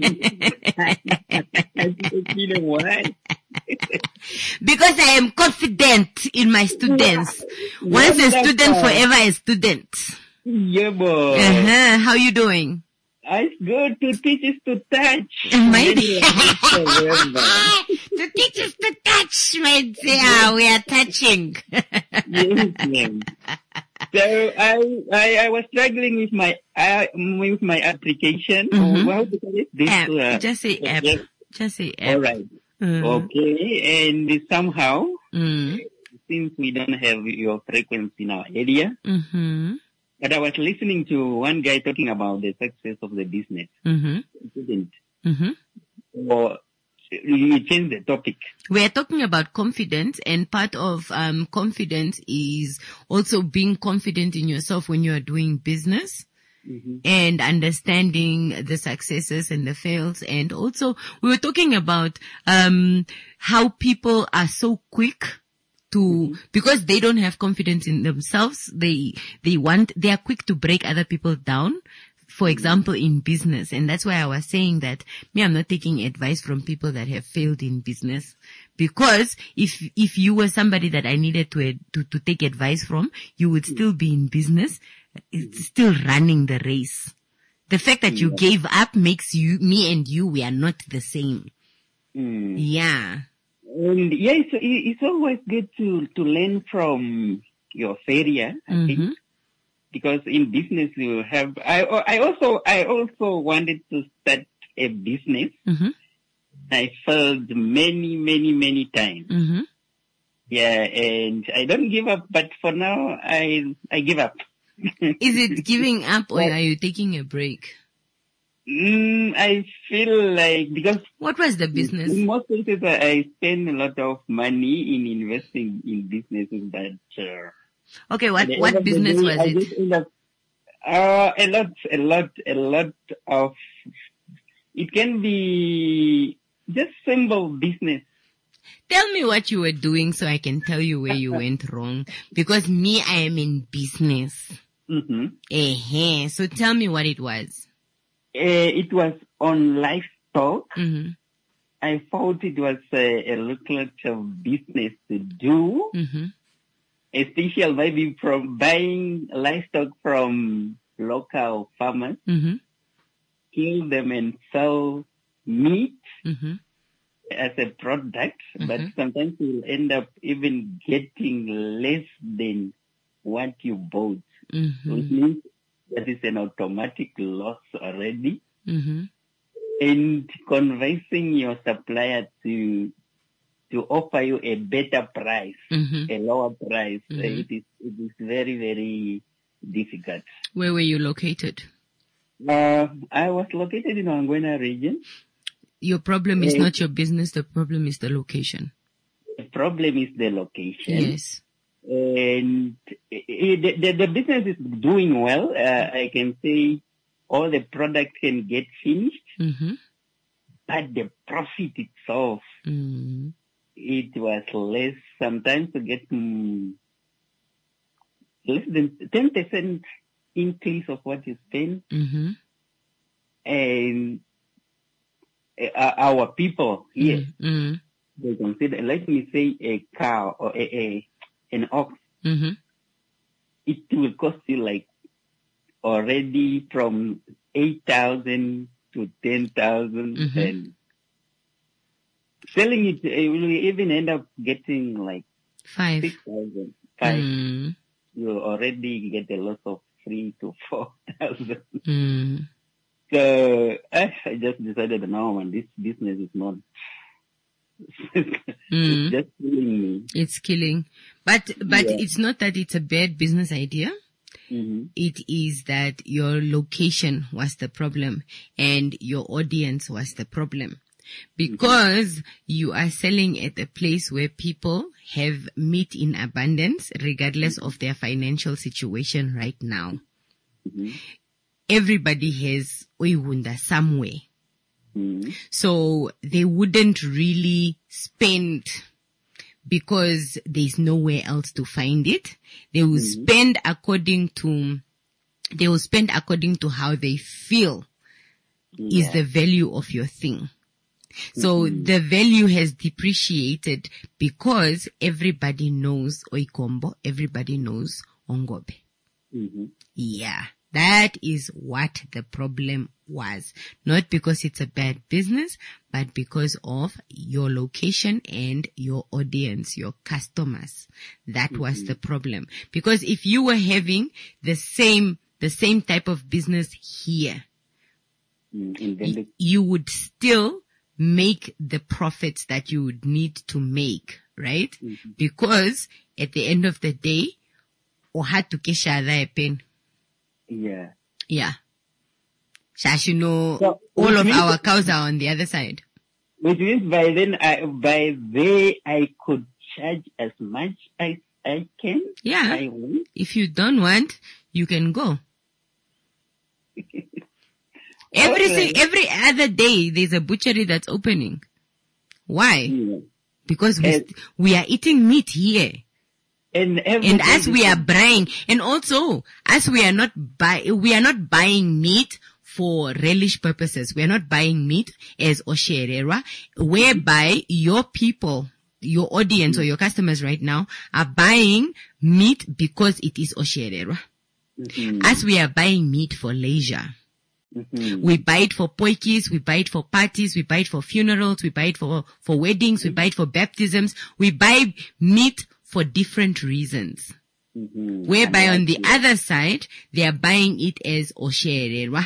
You know why? Because I am confident in my students. Once a student, forever a student. Yeah, boy. Uh-huh. How you doing? It's good to teach us to touch. Maybe. To teach us to touch, my dear. We are touching. Yes, ma'am. So I, I I was struggling with my uh, with my application. Mm-hmm. Or how to call it? This, app. Uh, Just say app. Yes. Just say app. All right. Mm. Okay. And somehow, mm. since we don't have your frequency in our area, mm-hmm. but I was listening to one guy talking about the success of the business. Mm-hmm. Didn't. Mm-hmm. Or you change the topic. We're talking about confidence, and part of um confidence is also being confident in yourself when you are doing business. Mm-hmm. And understanding the successes and the fails. And also we were talking about um how people are so quick to, mm-hmm. because they don't have confidence in themselves, they they want they are quick to break other people down. For example, in business. And that's why I was saying that me, I'm not taking advice from people that have failed in business. Because if, if you were somebody that I needed to, to, to take advice from, you would still be in business. It's still running the race. The fact that you gave up makes you, me and you, we are not the same. Mm. Yeah. And yeah, it's, it's always good to, to learn from your failure, I mm-hmm. think. Because in business you have, I, I also, I also wanted to start a business. Mm-hmm. I failed many, many, many times. Mm-hmm. Yeah, and I don't give up, but for now I, I give up. Is it giving up or are you taking a break? Mm, I feel like, because. What was the business? In most cases I spend a lot of money in investing in businesses that, uh, Okay, what, what business day, was I it? Up, uh, a lot, a lot, a lot of, it can be just simple business. Tell me what you were doing so I can tell you where you went wrong. Because me, I am in business. Mm-hmm. Uh-huh. So tell me what it was. Uh, it was on livestock. Mm-hmm. I thought it was a, a lucrative business to do. Mm-hmm. Especially maybe from buying livestock from local farmers, mm-hmm. kill them and sell meat mm-hmm. as a product, mm-hmm. but sometimes you'll end up even getting less than what you bought, mm-hmm. which means that is an automatic loss already. Mm-hmm. And convincing your supplier to to offer you a better price, mm-hmm. a lower price, mm-hmm. uh, it is it is very, very difficult. Where were you located? Uh, I was located in Angwena region. Your problem is Eh. not your business. The problem is the location. The problem is the location. Yes. And eh, the, the, the business is doing well. Uh, I can say all the products can get finished, Mm-hmm. but the profit itself, Mm-hmm. it was less. Sometimes to get mm, less than ten percent increase of what you spend. Mm-hmm. And uh, our people here, Mm-hmm. they consider, let me say, a cow or a, a an ox, Mm-hmm. it will cost you like already from eight thousand to ten thousand, Mhm. and selling it, it will even end up getting like Five. six thousand. Five. Mm. You already get a loss of three to four thousand. Mm. So I, I just decided, no, man, this business is not. Mm. It's just killing me. It's killing. But, but Yeah. it's not that it's a bad business idea. Mhm. It is that your location was the problem and your audience was the problem. Because you are selling at a place where people have meat in abundance, regardless of their financial situation right now. Mhm. Everybody has oiwunda somewhere. Mhm. So they wouldn't really spend because there's nowhere else to find it. They will spend according to, they will spend according to how they feel is the value of your thing. So the value has depreciated because everybody knows Oikombo, everybody knows Ongobe. Mhm. Yeah, that is what the problem was. Not because it's a bad business, but because of your location and your audience, your customers. That was the problem. Because if you were having the same, the same type of business here, Mm, in Vende- you would still make the profits that you would need to make, right? Because at the end of the day, or had to kesha a pen. Yeah. Yeah. Shash, you know, So, all which of means- our cows are on the other side. Which means by then, I, by there, I could charge as much as I can. Yeah. I want. If you don't want, you can go. Every Okay. sing- every other day, there's a butchery that's opening. Why? Because we, st- we are eating meat here. And, And as we are buying, and also, as we are not buy, we are not buying meat for relish purposes. We are not buying meat as osherera, whereby your people, your audience or your customers right now are buying meat because it is osherera. As we are buying meat for leisure. We buy it for poikis, we buy it for parties, we buy it for funerals, we buy it for, for weddings, we buy it for baptisms. We buy meat for different reasons. Whereby on the other side, they are buying it as oshererwa.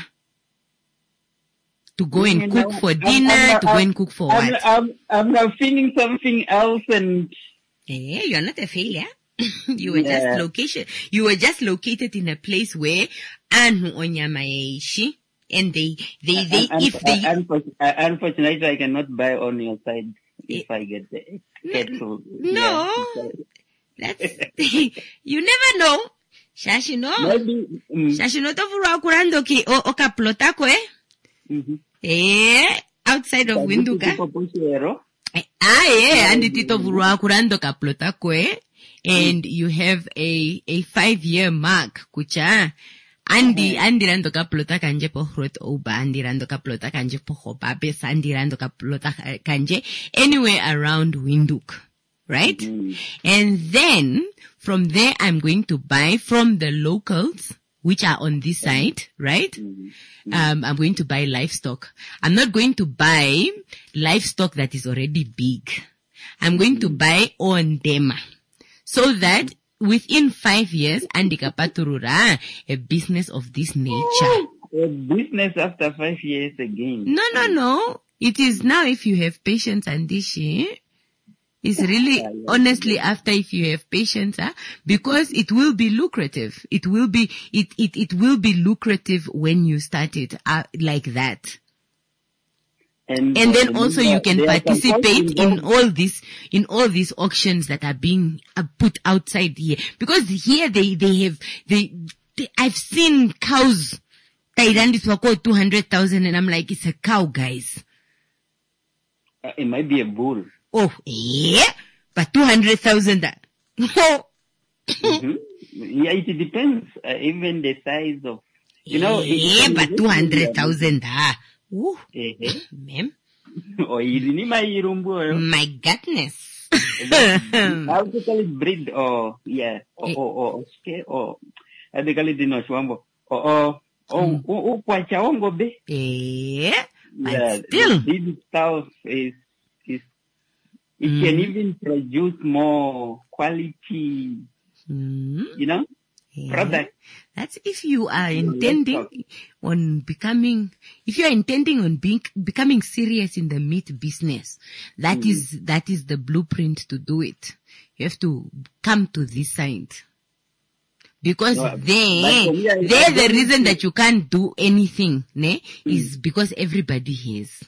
To go and You cook know, for I'm- dinner, I'm- to go I'm- and cook for I'm, what? I'm, I'm now feeling something else, and Eh, you're not a failure. You were Yeah. just location. You were just located in a place where anu onyamaishi, and they, they, they, un- if they, unfor- uh, unfortunately, I cannot buy on your side if I get the cattle. no, that's, you never know. Shashino, Maybe, mm. Shashino tofurwa kurando ki, o, oka plotako eh? Mhm. Eh, outside of Winduka. Winduka. Ah, yeah, and tito vurwa kurando ka plotako eh? And you have a, a five year mark, kucha. Andi, andi rando ka plota kanje po hrot oba, andi rando ka plota kanje po hobabes, andi rando ka plota kanje, anywhere around Windhoek, right? And then, from there, I'm going to buy from the locals, which are on this side, right? Um, I'm going to buy livestock. I'm not going to buy livestock that is already big. I'm going to buy on them. So that within five years, Andika Paturura, a business of this nature. A business after five years again. No, no, no. It is now if you have patience and this, eh? It's really, honestly, after if you have patience, huh? Because it will be lucrative. It will be, it, it, it will be lucrative when you start it uh, like that. And, And then uh, also there- you can there are some participate costs in involved. all these, in all these auctions that are being uh, put outside here. Because here they, they have, they, they I've seen cows, Thailandis were called two hundred thousand and I'm like, it's a cow, guys. Uh, it might be a bull. Oh, yeah, but two hundred thousand. hmm Yeah, it depends. Uh, even the size of, you know. it- Yeah, it- but two hundred thousand, ah. Ooh, Eh, eh. ma'am. Oh, ili ni mairumbu oyo. My goodness. How to call it breed or, yeah, or, or, or, okay, or, how they call it in Oshwambo. Or, or, or, or, kwacha ongo be. Yeah, but Yeah, still. the breed stuff is, is, it Mm. can even produce more quality, Mm. you know, Yeah. product. That's if you are intending on becoming, if you are intending on being, becoming serious in the meat business, that Mm. is, that is the blueprint to do it. You have to come to this side. Because No, but they, for me, I- they're I the don't reason think- that you can't do anything, ne? Is because everybody has.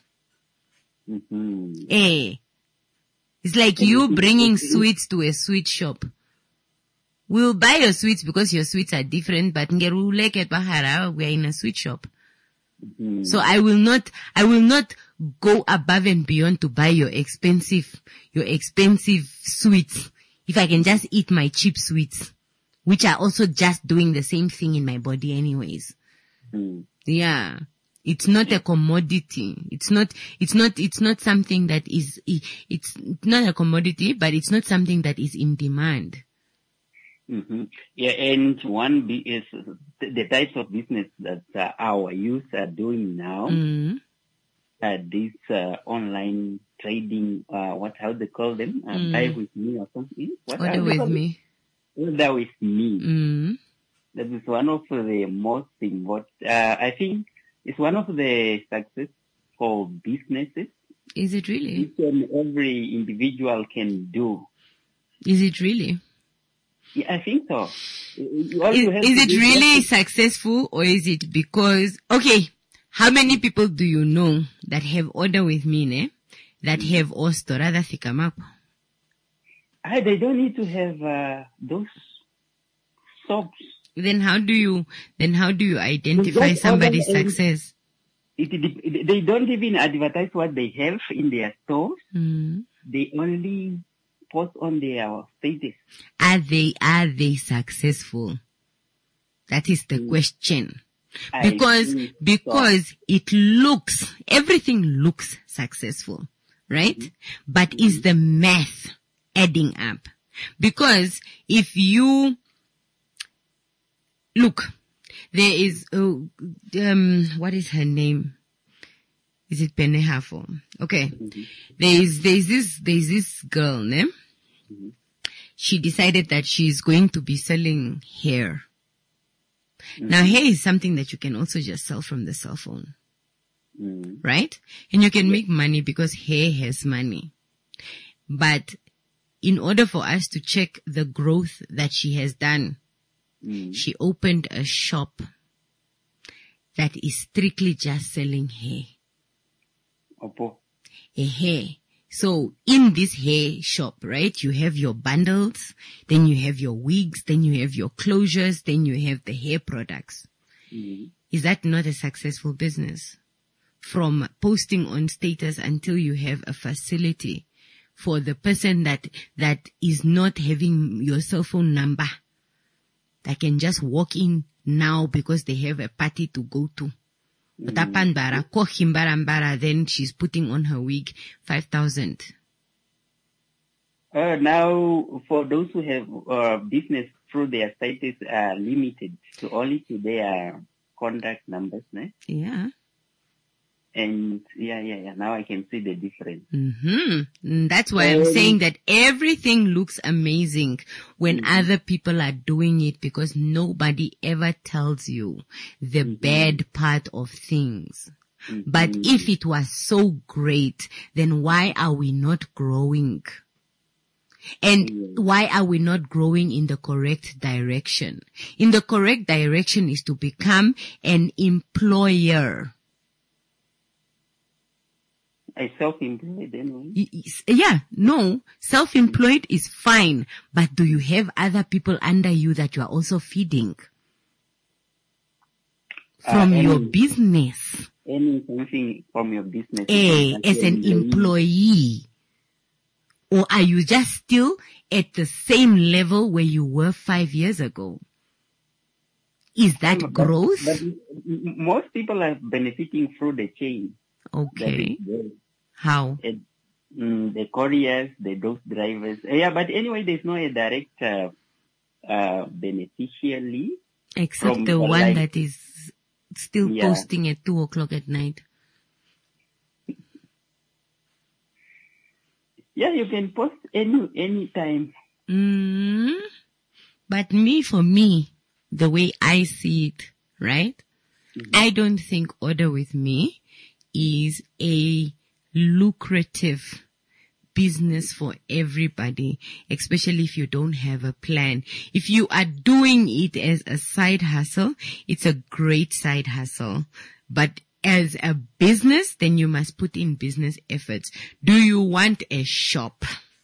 Mm-hmm. Eh. It's like you bringing sweets to a sweet shop. We'll buy your sweets because your sweets are different, but ngeruleke bahara, we are in a sweet shop. Mm-hmm. So I will not, I will not go above and beyond to buy your expensive, your expensive sweets if I can just eat my cheap sweets, which are also just doing the same thing in my body anyways. Mm. Yeah. It's not a commodity. It's not, it's not, it's not something that is, it's not a commodity, but it's not something that is in demand. Mm-hmm. Yeah, and one be is the, the types of business that uh, our youth are doing now. Mm. Uh, this uh, online trading, uh, what how they call them, uh, Mm. buy with me or something. What Order how they with call it? me. Order with me. Mm. That is one of the most important. Uh, I think it's one of the successful businesses. Is it really? Each and every individual can do. Is it really? Yeah, I think so. All Is, you have is to it do really successful or is it because, okay, how many people do you know that have order with me, ne? That have Osto, rather Thikamap? Ah, they don't need to have uh, those soaps. Then how do you, then how do you identify just somebody's order and- success? It, it, they don't even advertise what they have in their stores. Mm. They only post on their status. Are they, are they successful? That is the question. I Because, think so. because it looks, everything looks successful, right? But is the math adding up? Because if you, look, there is, uh, um, what is her name? Is it Penehafo? Okay. There is, there is this, there is this girl, ne? She decided that she's going to be selling hair. Now hair is something that you can also just sell from the cell phone. Mm. Right? And you can make money because hair has money. But in order for us to check the growth that she has done, Mm. she opened a shop that is strictly just selling hair. Opo. A hair. So in this hair shop, right, you have your bundles, then you have your wigs, then you have your closures, then you have the hair products. Mm. Is that not a successful business? From posting on status until you have a facility for the person that, that is not having your cell phone number, that can just walk in now because they have a party to go to. Utapandara, kohimbarambara, then she's putting on her wig, five thousand. Uh, now, for those who have uh, business through their status are limited to only to their contact numbers, ne? Yeah. And yeah, yeah, yeah. Now I can see the difference. Mm-hmm. That's why I'm Um, saying that everything looks amazing when other people are doing it because nobody ever tells you the bad part of things. But if it was so great, then why are we not growing? And why are we not growing in the correct direction? In the correct direction is to become an employer. I self-employed anyway. Y- y- Yeah, no, self-employed is fine, but do you have other people under you that you are also feeding from Uh, any- your business? Any something from your business. A, as an employee? Or are you just still at the same level where you were five years ago? Is that But- growth? But m- m- most people are benefiting through the chain. Okay. That is there. How? And, mm, the couriers, the those drivers. Uh, Yeah, but anyway, there's no a direct uh, uh, beneficially. Except from the the one like- that is still Yeah. posting at two o'clock at night. Yeah, you can post any any time. Mm, but me, for me, the way I see it, right? I don't think Order With Me is a lucrative business for everybody, especially if you don't have a plan. If you are doing it as a side hustle, it's a great side hustle. But as a business, then you must put in business efforts. Do you want a shop?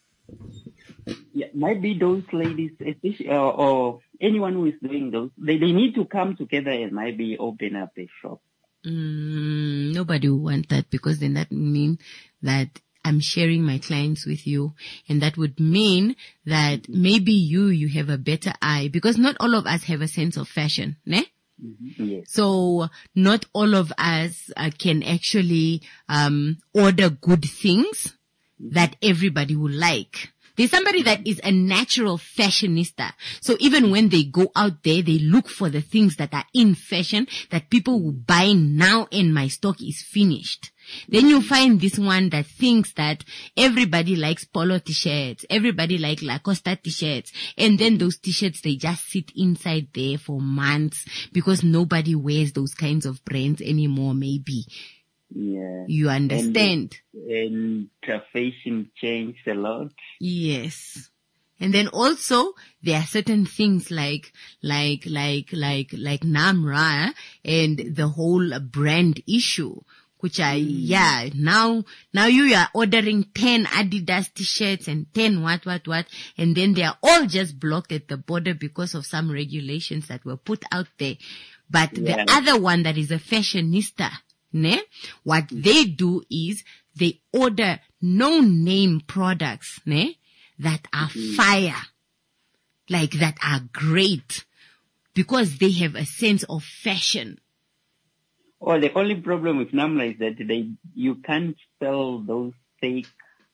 Yeah, might be those ladies, especially, uh, or anyone who is doing those. They they need to come together and maybe open up a shop. Mm, nobody will want that, because then that would mean that I'm sharing my clients with you, and that would mean that maybe you, you have a better eye, because not all of us have a sense of fashion, ne? Yes. So not all of us uh, can actually um order good things that everybody will like. There's somebody that is a natural fashionista. So even when they go out there, they look for the things that are in fashion that people will buy now, and my stock is finished. Then you find this one that thinks that everybody likes polo t-shirts, everybody like Lacoste t-shirts, and then those t-shirts, they just sit inside there for months because nobody wears those kinds of brands anymore, maybe. Yeah. You understand? And, and the fashion changed a lot. Yes. And then also there are certain things like, like, like, like, like Namra and the whole brand issue, which I, yeah, now, now you are ordering ten Adidas t-shirts and ten what, what, what, and then they are all just blocked at the border because of some regulations that were put out there. But Yeah. the other one that is a fashionista, ne? What they do is they order no-name products, ne? That are fire. Like that are great. Because they have a sense of fashion. Oh, the only problem with Namla is that they you can't spell those fake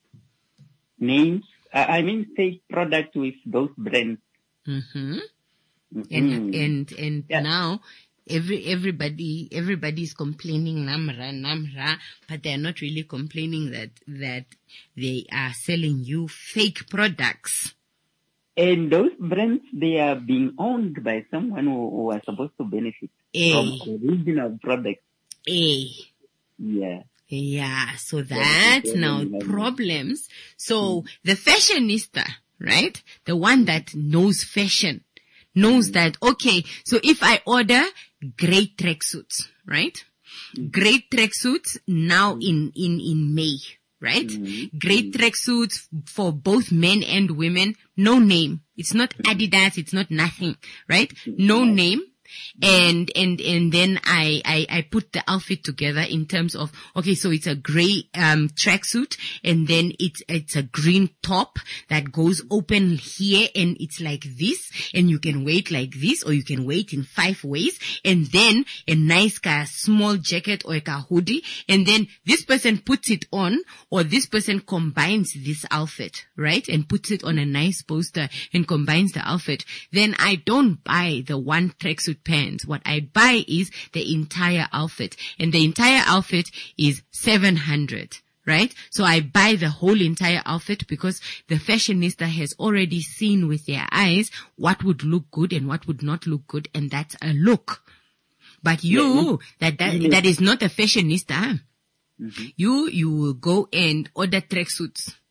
names. Uh, I mean fake products with those brands. Mm-hmm. Mhm. And, and, and now, every, everybody, everybody is complaining Namra, Namra, but they're not really complaining that, that they are selling you fake products. And those brands, they are being owned by someone who, who are supposed to benefit Eh. from original products. Eh. Yeah. Yeah, so that Yeah, now yeah. problems. So the fashionista, right? The one that knows fashion, knows that, okay, so if I order great tracksuits, right? Great tracksuits now in, in, in May, right? Great tracksuits for both men and women, no name. It's not Adidas, it's not nothing, right? No name. And, and, and then I, I, I put the outfit together in terms of, okay, so it's a gray, um, tracksuit, and then it's, it's a green top that goes open here, and it's like this, and you can wear it like this, or you can wear it in five ways, and then a nice ka small jacket or a ka hoodie, and then this person puts it on, or this person combines this outfit, right? And puts it on a nice poster and combines the outfit. Then I don't buy the one tracksuit pants. What I buy is the entire outfit, and the entire outfit is seven hundred, right? So I buy the whole entire outfit because the fashionista has already seen with their eyes what would look good and what would not look good, and that's a look. But you, that, that, that is not a fashionista. You, you will go and order tracksuits.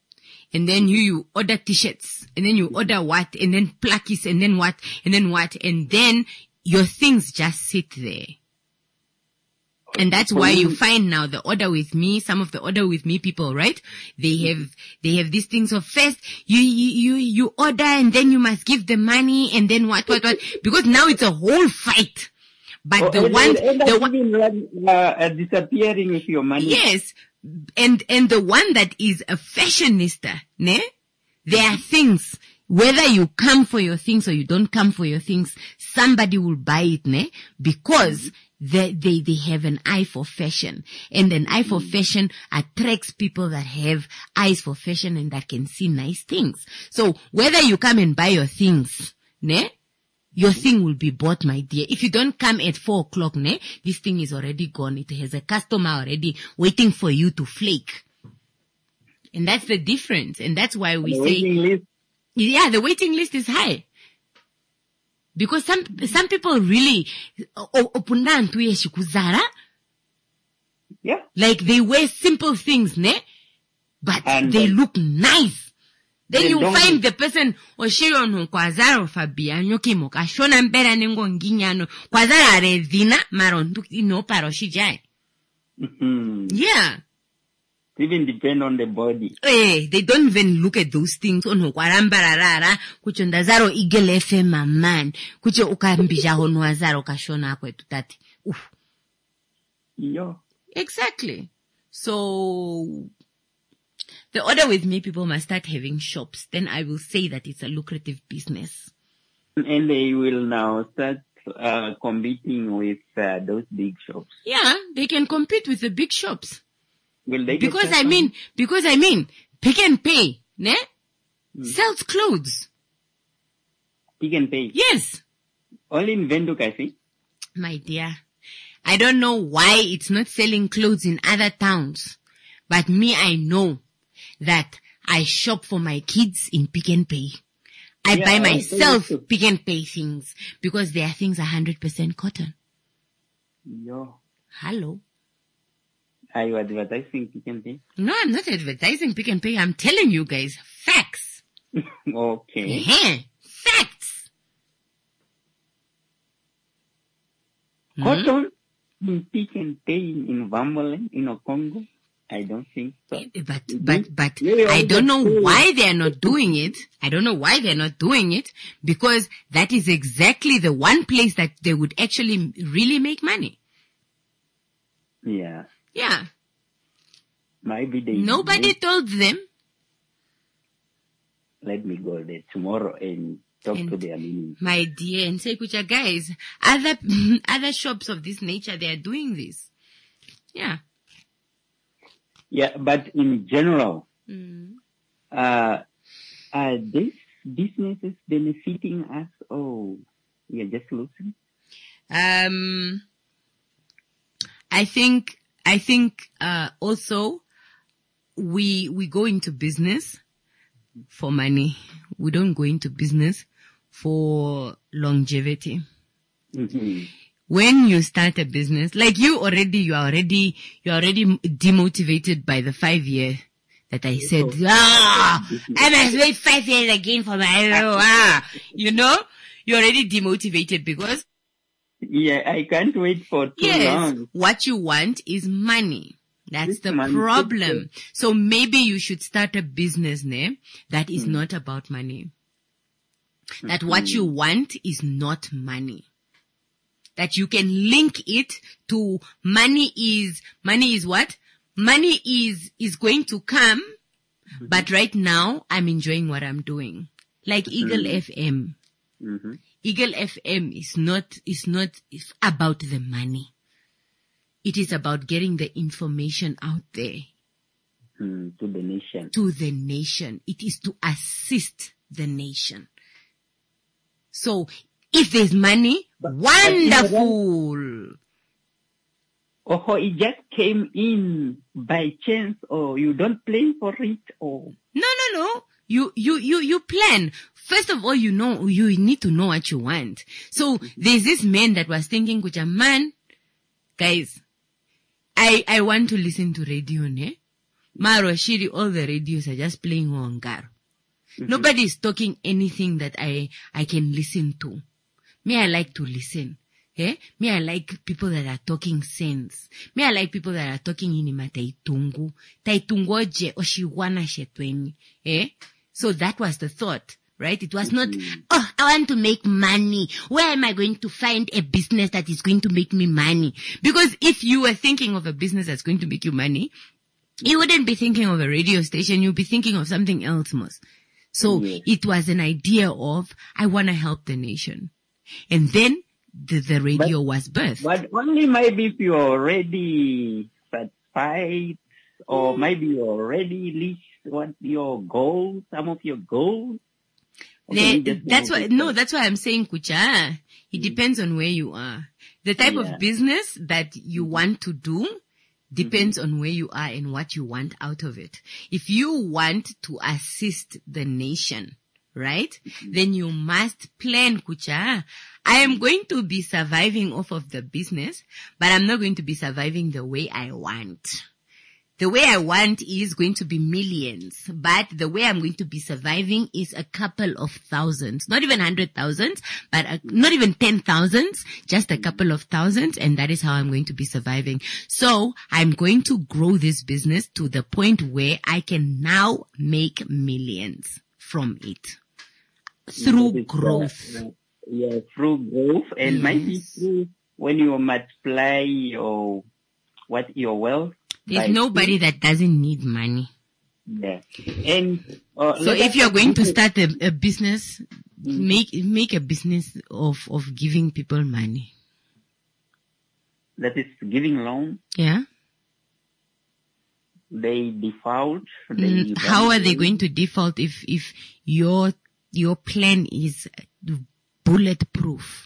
And then you, you order t-shirts, and then you order what, and then plakis, and then what, and then what, and then your things just sit there. And that's why you find now the order with me, some of the order with me people, right? They have, they have these things of first, you, you, you, you order and then you must give the money and then what, what, what, because now it's a whole fight. But oh, the and, one, and the one, uh, uh, disappearing with your money. Yes. And, and the one that is a fashionista, ne? There are things, whether you come for your things or you don't come for your things, somebody will buy it, ne? Because They, they, they have an eye for fashion, and an eye for fashion attracts people that have eyes for fashion and that can see nice things. So whether you come and buy your things, ne, your thing will be bought, my dear. If you don't come at four o'clock, ne, this thing is already gone. It has a customer already waiting for you to flake. And that's the difference. And that's why we the say, waiting list. Yeah, the waiting list is high. Because some, some people really, yeah, like they wear simple things, ne? But and they look nice. Then they you don't- find the person, Oshiron Kwazaro Fabiano Kimo, Kashona Mbera Nengo Nginyano, Kwazara Redina, Maron, no Paroshijai. Mhm. Yeah. It even depend on the body. Eh, they don't even look at those things. Ono kwarambarara, kucho ndazaro igele F M man, kucho ukambija hono azaro kashona kwetu tati. Oof. Yo. Exactly. So, the order with me, people must start having shops. Then I will say that it's a lucrative business. And they will now start uh, competing with uh, those big shops. Yeah, they can compete with the big shops. Will they get Because that I mean, because I mean, Pick and Pay, ne? Hmm. Sells clothes. Pick and Pay? Yes. Only in Windhoek, I think. My dear, I don't know why it's not selling clothes in other towns. But me, I know that I shop for my kids in Pick and Pay. I Yeah, buy I myself think so. Pick and Pay things because there are things one hundred percent cotton. Yo. Hello. Are you advertising Pick and Pay? No, I'm not advertising Pick and Pay. I'm telling you guys facts. Okay. Yeah, facts. Hmm? Cotton in Pick and Pay in Vambolen, in Okongo? I don't think so. But, but, but, Maybe I all don't the know food. why they're not doing it. I don't know why they're not doing it because that is exactly the one place that they would actually really make money. Yeah. Yeah. Maybe they... Nobody told them. Let me go there tomorrow and talk And- to their meaning. My dear, and say, Kucha, guys, other, other shops of this nature, they are doing this. Yeah. Yeah, but in general, Mm. uh, are these businesses benefiting us or we are just losing? Um, I think, I think, uh, also we, we go into business for money. We don't go into business for longevity. Mm-hmm. When you start a business, like you already, you are already, you're already demotivated by the five year that I said, ah, I must wait five years again for my, ah, you know, you're already demotivated because Yeah, I can't wait for too yes, long. what you want is money. That's This the money- problem. So maybe you should start a business name that is not about money. That what you want is not money. That you can link it to money is, money is what? Money is, is going to come, but right now I'm enjoying what I'm doing. Like Eagle F M. Mm-hmm. Eagle F M is not, is not is about the money. It is about getting the information out there Mm, to the nation. to the nation. It is to assist the nation. So if there's money, wonderful. Oh, it just came in by chance, or you don't plan for it, or No, no, no. You, you, you, you plan. First of all, you know, you need to know what you want. So there's this man that was thinking, Kucha, man, guys, I, I want to listen to radio, ne? Maro, Shiri, all the radios are just playing Wangaro. Mm-hmm. Nobody is talking anything that I, I can listen to. Me, I like to listen. Eh? Me, I like people that are talking sense. Me, I like people that are talking inima taitungu. Taitungoje oshiwana shetweni. Eh? So that was the thought, right? It was not, oh, I want to make money. Where am I going to find a business that is going to make me money? Because if you were thinking of a business that's going to make you money, you wouldn't be thinking of a radio station. You'd be thinking of something else, most. So yes. It was an idea of, I want to help the nation. And then the, the radio but, was birthed. But only maybe if you're already satisfied, or maybe you already reached what your goals, some of your goals. The, that's why, no, that's why I'm saying, Kucha, it depends on where you are. The type yeah. of business that you want to do depends mm-hmm. on where you are and what you want out of it. If you want to assist the nation, right? Mm-hmm. Then you must plan, Kucha. I am going to be surviving off of the business, but I'm not going to be surviving the way I want. The way I want is going to be millions, but the way I'm going to be surviving is a couple of thousands, not even hundred thousands, but a, not even ten thousands, just a couple of thousands, and that is how I'm going to be surviving. So I'm going to grow this business to the point where I can now make millions from it through growth. Uh, yeah, through growth, and yes. maybe through when you multiply your what your wealth. There's nobody that doesn't need money. Yeah. And uh, so if you're going to start a, a business, mm-hmm. make make a business of of giving people money. That is giving loan. Yeah. They default. They mm, how are they going to default if if your your plan is bulletproof?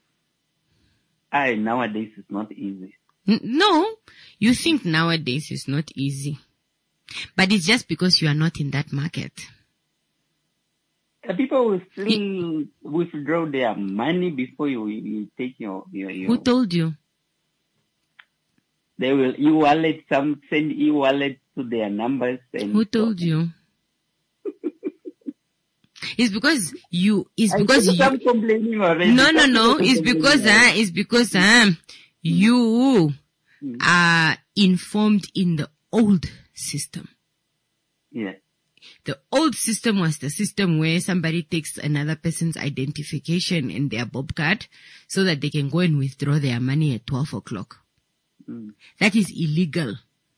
I nowadays it's not easy. No, you think nowadays it's not easy. But it's just because you are not in that market. Uh, people will still withdraw their money before you, you take your, your, your... Who told you? They will e-wallet, some send e-wallet to their numbers. And Who told you? It's because you, it's I because you... I'm complaining already. No, no, no, it's because, uh, it's because, um, you are informed in the old system. Yeah. The old system was the system where somebody takes another person's identification and their bob card so that they can go and withdraw their money at twelve o'clock. Mm. That is illegal.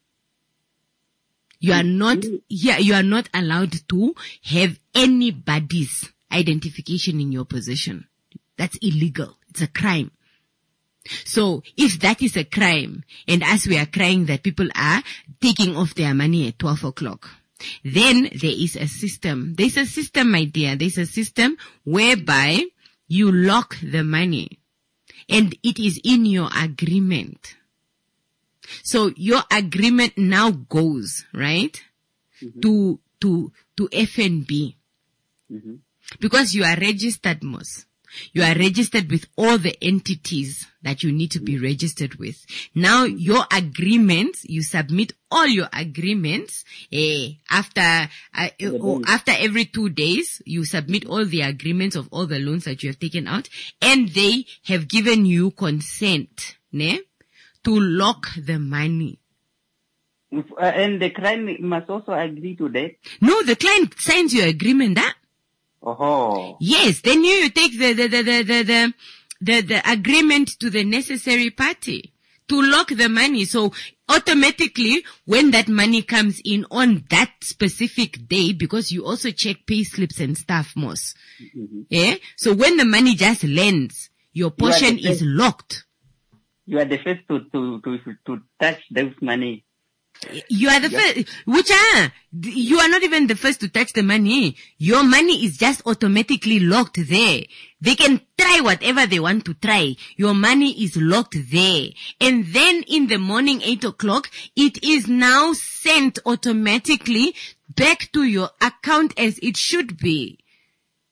You are not, yeah, you are not allowed to have anybody's identification in your possession. That's illegal. It's a crime. So if that is a crime, and as we are crying that people are taking off their money at twelve o'clock, then there is a system. There's a system, my dear. There's a system whereby you lock the money and it is in your agreement. So your agreement now goes, right, mm-hmm. to, to, to F N B. Mm-hmm. Because you are registered, Mos. You are registered with all the entities that you need to be registered with. Now your agreements, you submit all your agreements, eh, after, uh, or after every two days, you submit all the agreements of all the loans that you have taken out, and they have given you consent, ne, to lock the money. If, uh, and the client must also agree to that? No, the client signs your agreement, that. Oh. Yes, then you, you take the, the, the, the, the, the, the, the agreement to the necessary party to lock the money. So automatically when that money comes in on that specific day, because you also check pay slips and stuff, Mos. Mm-hmm. Yeah. So when the money just lands, your portion you is locked. You are the first to, to, to, to touch those money. You are the yes. first, which are, you are not even the first to touch the money. Your money is just automatically locked there. They can try whatever they want to try. Your money is locked there. And then in the morning, eight o'clock, it is now sent automatically back to your account as it should be.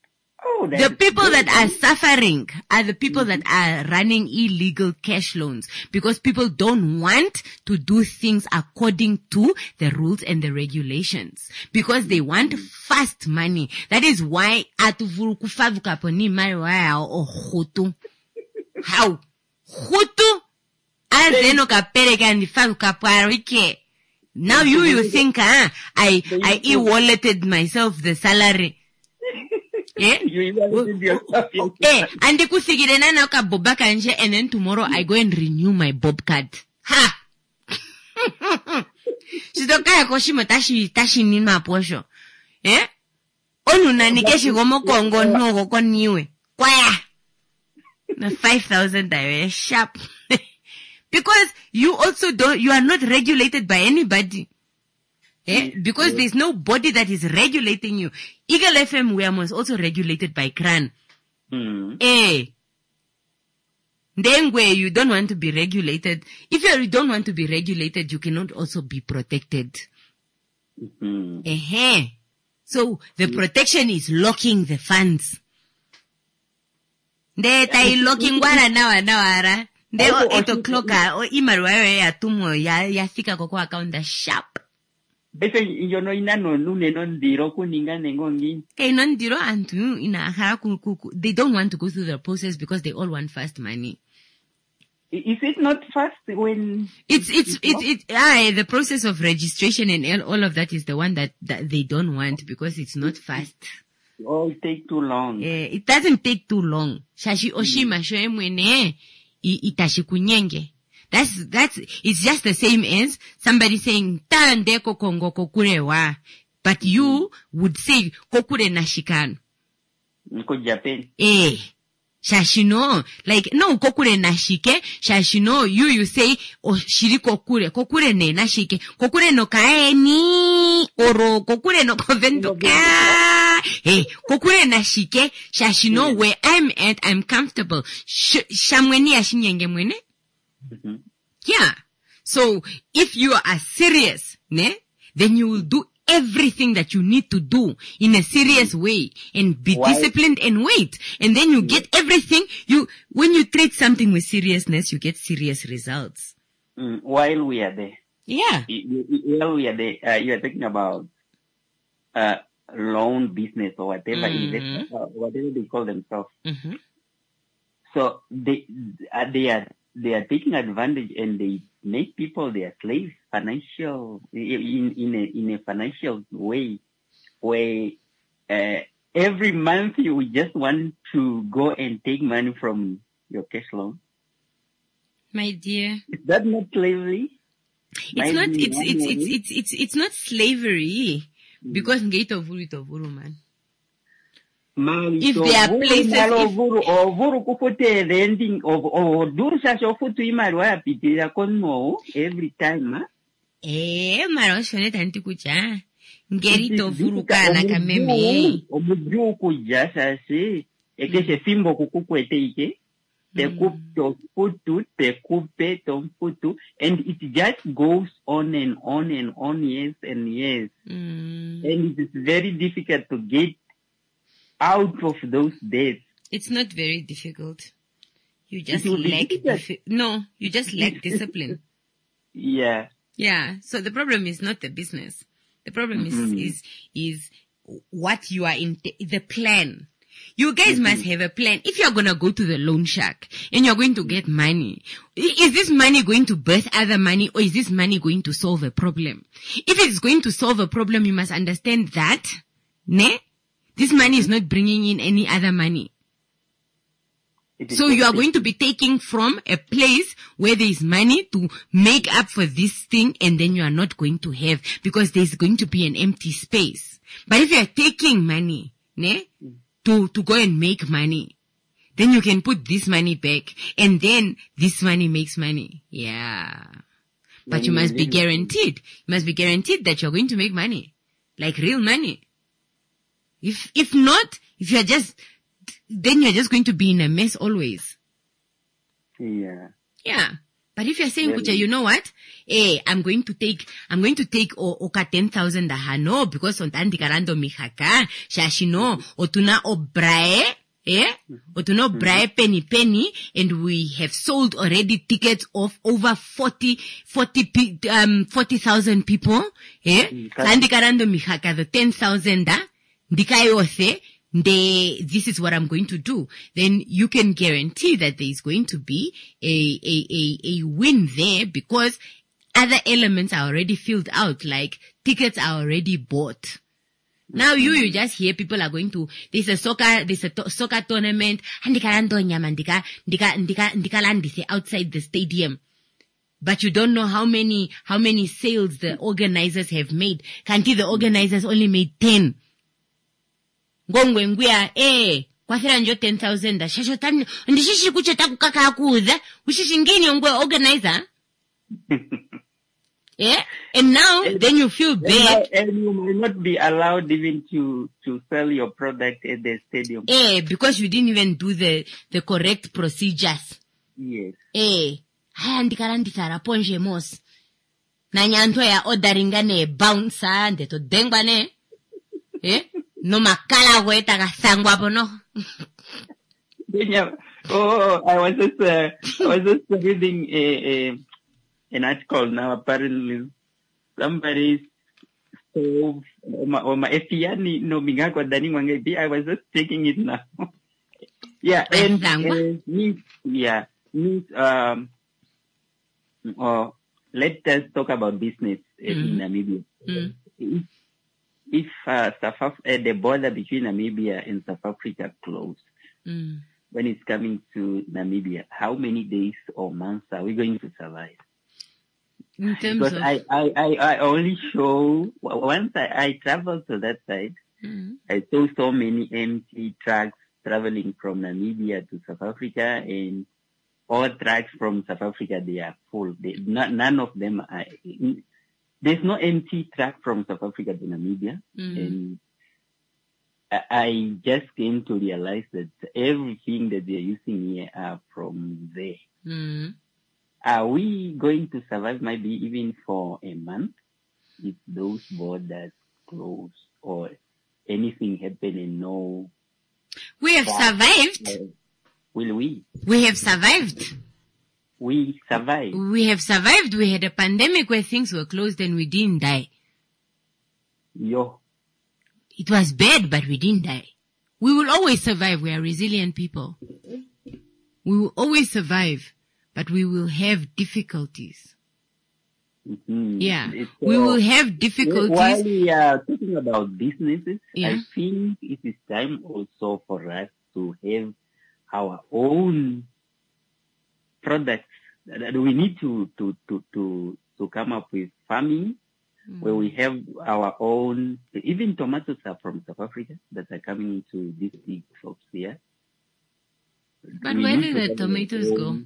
Oh, the people that are suffering are the people that are running illegal cash loans because people don't want to do things according to the rules and the regulations because they want fast money. That is why atuvuru kufavuka poni mariwa o khutu. How? Khutu? Azeno kapere kandi favuka parike. Now you, you think, ah, I, I e-walleted myself the salary. Eh? Eh, and they could figure it out and then tomorrow I go and renew my bob card. Ha! Shidoka yakoshi matashi tashi ni maposho. Eh? Onu na nikeshi gomo kongo no goko niwe. Kwaya! Na five thousand I sharp. Because you also don't, you are not regulated by anybody. Eh? Because there's no body that is regulating you. Eagle F M, we are most also regulated by C R A N. Mm. Eh. Then where you don't want to be regulated, if you don't want to be regulated, you cannot also be protected. Mm-hmm. Eh. So the protection is locking the funds. They tai locking wara nawa nawara. They o eight o'clock o imaruwa ya tumo ya ya fika koko account the sharp. Bese yo no ina no nune no ndiro kuninga nengongi. Hey, non ndiro antu ina haraku kuku. They don't want to go through the process because they all want fast money. Is it not fast when it's it's it's it, it ah, the process of registration and all of that is the one that, that they don't want because it's not fast. Oh, it take too long. Eh, it doesn't take too long. Shashi oshima shoe mwene itashi kunyenge. That's, that's, it's just the same as somebody saying, tande kokongo kokure wa. But you would say, kokure nashikano. Nko Japan. Eh. Shashino. Like, no, kokure nashike. Shashino, you, you say, oh, shiri kokure. Kokure ne nashike. Kokure no kae ni. Oro, kokure no kovendo ka. Hey, kokure nashike. Shashino, where I'm at, I'm comfortable. Sh- shamweni ashinyenge mwene. Mm-hmm. Yeah. So, if you are serious, ne, then you will do everything that you need to do in a serious way and be Why? disciplined and wait. And then you get everything. You, when you treat something with seriousness, you get serious results. Mm, while we are there. Yeah. While we are there, uh, you are talking about, uh, loan business or whatever, Mm-hmm. investment, uh, whatever they call themselves. Mm-hmm. So they, uh, they are, they are taking advantage and they make people their slaves financial, in, in a, in a financial way where, uh, every month you just want to go and take money from your cash loan. My dear. Is that not slavery? It's Might not, be it's, one it's, way. it's, it's, it's, it's not slavery. Because ngeit ovuru itovuru man. If there are places, if, ovuru kufute the ending of of dursa shofutu imari wayapitira konmo every time. Huh? eh, mara oshone tanti kucha. Ngeri tovuru kana kameme. Omuju kuja sase. Ekeshe fimbo kukukwete ike. Te kup futu, te kupe tom futu, and it just goes on and on and on, years and years. Mm. And it is very difficult to get out of those debts. It's not very difficult. You just It will be lack, difficult. disci- no, you just lack discipline. Yeah. Yeah. So the problem is not the business. The problem Mhm. is, is, is what you are in, the plan. You guys must have a plan. If you're gonna go to the loan shark and you're going to get money, i- is this money going to birth other money or is this money going to solve a problem? If it's going to solve a problem, you must understand that, ne? This money is not bringing in any other money. So you are going to be taking from a place where there is money to make up for this thing and then you are not going to have because there's going to be an empty space. But if you are taking money, ne, to, to go and make money, then you can put this money back and then this money makes money. Yeah. But you must be guaranteed. You must be guaranteed that you're going to make money. Like real money. If, if not, if you're just, then you're just going to be in a mess always. Yeah. Yeah. But if you're saying, Really? Kucha, you know what? Eh, I'm going to take, I'm going to take o, oka ten thousand aha, no, because on tandikarando mihaka, shashino, otuna obrae, eh? Otuna obrae penny penny, and we have sold already tickets of over forty, forty, pe- um, forty thousand people, eh? Tandikarando mihaka, the ten thousand, ndikayose, They, this is what I'm going to do. Then you can guarantee that there is going to be a, a, a, a win there because other elements are already filled out, like tickets are already bought. Now you, you just hear people are going to, there's a soccer, there's a to, soccer tournament, ndika ndika, ndika, ndika, ndika landise outside the stadium. But you don't know how many, how many sales the organizers have made. Kanti the organizers only made ten. Ngongwe ngwia, eh, kwathira njo ten thousand, shasho tani, ndishishi kuche taku kaka akuza, ushishi ngini ngwe organizer. Yeah, and now, and, then you feel bad. And you might not be allowed even to, to sell your product at the stadium. Eh, because you didn't even do the, the correct procedures. Yes. Eh, haya ndikara ndikara ponje mos. Na nyanto ya orderingane ne bouncer, ndeto dengba ne. Eh? No makala weta kasangwa pono. Oh, I was just, uh, I was just reading a, a, an article now. Apparently, somebody's stove, or my F T N, no mingako dani wangebi. I was just checking it now. Yeah, and, uh, means, yeah, means, um, oh, let us talk about business mm. in Namibia. Mm. If, if uh, South Af- uh, the border between Namibia and South Africa closed, mm. when it's coming to Namibia, how many days or months are we going to survive? In terms because of... I, I, I, I only show, once I, I traveled to that side, mm. I saw so many empty trucks traveling from Namibia to South Africa, and all trucks from South Africa, they are full. They, not, none of them are... There's no empty truck from South Africa to Namibia. Mm. And I, I just came to realize that everything that they're using here are from there. Mm. Are we going to survive maybe even for a month if those borders close or anything happen and no... We have survived. Uh, will we? We have survived. We survived. We have survived. We had a pandemic where things were closed and we didn't die. Yo. It was bad, but we didn't die. We will always survive. We are resilient people. We will always survive, but we will have difficulties. Mm-hmm. Yeah. It's, uh, we will have difficulties. While we are talking about businesses, yeah. I think it is time also for us to have our own products that we need to, to, to, to, to come up with farming mm. where we have our own, even tomatoes are from South Africa that are coming into these big shops here. But we where do the tomatoes go?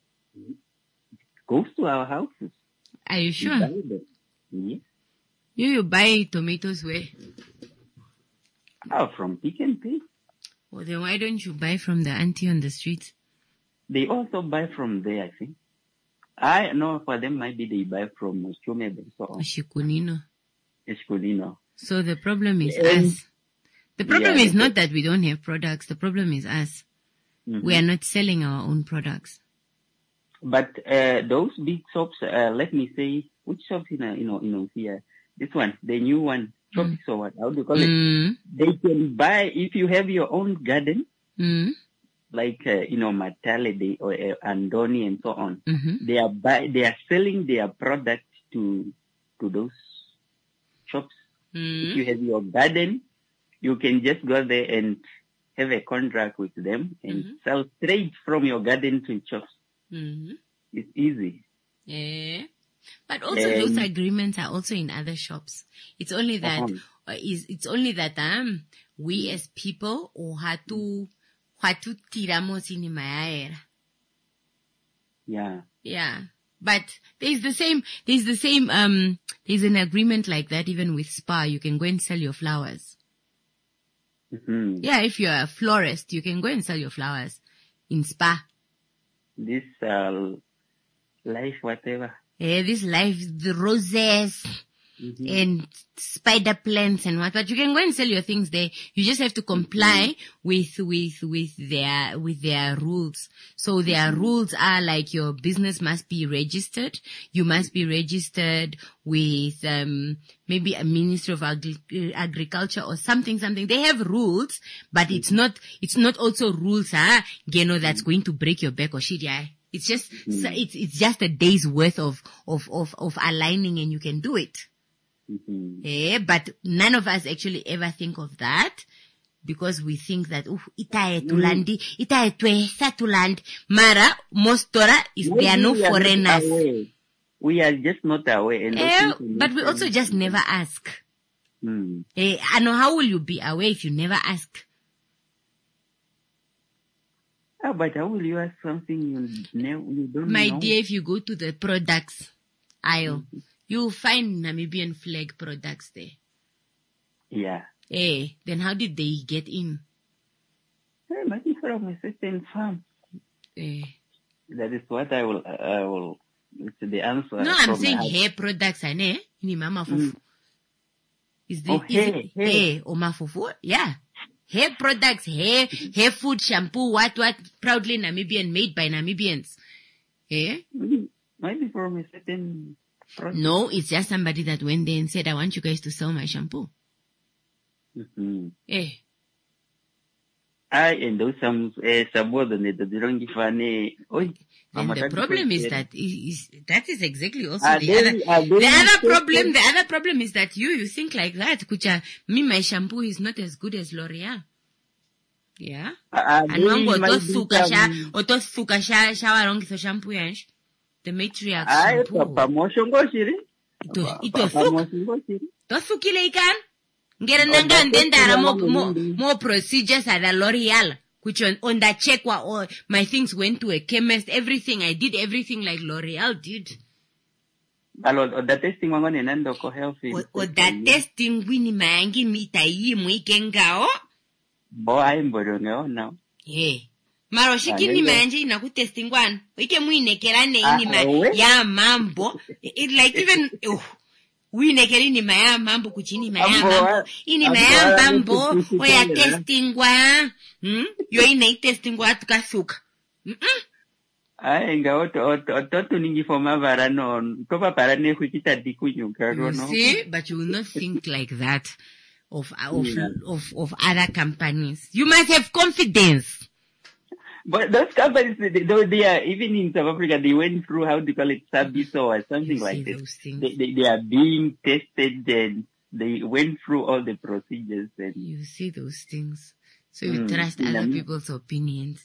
Goes to our houses. Are you sure? Yes. You, you buy tomatoes where? Oh, from Pick and Pay. Well, then why don't you buy from the auntie on the street? They also buy from there, I think. I know for them maybe they buy from Shumebe and so on. Shikunino. Shikunino. So the problem is um, us. The problem yeah, is not that we don't have products. The problem is us. Mm-hmm. We are not selling our own products. But uh, those big shops, uh, let me say, which shops in uh, you know you know here? This one, the new one, shops mm. or what? How do you call mm. it? They can buy if you have your own garden. Mm. Like, uh, you know, Matale they, or uh, Andoni and so on. Mm-hmm. They are buy, they are selling their product to, to those shops. Mm-hmm. If you have your garden, you can just go there and have a contract with them and mm-hmm. sell straight from your garden to shops. Mm-hmm. It's easy. Yeah. But also and, those agreements are also in other shops. It's only that, uh-huh. uh, is, it's only that, um, we as people, or had to, Yeah. Yeah. But there's the same, there's the same, um, there's an agreement like that even with Spa. You can go and sell your flowers. Mm-hmm. Yeah, if you're a florist, you can go and sell your flowers in Spa. This, uh, Life, whatever. Yeah, this life, the roses Mm-hmm. and spider plants and what, but you can go and sell your things there. You just have to comply with, with, with their, with their rules. So their rules are like your business must be registered. You must be registered with, um, maybe a Ministry of Agri- Agriculture or something, something. They have rules, but it's not, it's not also rules, huh? You know, that's going to break your back or shit, yeah. It's just, so it's, it's just a day's worth of, of, of, of aligning and you can do it. Mm-hmm. Yeah, but none of us actually ever think of that because we think that, oh, itae tulandi, itae tuesa tuland. Mara, most Torah is there are no we are foreigners. not aware. We are just not aware. And Yeah, but we also just never ask. Hmm. Eh, I know how will you be aware if you never ask? Ah, but how will you ask something you, ne- you don't My know? dear, if you go to the products aisle, you'll find Namibian flag products there. Yeah. Eh, then how did they get in? Hey, maybe from a certain farm. Eh. That is what I will, I will, it's the answer. No, I'm from saying my- hair products, ane? Ni mama fufu. Is the, Oh, is hair, it, hair. hair, or mafufu? Yeah. Hair products, hair, hair food, shampoo, what, what, proudly Namibian, made by Namibians. Eh? Maybe from a certain product. No, it's just somebody that went there and said, I want you guys to sell my shampoo. Mm-hmm. Eh. I and those some uh, subordinated, they don't give any. Oi, And the problem is that is, that is exactly also Are the they- other are they the other mistaken? problem. The other problem is that you you think like that. Kucha, me my shampoo is not as good as L'Oreal. Yeah. Are And they wango might to be suka sha some- or to suka sha shower wrong so shampoo yansh. The matriarch I shampoo. promotion go shiri. Ito ito suk. Promotion go shiri. To sukile ikan. Ngere Oh, nanga that's and then there are more, what I'm more, wondering. more procedures at the L'Oreal. Which on, on that check, wa- or my things went to a chemist, everything. I did everything like L'Oreal did. Alo, the testing wango ni nando ko healthy. O, o that testing wini mayangi mita yi mwikengao. Bo I mborongo now. Hey. Maro shiki Ah, ni nenda. mayanji na ku testing wan. Wike mwinekera ne Ah, ini ma, we? ya mambo. It like even, oh. Winekera ini ma ya mambo kuchini ma ya Abo, mambo. ah, Ini abo, ma ya ah, mambo. nisi- nisi- Oya nisi- testing wa. Hmm? Yo ina testing wa tukasuka. Mm-mm. Ai nga oto oto oto ningi foma varano. Topa parane kuchita dikunyuka You no. see, but you will not think like that of of, Yeah. of of other companies. You must have confidence. But those companies, they, they, they are, even in South Africa, they went through, how do you call it, Sabiso or something You like see this. those things. They, they, they are being tested and they went through all the procedures and You see those things. So you Mm, trust in other Namib- people's opinions.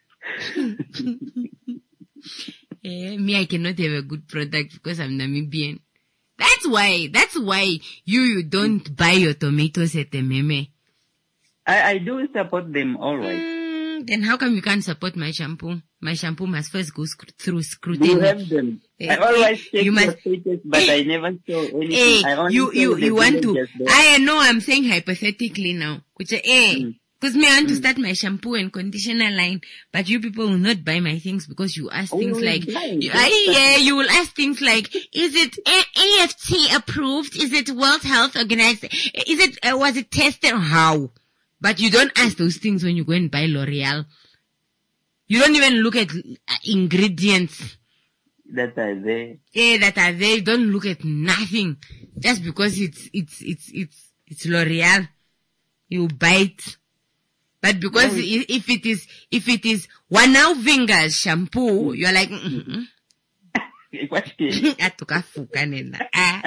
Eh, me, I cannot have a good product because I'm Namibian. That's why, that's why you, you don't buy your tomatoes at the meme. I, I do support them always. Mm, then how come you can't support my shampoo? My shampoo must first go sc- through Do scrutiny. you have them? Eh, I always eh, check you your must- status, but I never saw anything. Hey, I only you, saw you, the you want to, villages there. I know I'm saying hypothetically now. Which, eh, Mm. cause me, I want to start my shampoo and conditioner line, but you people will not buy my things because you ask Oh, things you like, will buy. you, I, yeah, you will ask things like, is it A- AFT approved? Is it World Health Organization? Is it, uh, was it tested? How? But you don't ask those things when you go and buy L'Oreal. You don't even look at uh, ingredients. That are there. Yeah, that are there. Don't look at nothing. Just because it's, it's, it's, it's, it's L'Oreal. You buy it. But because No, i- if it is, if it is Wanau Fingers shampoo, you're like, mm-hmm. What is- Atukafuka nena. Ah.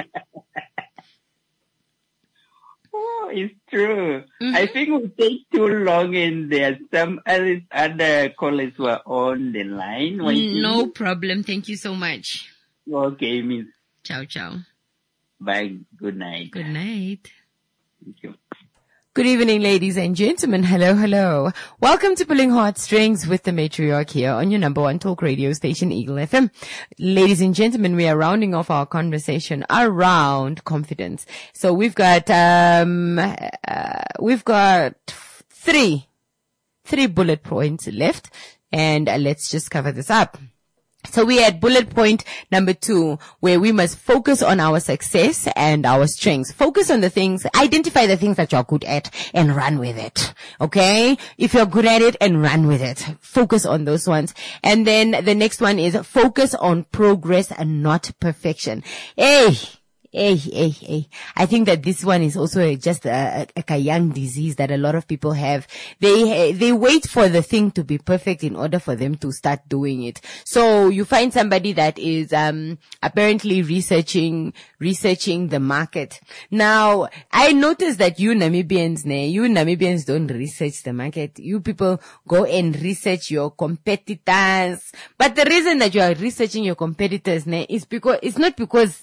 Oh, it's true. Mhm. I think it will take too long and there are some other, other callers who are on the line. waiting. No problem. Thank you so much. Okay, Miss. Ciao, ciao. Bye. Good night. Good night. Thank you. Good evening, ladies and gentlemen. Hello, hello. Welcome to Pulling Heartstrings with the Matriarch here on your number one talk radio station, Eagle F M. Ladies and gentlemen, we are rounding off our conversation around confidence. So we've got, um, uh, we've got three, three bullet points left, and uh, let's just cover this up. So we had bullet point number two, where we must focus on our success and our strengths. Focus on the things, identify the things that you're good at and run with it. Okay? If you're good at it, and run with it. Focus on those ones. And then the next one is focus on progress and not perfection. Hey! Hey, hey, hey. I think that this one is also a, just a, a, a young disease that a lot of people have. They, they wait for the thing to be perfect in order for them to start doing it. So you find somebody that is, um, apparently researching, researching the market. Now, I noticed that you Namibians, ne, you Namibians don't research the market. You people go and research your competitors. But the reason that you are researching your competitors, ne, is because, it's not because,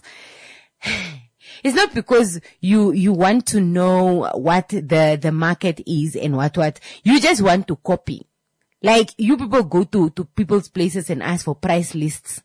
it's not because you, you want to know what the, the market is and what, what. You just want to copy. Like, you people go to, to people's places and ask for price lists.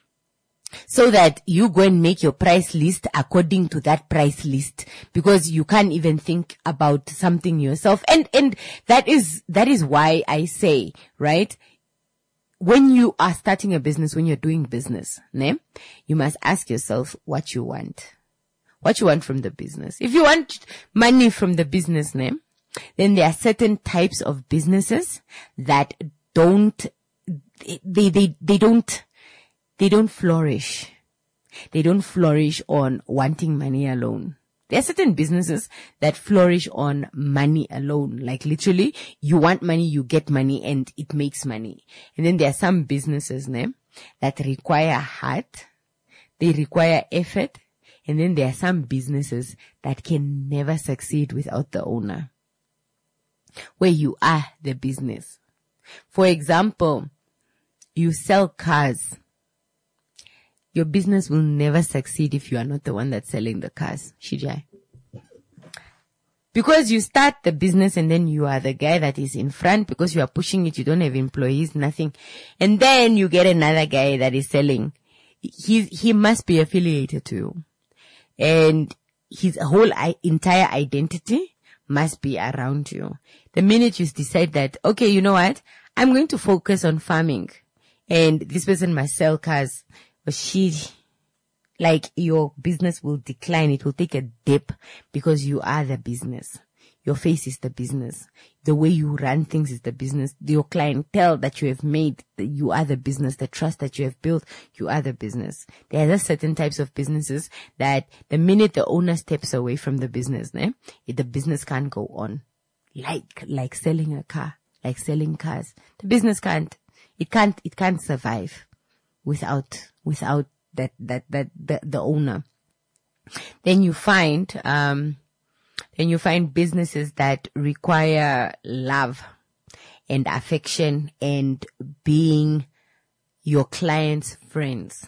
So that you go and make your price list according to that price list. Because you can't even think about something yourself. And, and that is, that is why I say, right? When you are starting a business, when you're doing business, ne, you must ask yourself what you want. What you want from the business. If you want money from the business, ne, then there are certain types of businesses that don't, they, they, they don't, they don't flourish. They don't flourish on wanting money alone. There are certain businesses that flourish on money alone. Like literally, you want money, you get money, and it makes money. And then there are some businesses, ne, that require heart. They require effort. And then there are some businesses that can never succeed without the owner. Where you are the business. For example, you sell cars. Your business will never succeed if you are not the one that's selling the cars. Shijai. Because you start the business and then you are the guy that is in front because you are pushing it. You don't have employees, nothing. And then you get another guy that is selling. He, he must be affiliated to you. And his whole I- entire identity must be around you. The minute you decide that, okay, you know what? I'm going to focus on farming and this person must sell cars. But she, like, your business will decline. It will take a dip because you are the business. Your face is the business. The way you run things is the business. Your clientele that you have made, you are the business. The trust that you have built, you are the business. There are certain types of businesses that the minute the owner steps away from the business, né, the business can't go on. Like, like selling a car, like selling cars. The business can't, it can't, it can't survive without, without that, that, that, the, the owner. Then you find, um, then you find businesses that require love and affection and being your client's friends.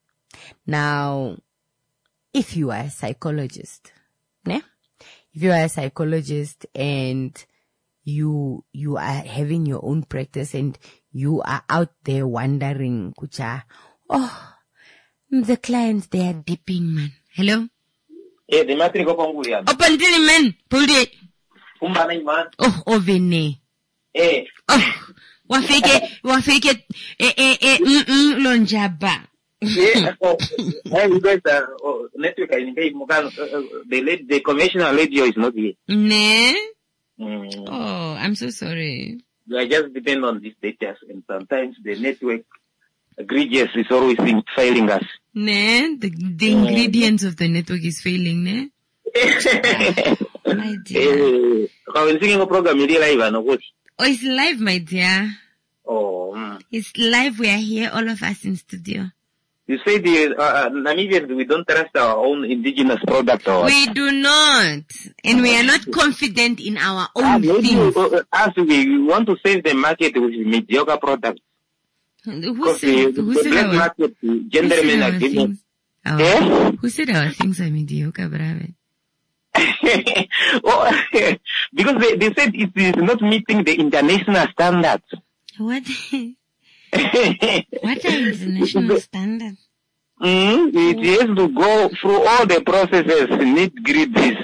Now, if you are a psychologist, né? If you are a psychologist and you, you are having your own practice and you are out there wondering, kucha, oh, the clients, they are dipping, man. Hello? Eh, the matric of Anguia. Open the man, pull it. Umbana man. Oh, ovene. Eh. Oh, wafike, wafike, eh, eh, eh, mm, mm, lonjaba. Yeah, oh, hey, you guys are, oh, network, I think, the, the conventional radio is not here. Ne? Mm. Oh, I'm so sorry. I just depend on these data, and sometimes the network egregious is always failing us. Ne? The, the ingredients of the network is failing, ne? My dear. How is singing a program in real life? Oh, it's live, my dear. Oh. Mm. It's live. We are here, all of us in studio. You say the uh, Namibians, we don't trust our own indigenous product or we do not. And we are not confident in our own ah, things. Uh, as we want to save the market with mediocre products. Who said, the, who the said black our, market, gentlemen are given. Our, eh? Who said our things are mediocre, brave? Oh, because they, they said it is not meeting the international standards. What? What are international standards? Mm, it has to go through all the processes, nitty-gritties.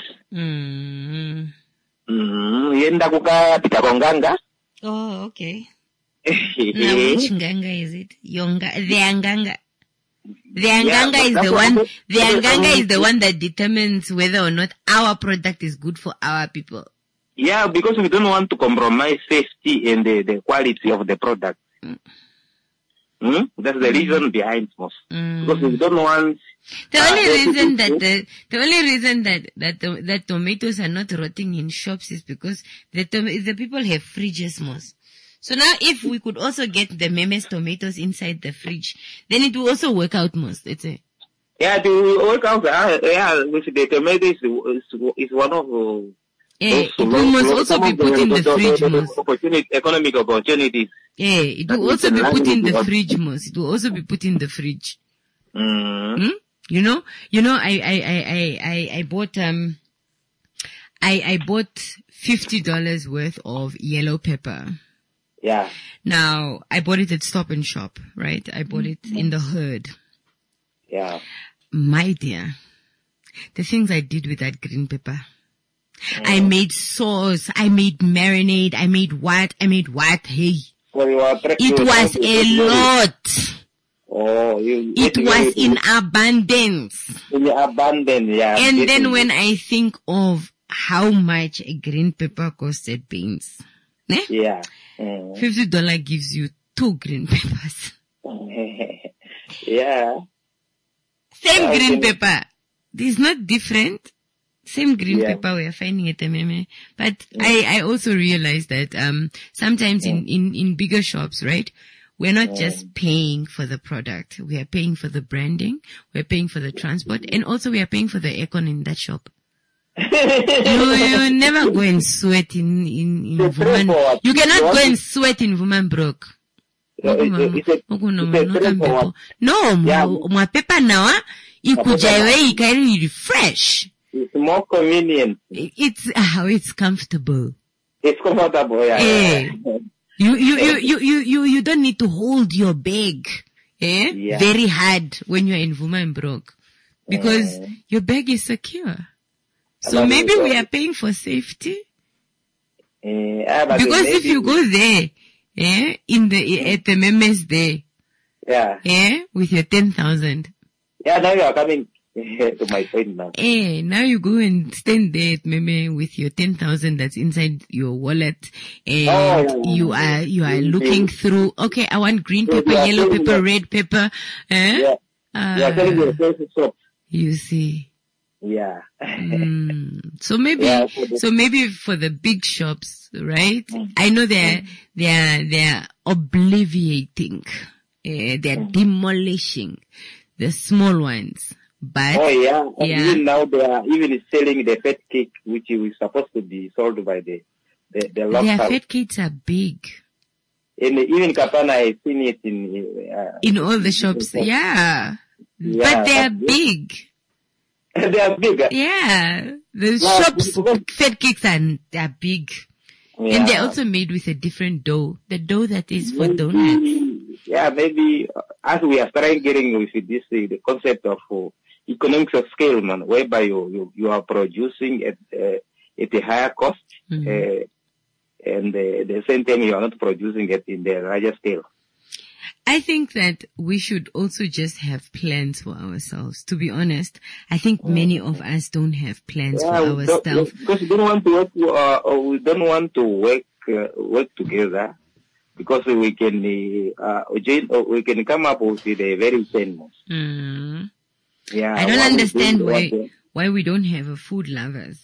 Mm. Mm, yenda kuka pitakonganga. Oh, okay. Now, which nganga is it? Yonga, the anganga. The Yeah, anganga but is that's the what- one, that's- the that's what anganga I'm- is the one that determines whether or not our product is good for our people. Yeah, because we don't want to compromise safety and the, the quality of the product. Mm. Hmm? That's the reason behind most. Because we don't want. The uh, only healthy reason food. that the, the only reason that, that, the, that tomatoes are not rotting in shops is because the, tom- the people have fridges most. So now if we could also get the memes tomatoes inside the fridge, then it will also work out most, it's a. Yeah, to work out, uh, yeah, with the tomato is, is, is one of uh, Yeah, those it will long- must long- also some be of put in the fridge the most. opportunity, economic opportunities. Yeah, it That will we also can be learn put in with the what- fridge most. It will also be put in the fridge. Mm. Hmm? You know, you know, I, I, I, I, I, I bought, um, I, I bought fifty dollars worth of yellow pepper. Yeah. Now, I bought it at Stop and Shop, right? I bought it in the herd. Yeah. My dear, the things I did with that green pepper. I made sauce, I made marinade, I made what, I made what, hey. So you are tra- you It are was trying to a get lot. Oh, you. It was in abundance. in abundance, yeah. And then Getting- when I think of how much a green pepper costed beans, ne? Yeah. Mm. fifty dollars gives you two green peppers. Yeah. Same Yeah, green okay. pepper. It's not different. Same green Yeah. pepper we are finding at the meme. But I, I also realized that, um, sometimes in, in, in bigger shops, right? We're not just paying for the product. We are paying for the branding. We're paying for the transport. And also we are paying for the aircon in that shop. you, you never go and sweat in, in, in woman. You cannot go and sweat in woman broke. Yeah, it's a- it's a- it's a trend for what? No, Yeah. mwa pepa nawa, ikuja iwe ikairi refresh. It's more convenient. It's, how it's comfortable. It's comfortable, yeah. Eh. yeah. You, you, you, you, you, you, you don't need to hold your bag, eh? Yeah. Very hard when you're in woman broke. Because your bag is secure. So But maybe it's, we uh, are paying for safety. Eh, ah, but Because maybe- if you go there, eh, in the, at the memes there, Yeah. eh, with your ten thousand, Yeah, now you are coming to my point now. eh, now you go and stand there at meme with your ten thousand that's inside your wallet, and Oh, yeah. you are, you are Mm, looking mm. through, okay, I want green So pepper, you are yellow telling pepper, me- red pepper, eh? Yeah. Ah, You are telling your face shop. you see. Yeah. Mm. So maybe, Yeah, for the- so maybe for the big shops, right? I know they're, they're, they're obliviating, uh, they're demolishing the small ones, but Oh yeah. And yeah. Even now they are even selling the fat cake which is supposed to be sold by the the, the their local. fat kids are big And even Kapana, I've seen it in uh, in all the shops. Yeah. Yeah, But they are but- big. they are big. Yeah. The Yeah, shops, because- fat cakes are, are big. Yeah. And they're also made with a different dough. The dough that is for donuts. Maybe- Yeah, maybe uh, as we are trying getting with this uh, the concept of uh, economics of scale, man, whereby you you, you are producing at uh, at a higher cost, Mhm. uh, and uh, at the same time you are not producing it in the larger scale. I think that we should also just have plans for ourselves. To be honest, I think many of us don't have plans Yeah, for we don't- ourselves. because we don't want to work. Uh, or we don't want to work uh, work together because we can uh, join, uh, we can come up with a very same. Mm. Yeah, I don't what we understand do, why, what why we don't have a food lovers.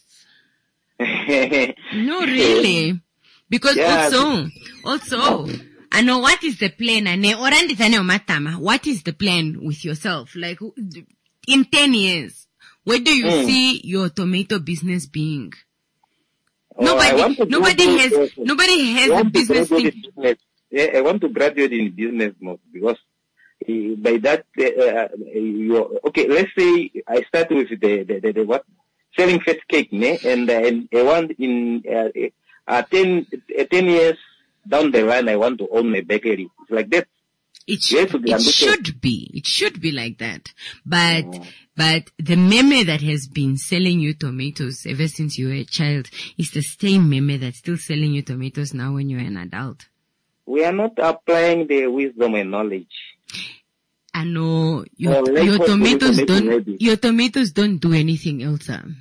we- No, really. Because Yeah. also, also, I know what is the plan. Ane, oranditsane omatama. What is the plan with yourself? Like, in ten years, where do you Mm. see your tomato business being? Oh, I want Nobody, to nobody graduate, has, uh, nobody I has a want to business graduate thing. in business. Yeah, I want to graduate in business mode because uh, by that, uh, uh, you okay. Let's say I start with the the, the, the what selling fat cake, ne? and uh, and I want in uh, uh, ten uh, ten years down the line, I want to own a bakery. It's like that. It You have should, to be it ambitious. should be. It should be like that. But, but the meme that has been selling you tomatoes ever since you were a child is the same meme that's still selling you tomatoes now when you're an adult. we are not applying the wisdom and knowledge. I know your, Well, let's your hope tomatoes we can don't, make it maybe. your tomatoes don't do anything else. um.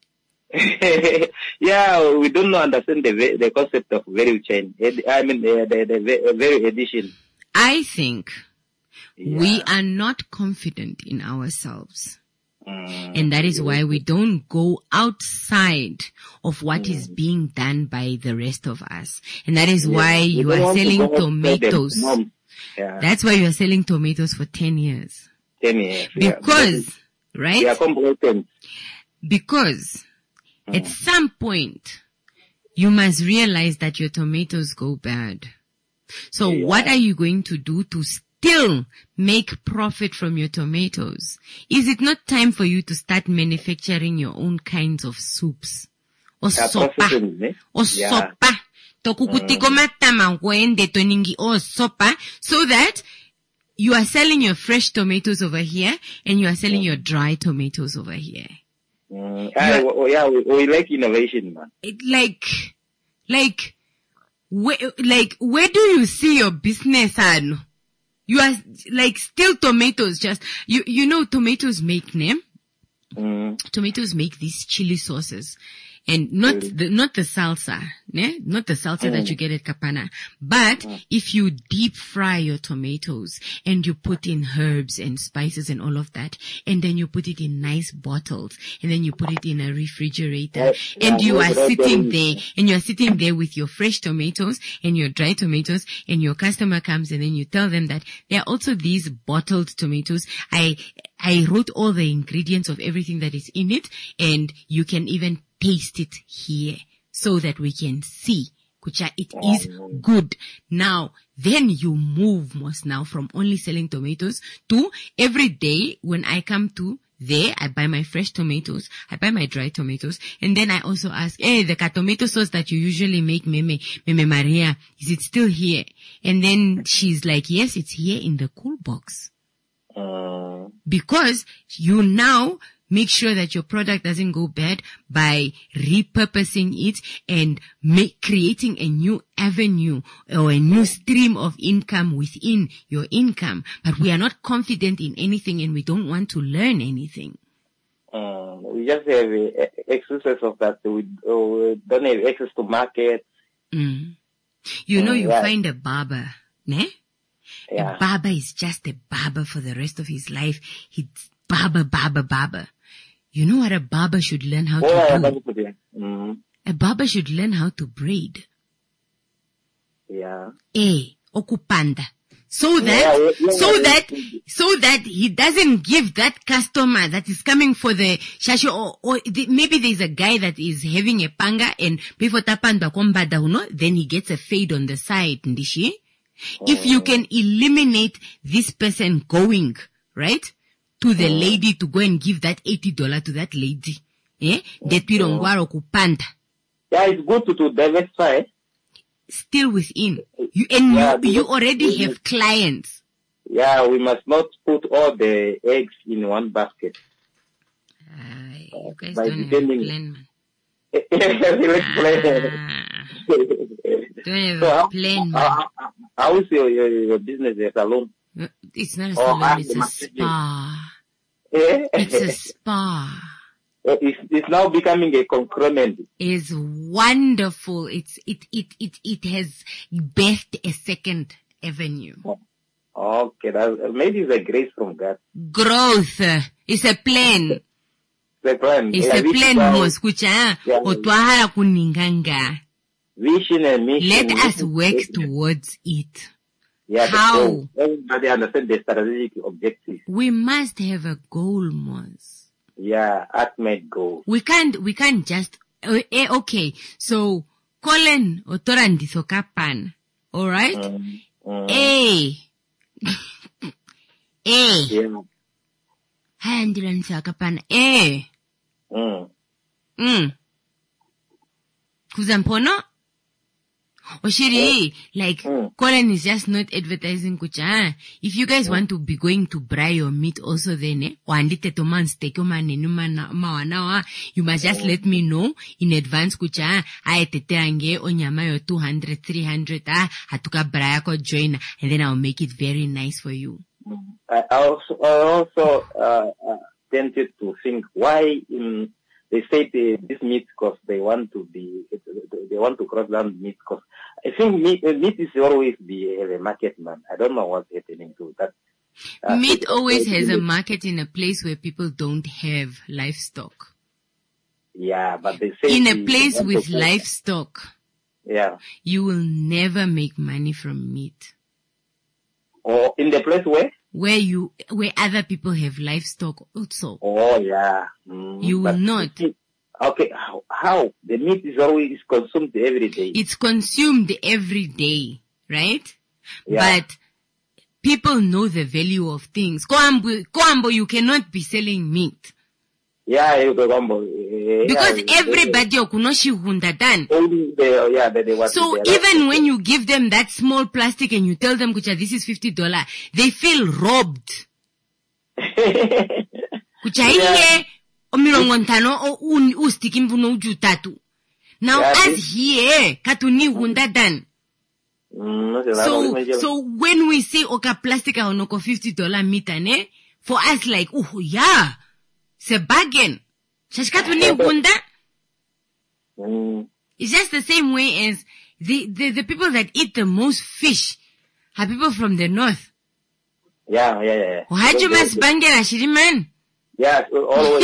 Yeah, we don't understand the va- the concept of value chain. Ed- I mean, the, the, the va- value addition. I think we are not confident in ourselves. Mm. And that is why we don't go outside of what is being done by the rest of us. And that is Yeah. why We you don't are want to selling go outside the tomatoes. norm. Yeah. That's why you are selling tomatoes for ten years. ten years. yeah. Because, right? We are complacent. Because at some point, you must realize that your tomatoes go bad. So what are you going to do to still make profit from your tomatoes? Is it not time for you to start manufacturing your own kinds of soups? Or Yeah, sopa? processing, eh? Or Yeah. sopa? Tokukutiko matama wende toningi or sopa, so that you are selling your fresh tomatoes over here and you are selling your dry tomatoes over here. Mm. Ah, w- yeah, we, we like innovation, man. It, like, like, where, like, where do you see your business, Ano? You are, like, still tomatoes, just, you, you know, tomatoes make name? Mm. Tomatoes make these chili sauces. And not the, not the salsa, ne? Not the salsa that you get at Kapana. But if you deep fry your tomatoes and you put in herbs and spices and all of that, and then you put it in nice bottles, and then you put it in a refrigerator, and you are sitting there, and you are sitting there with your fresh tomatoes and your dry tomatoes, and your customer comes and then you tell them that there are also these bottled tomatoes. I, I wrote all the ingredients of everything that is in it, and you can even taste it here so that we can see kucha it is good. Now then you move most now from only selling tomatoes to every day when I come to there, I buy my fresh tomatoes, I buy my dry tomatoes, and then I also ask, hey, the tomato sauce that you usually make, Meme, Meme Maria, is it still here? And then she's like, yes, it's here in the cool box. Uh, Because you now make sure that your product doesn't go bad by repurposing it and make, creating a new avenue or a new stream of income within your income. But we are not confident in anything and we don't want to learn anything. uh, we just have uh, excuses of that. We, uh, we don't have access to market. Mm. You know, Mm, you yeah. find a barber, ne? Yeah. A barber is just a barber for the rest of his life. He's barber, barber, barber. You know what a barber should learn how Oh, to yeah, do? that's good, yeah. Mm, A barber should learn how to braid. yeah. Eh, okupanda. So Yeah, that, yeah, yeah, so yeah. that, so that he doesn't give that customer that is coming for the shasho, or, or the, maybe there's a guy that is having a panga and before tapanda kombada uno, then he gets a fade on the side, ndishi. If you can eliminate this person going, right, to the lady to go and give that eighty dollars to that lady, eh, that pirongwaro kupanda. Yeah, it's good to, to diversify. Still within. You, and Yeah, you, you because- already have clients. Yeah, we must not put all the eggs in one basket. You guys By don't have a depending- plan, man. Let's play. Don't have So a how, plan, man. how, how, how is your, your, your business, your salon? It's not a Oh, salon, ah, it's the a massaging. spa. Eh? It's a spa. It's, it's now becoming a conglomerate. It's wonderful. It's, it, it, it, it has birthed a second avenue. Okay, that, maybe it's a grace from God. Growth. It's a plan. The plan. It's Yeah, a this plan, is our mo. Escucha, Yeah. otwahara kuninganga. Vision and mission. Let us work towards it. Yeah, the How? goal. Everybody understand the strategic objective. We must have a goal, Mons. Yeah, ultimate goal. We can't, we can't just, uh, eh, okay, so, Colin otorandiso kapan, alright? Mm, mm, Eh, eh, yeah. haya ndirandiso kapan, eh, Mm. mm, kuza mpono, Oshiri, like, Colin is just not advertising kucha. If you guys want to be going to braai your meat also then, eh, wandite to man steak o man mawana, you must just let me know in advance kucha. I teterange onyama yo two hundred, three hundred, ah, hatuka braai ko join, and then I'll make it very nice for you. I also, I also, uh, uh, tempted to think why in, they say the, this meat cost, they want to be, they want to cross down meat cost. I think meat, meat is always be a market, man. I don't know what's happening to that. Uh, meat always has a market in a place where people don't have livestock. Yeah, but they say in a the, place the with livestock, yeah, you will never make money from meat. Or in the place where? Where you, where other people have livestock also. Oh yeah. Mm, you will not. Okay, how, how? The meat is always consumed every day. It's consumed every day, right? Yeah. But people know the value of things. Koambo, Koambo, you cannot be selling meat. Yeah, you go Koambo. Because yeah, everybody okunoshi hundadan. Yeah, they, they so even when you give them that small plastic and you tell them, Kucha, this is fifty dollars, they feel robbed. Kucha, yeah. Omirongontano o ustikim puno jutatu. Now yeah, as here, katuni hundadan. So, so when we say oka plastic onoko fifty dollars meter, ne, for us like, oh yeah, it's a bargain. Shashkatuni hunda. It's just the same way as the, the, the people that eat the most fish are people from the north. Yeah, yeah, yeah. Wahajumas bangera shiriman. Yeah, always.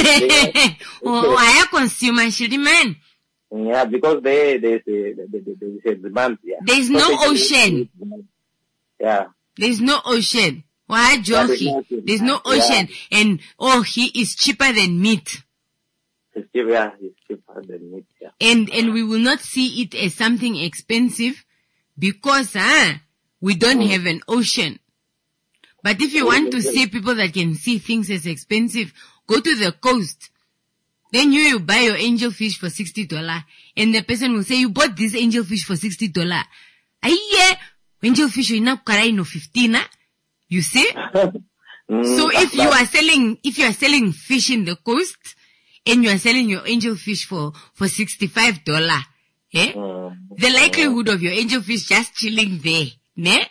Oh, I consumer shiriman. Yeah, because they, they, they, they, they, they demand, yeah. There's no ocean. Yeah. There's no ocean. Wahajoki. There's no ocean. Yeah. And, oh, he is cheaper than meat. It's cheaper, yeah, it's cheaper than meat, yeah. And, and we will not see it as something expensive because, ah, uh, we don't mm. have an ocean. But if you want to see people that can see things as expensive, go to the coast. Then you, you buy your angel fish for sixty dollars and the person will say, you bought this angel fish for sixty dollars. Aye, angel fish is not no fifteen, you see? mm, so if you are selling, if you are selling fish in the coast and you are selling your angel fish for, for sixty-five dollars, eh? Mm, the likelihood of your angel fish just chilling there, ne?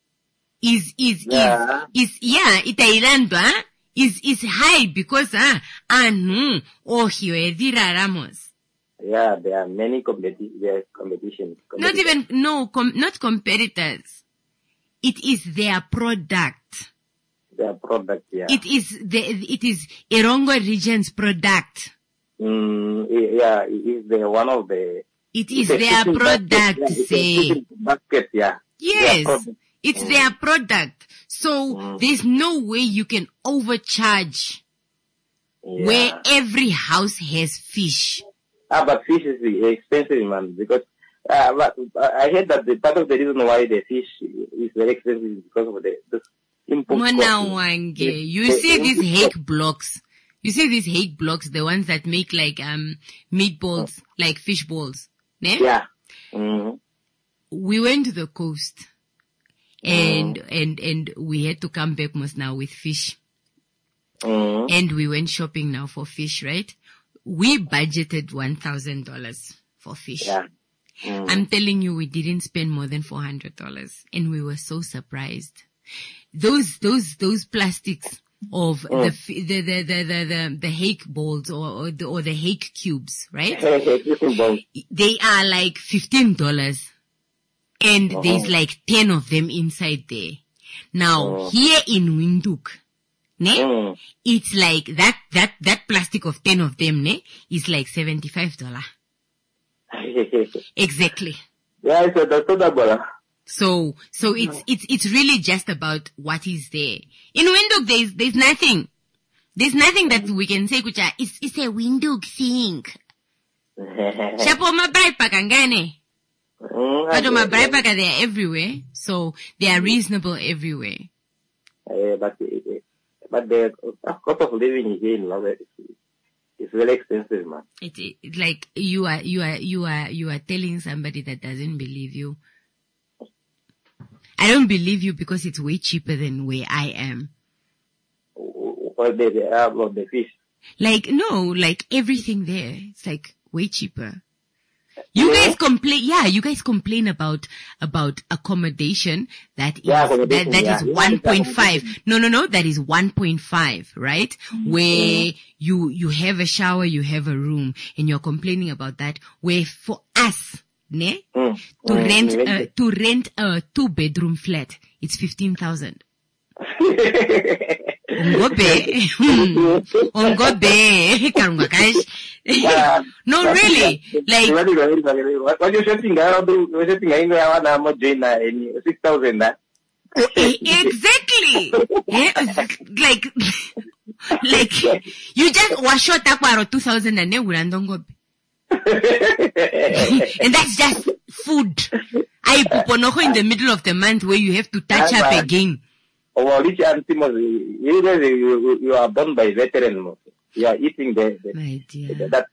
Is, is, yeah. is, is, yeah, itailandwa, huh? Is, is high because, ah, uh, anu, oh, hiwedira ramos. Yeah, there are many competi- there competition. Not even, no, com- not competitors. It is their product. Their product, yeah. It is the, it is Erongo region's product. Mm, yeah, it is the one of the. It is their product, basket, say. Basket, yeah. Yes. It's mm. their product. So mm. there's no way you can overcharge yeah. where every house has fish. Ah, but fish is expensive, man, because uh, but, uh, I heard that the part of the reason why the fish is very expensive is because of the, the import cost. You see these hake blocks. You see these hake blocks, the ones that make like um meatballs, mm. like fish balls. Ne? Yeah. Mm-hmm. We went to the coast. And, mm. and, and we had to come back most now with fish. Mm. And we went shopping now for fish, right? We budgeted one thousand dollars for fish. Yeah. Mm. I'm telling you, we didn't spend more than four hundred dollars. And we were so surprised. Those, those, those plastics of mm. the, the, the, the, the, the, the hake balls or, or the, or the hake cubes, right? They are like fifteen dollars. And uh-huh. there's like ten of them inside there. Now, uh-huh. here in Windhoek, ne, uh-huh. it's like that, that, that plastic of ten of them, ne, is like seventy-five dollars. Exactly. Yeah, it's a So, so it's, uh-huh. it's, it's really just about what is there. In Windhoek, there's, there's nothing. There's nothing that we can say, Kucha, it's, it's a Windhoek thing. Shapo mabai pakangane. But my Braipaga, they are everywhere, so they are reasonable everywhere. Uh, but, uh, but the cost of living here in London is It's very expensive, man. It, it like you are you are you are you are telling somebody that doesn't believe you. I don't believe you because it's way cheaper than where I am. What they they have about the fish? Like no, like everything there, it's like way cheaper. You yeah. guys complain, yeah, you guys complain about, about accommodation that is, yeah, that, that yeah. is one point five. No, no, no, that is one point five, right? Mm-hmm. Where you, you have a shower, you have a room, and you're complaining about that, where for us, ne, mm. to mm. rent, uh, to rent a two bedroom flat, it's fifteen thousand. Ungobe. Ungobe. No, really. Like. What you setting out? You're setting in six thousand. Exactly. Like, like, you just wash your takwaro two thousand and then we're Ungobe. And that's just food. I puponoko in the middle of the month where you have to touch up again. Oh, well, you, you, you are born by veterans. You are eating the, the my dear. The, that.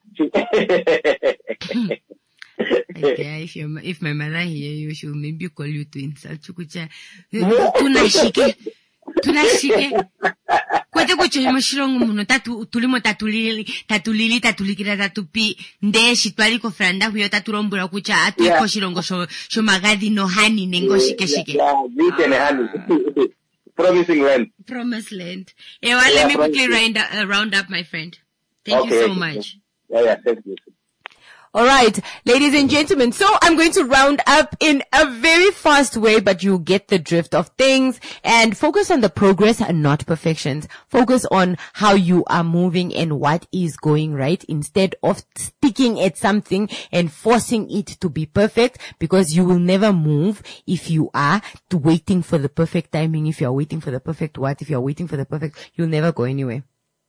Okay, if your if my mother hear you, she'll maybe call you to insult you. Tunashike, tunashike. Kwete kucho mashilongo muno tatu tulimo tatulili tatulili tatulikira tatupi nde shitwali ko franda huyo taturombura kucha atu yeah. Ko shilongo sho sho magadi no hani nengo shike shike. Yeah, beat and honey. Promising land. Promised land. Yeah, well, yeah, let me quickly round, uh, round up, my friend. Thank okay, you so okay. much. Yeah, yeah, thank you. All right, ladies and gentlemen. So I'm going to round up in a very fast way, but you get the drift of things and focus on the progress and not perfections. Focus on how you are moving and what is going right instead of sticking at something and forcing it to be perfect, because you will never move if you are waiting for the perfect timing. If you are waiting for the perfect what, if you are waiting for the perfect, you'll never go anywhere.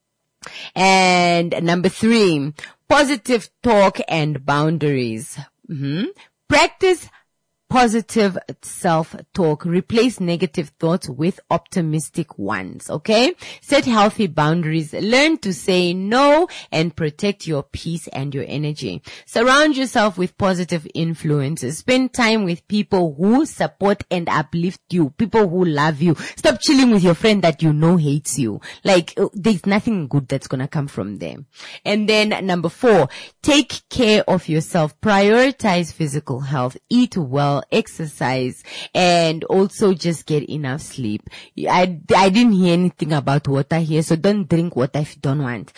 And number three, positive talk and boundaries. Mm-hmm. Practice positive self-talk. Replace negative thoughts with optimistic ones, okay? Set healthy boundaries. Learn to say no and protect your peace and your energy. Surround yourself with positive influences. Spend time with people who support and uplift you. People who love you. Stop chilling with your friend that you know hates you. Like, there's nothing good that's gonna come from them. And then number four, take care of yourself. Prioritize physical health. Eat well. Exercise, and also just get enough sleep. I, I didn't hear anything about water here, so don't drink water if you don't want.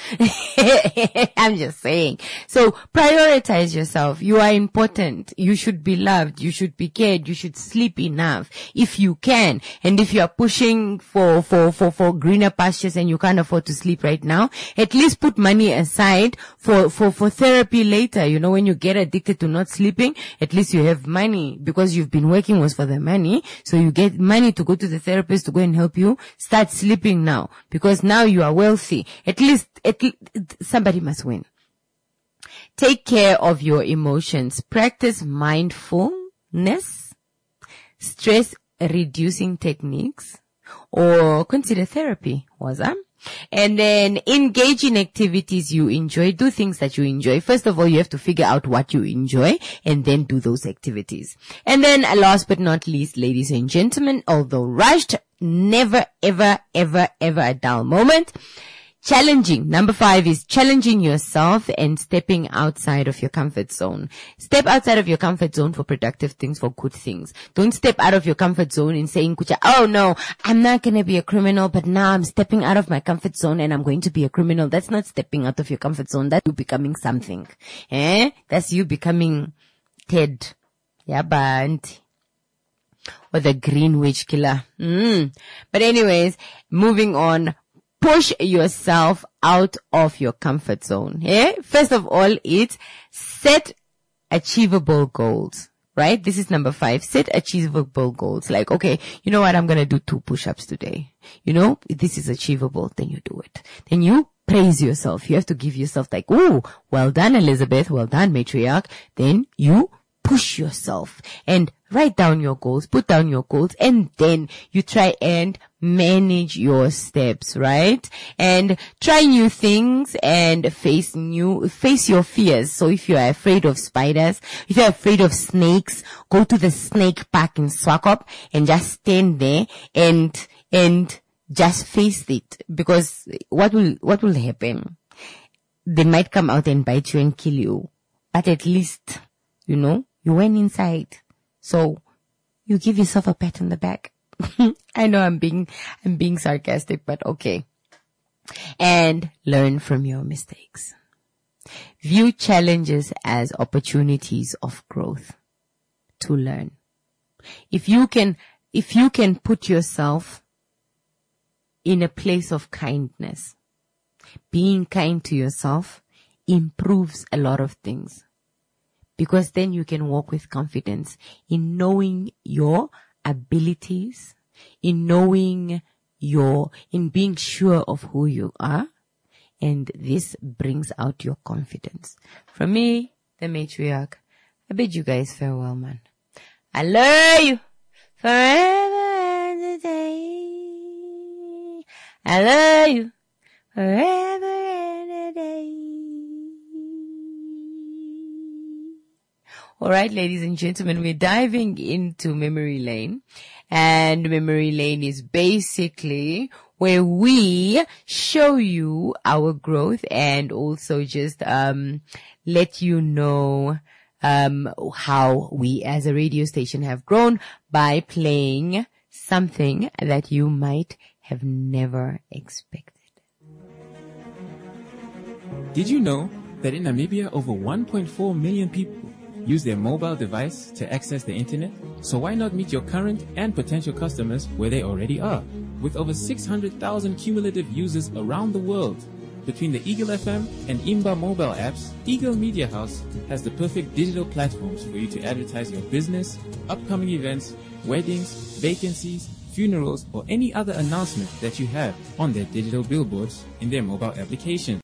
I'm just saying. So prioritize yourself. You are important. You should be loved. You should be cared. You should sleep enough if you can. And if you are pushing for, for, for, for greener pastures and you can't afford to sleep right now, at least put money aside for, for, for therapy later. You know, when you get addicted to not sleeping, at least you have money. Because you've been working was for the money, so you get money to go to the therapist to go and help you. Start sleeping now, because now you are wealthy. At least, at least somebody must win. Take care of your emotions. Practice mindfulness, stress reducing techniques, or consider therapy. Was that? And then engage in activities you enjoy. Do things that you enjoy. First of all, you have to figure out what you enjoy and then do those activities. And then last but not least, ladies and gentlemen, although rushed, never, ever, ever, ever a dull moment. Challenging. Number five is challenging yourself and stepping outside of your comfort zone. Step outside of your comfort zone for productive things, for good things. Don't step out of your comfort zone and saying, Kucha, oh no, I'm not going to be a criminal, but now I'm stepping out of my comfort zone and I'm going to be a criminal. That's not stepping out of your comfort zone. That's you becoming something. Eh? That's you becoming Ted. Yeah, but or the Green Witch Killer. Mm. But anyways, moving on. Push yourself out of your comfort zone. Yeah? First of all, it's set achievable goals, right? This is number five. Set achievable goals. Like, okay, you know what? I'm going to do two push-ups today. You know, if this is achievable, then you do it. Then you praise yourself. You have to give yourself like, ooh, well done, Elizabeth. Well done, matriarch. Then you push yourself and write down your goals, put down your goals, and then you try and manage your steps, right? And try new things and face new, face your fears. So if you are afraid of spiders, if you're afraid of snakes, go to the snake park in Swakop and just stand there and, and just face it. Because what will, what will happen? They might come out and bite you and kill you. But at least, you know, you went inside. So you give yourself a pat on the back. I know I'm being, I'm being sarcastic, but okay. And learn from your mistakes. View challenges as opportunities of growth to learn. If you can, if you can put yourself in a place of kindness, being kind to yourself improves a lot of things. Because then you can walk with confidence in knowing your abilities, in knowing your, in being sure of who you are. And this brings out your confidence. From me, the matriarch, I bid you guys farewell, man. I love you forever and a day. I love you forever and a day. All right, ladies and gentlemen, we're diving into memory lane, and memory lane is basically where we show you our growth and also just um let you know um how we as a radio station have grown by playing something that you might have never expected. Did you know that in Namibia over one point four million people use their mobile device to access the internet? So why not meet your current and potential customers where they already are? With over six hundred thousand cumulative users around the world, between the Eagle F M and Imba mobile apps, Eagle Media House has the perfect digital platforms for you to advertise your business, upcoming events, weddings, vacancies, funerals, or any other announcement that you have on their digital billboards in their mobile application.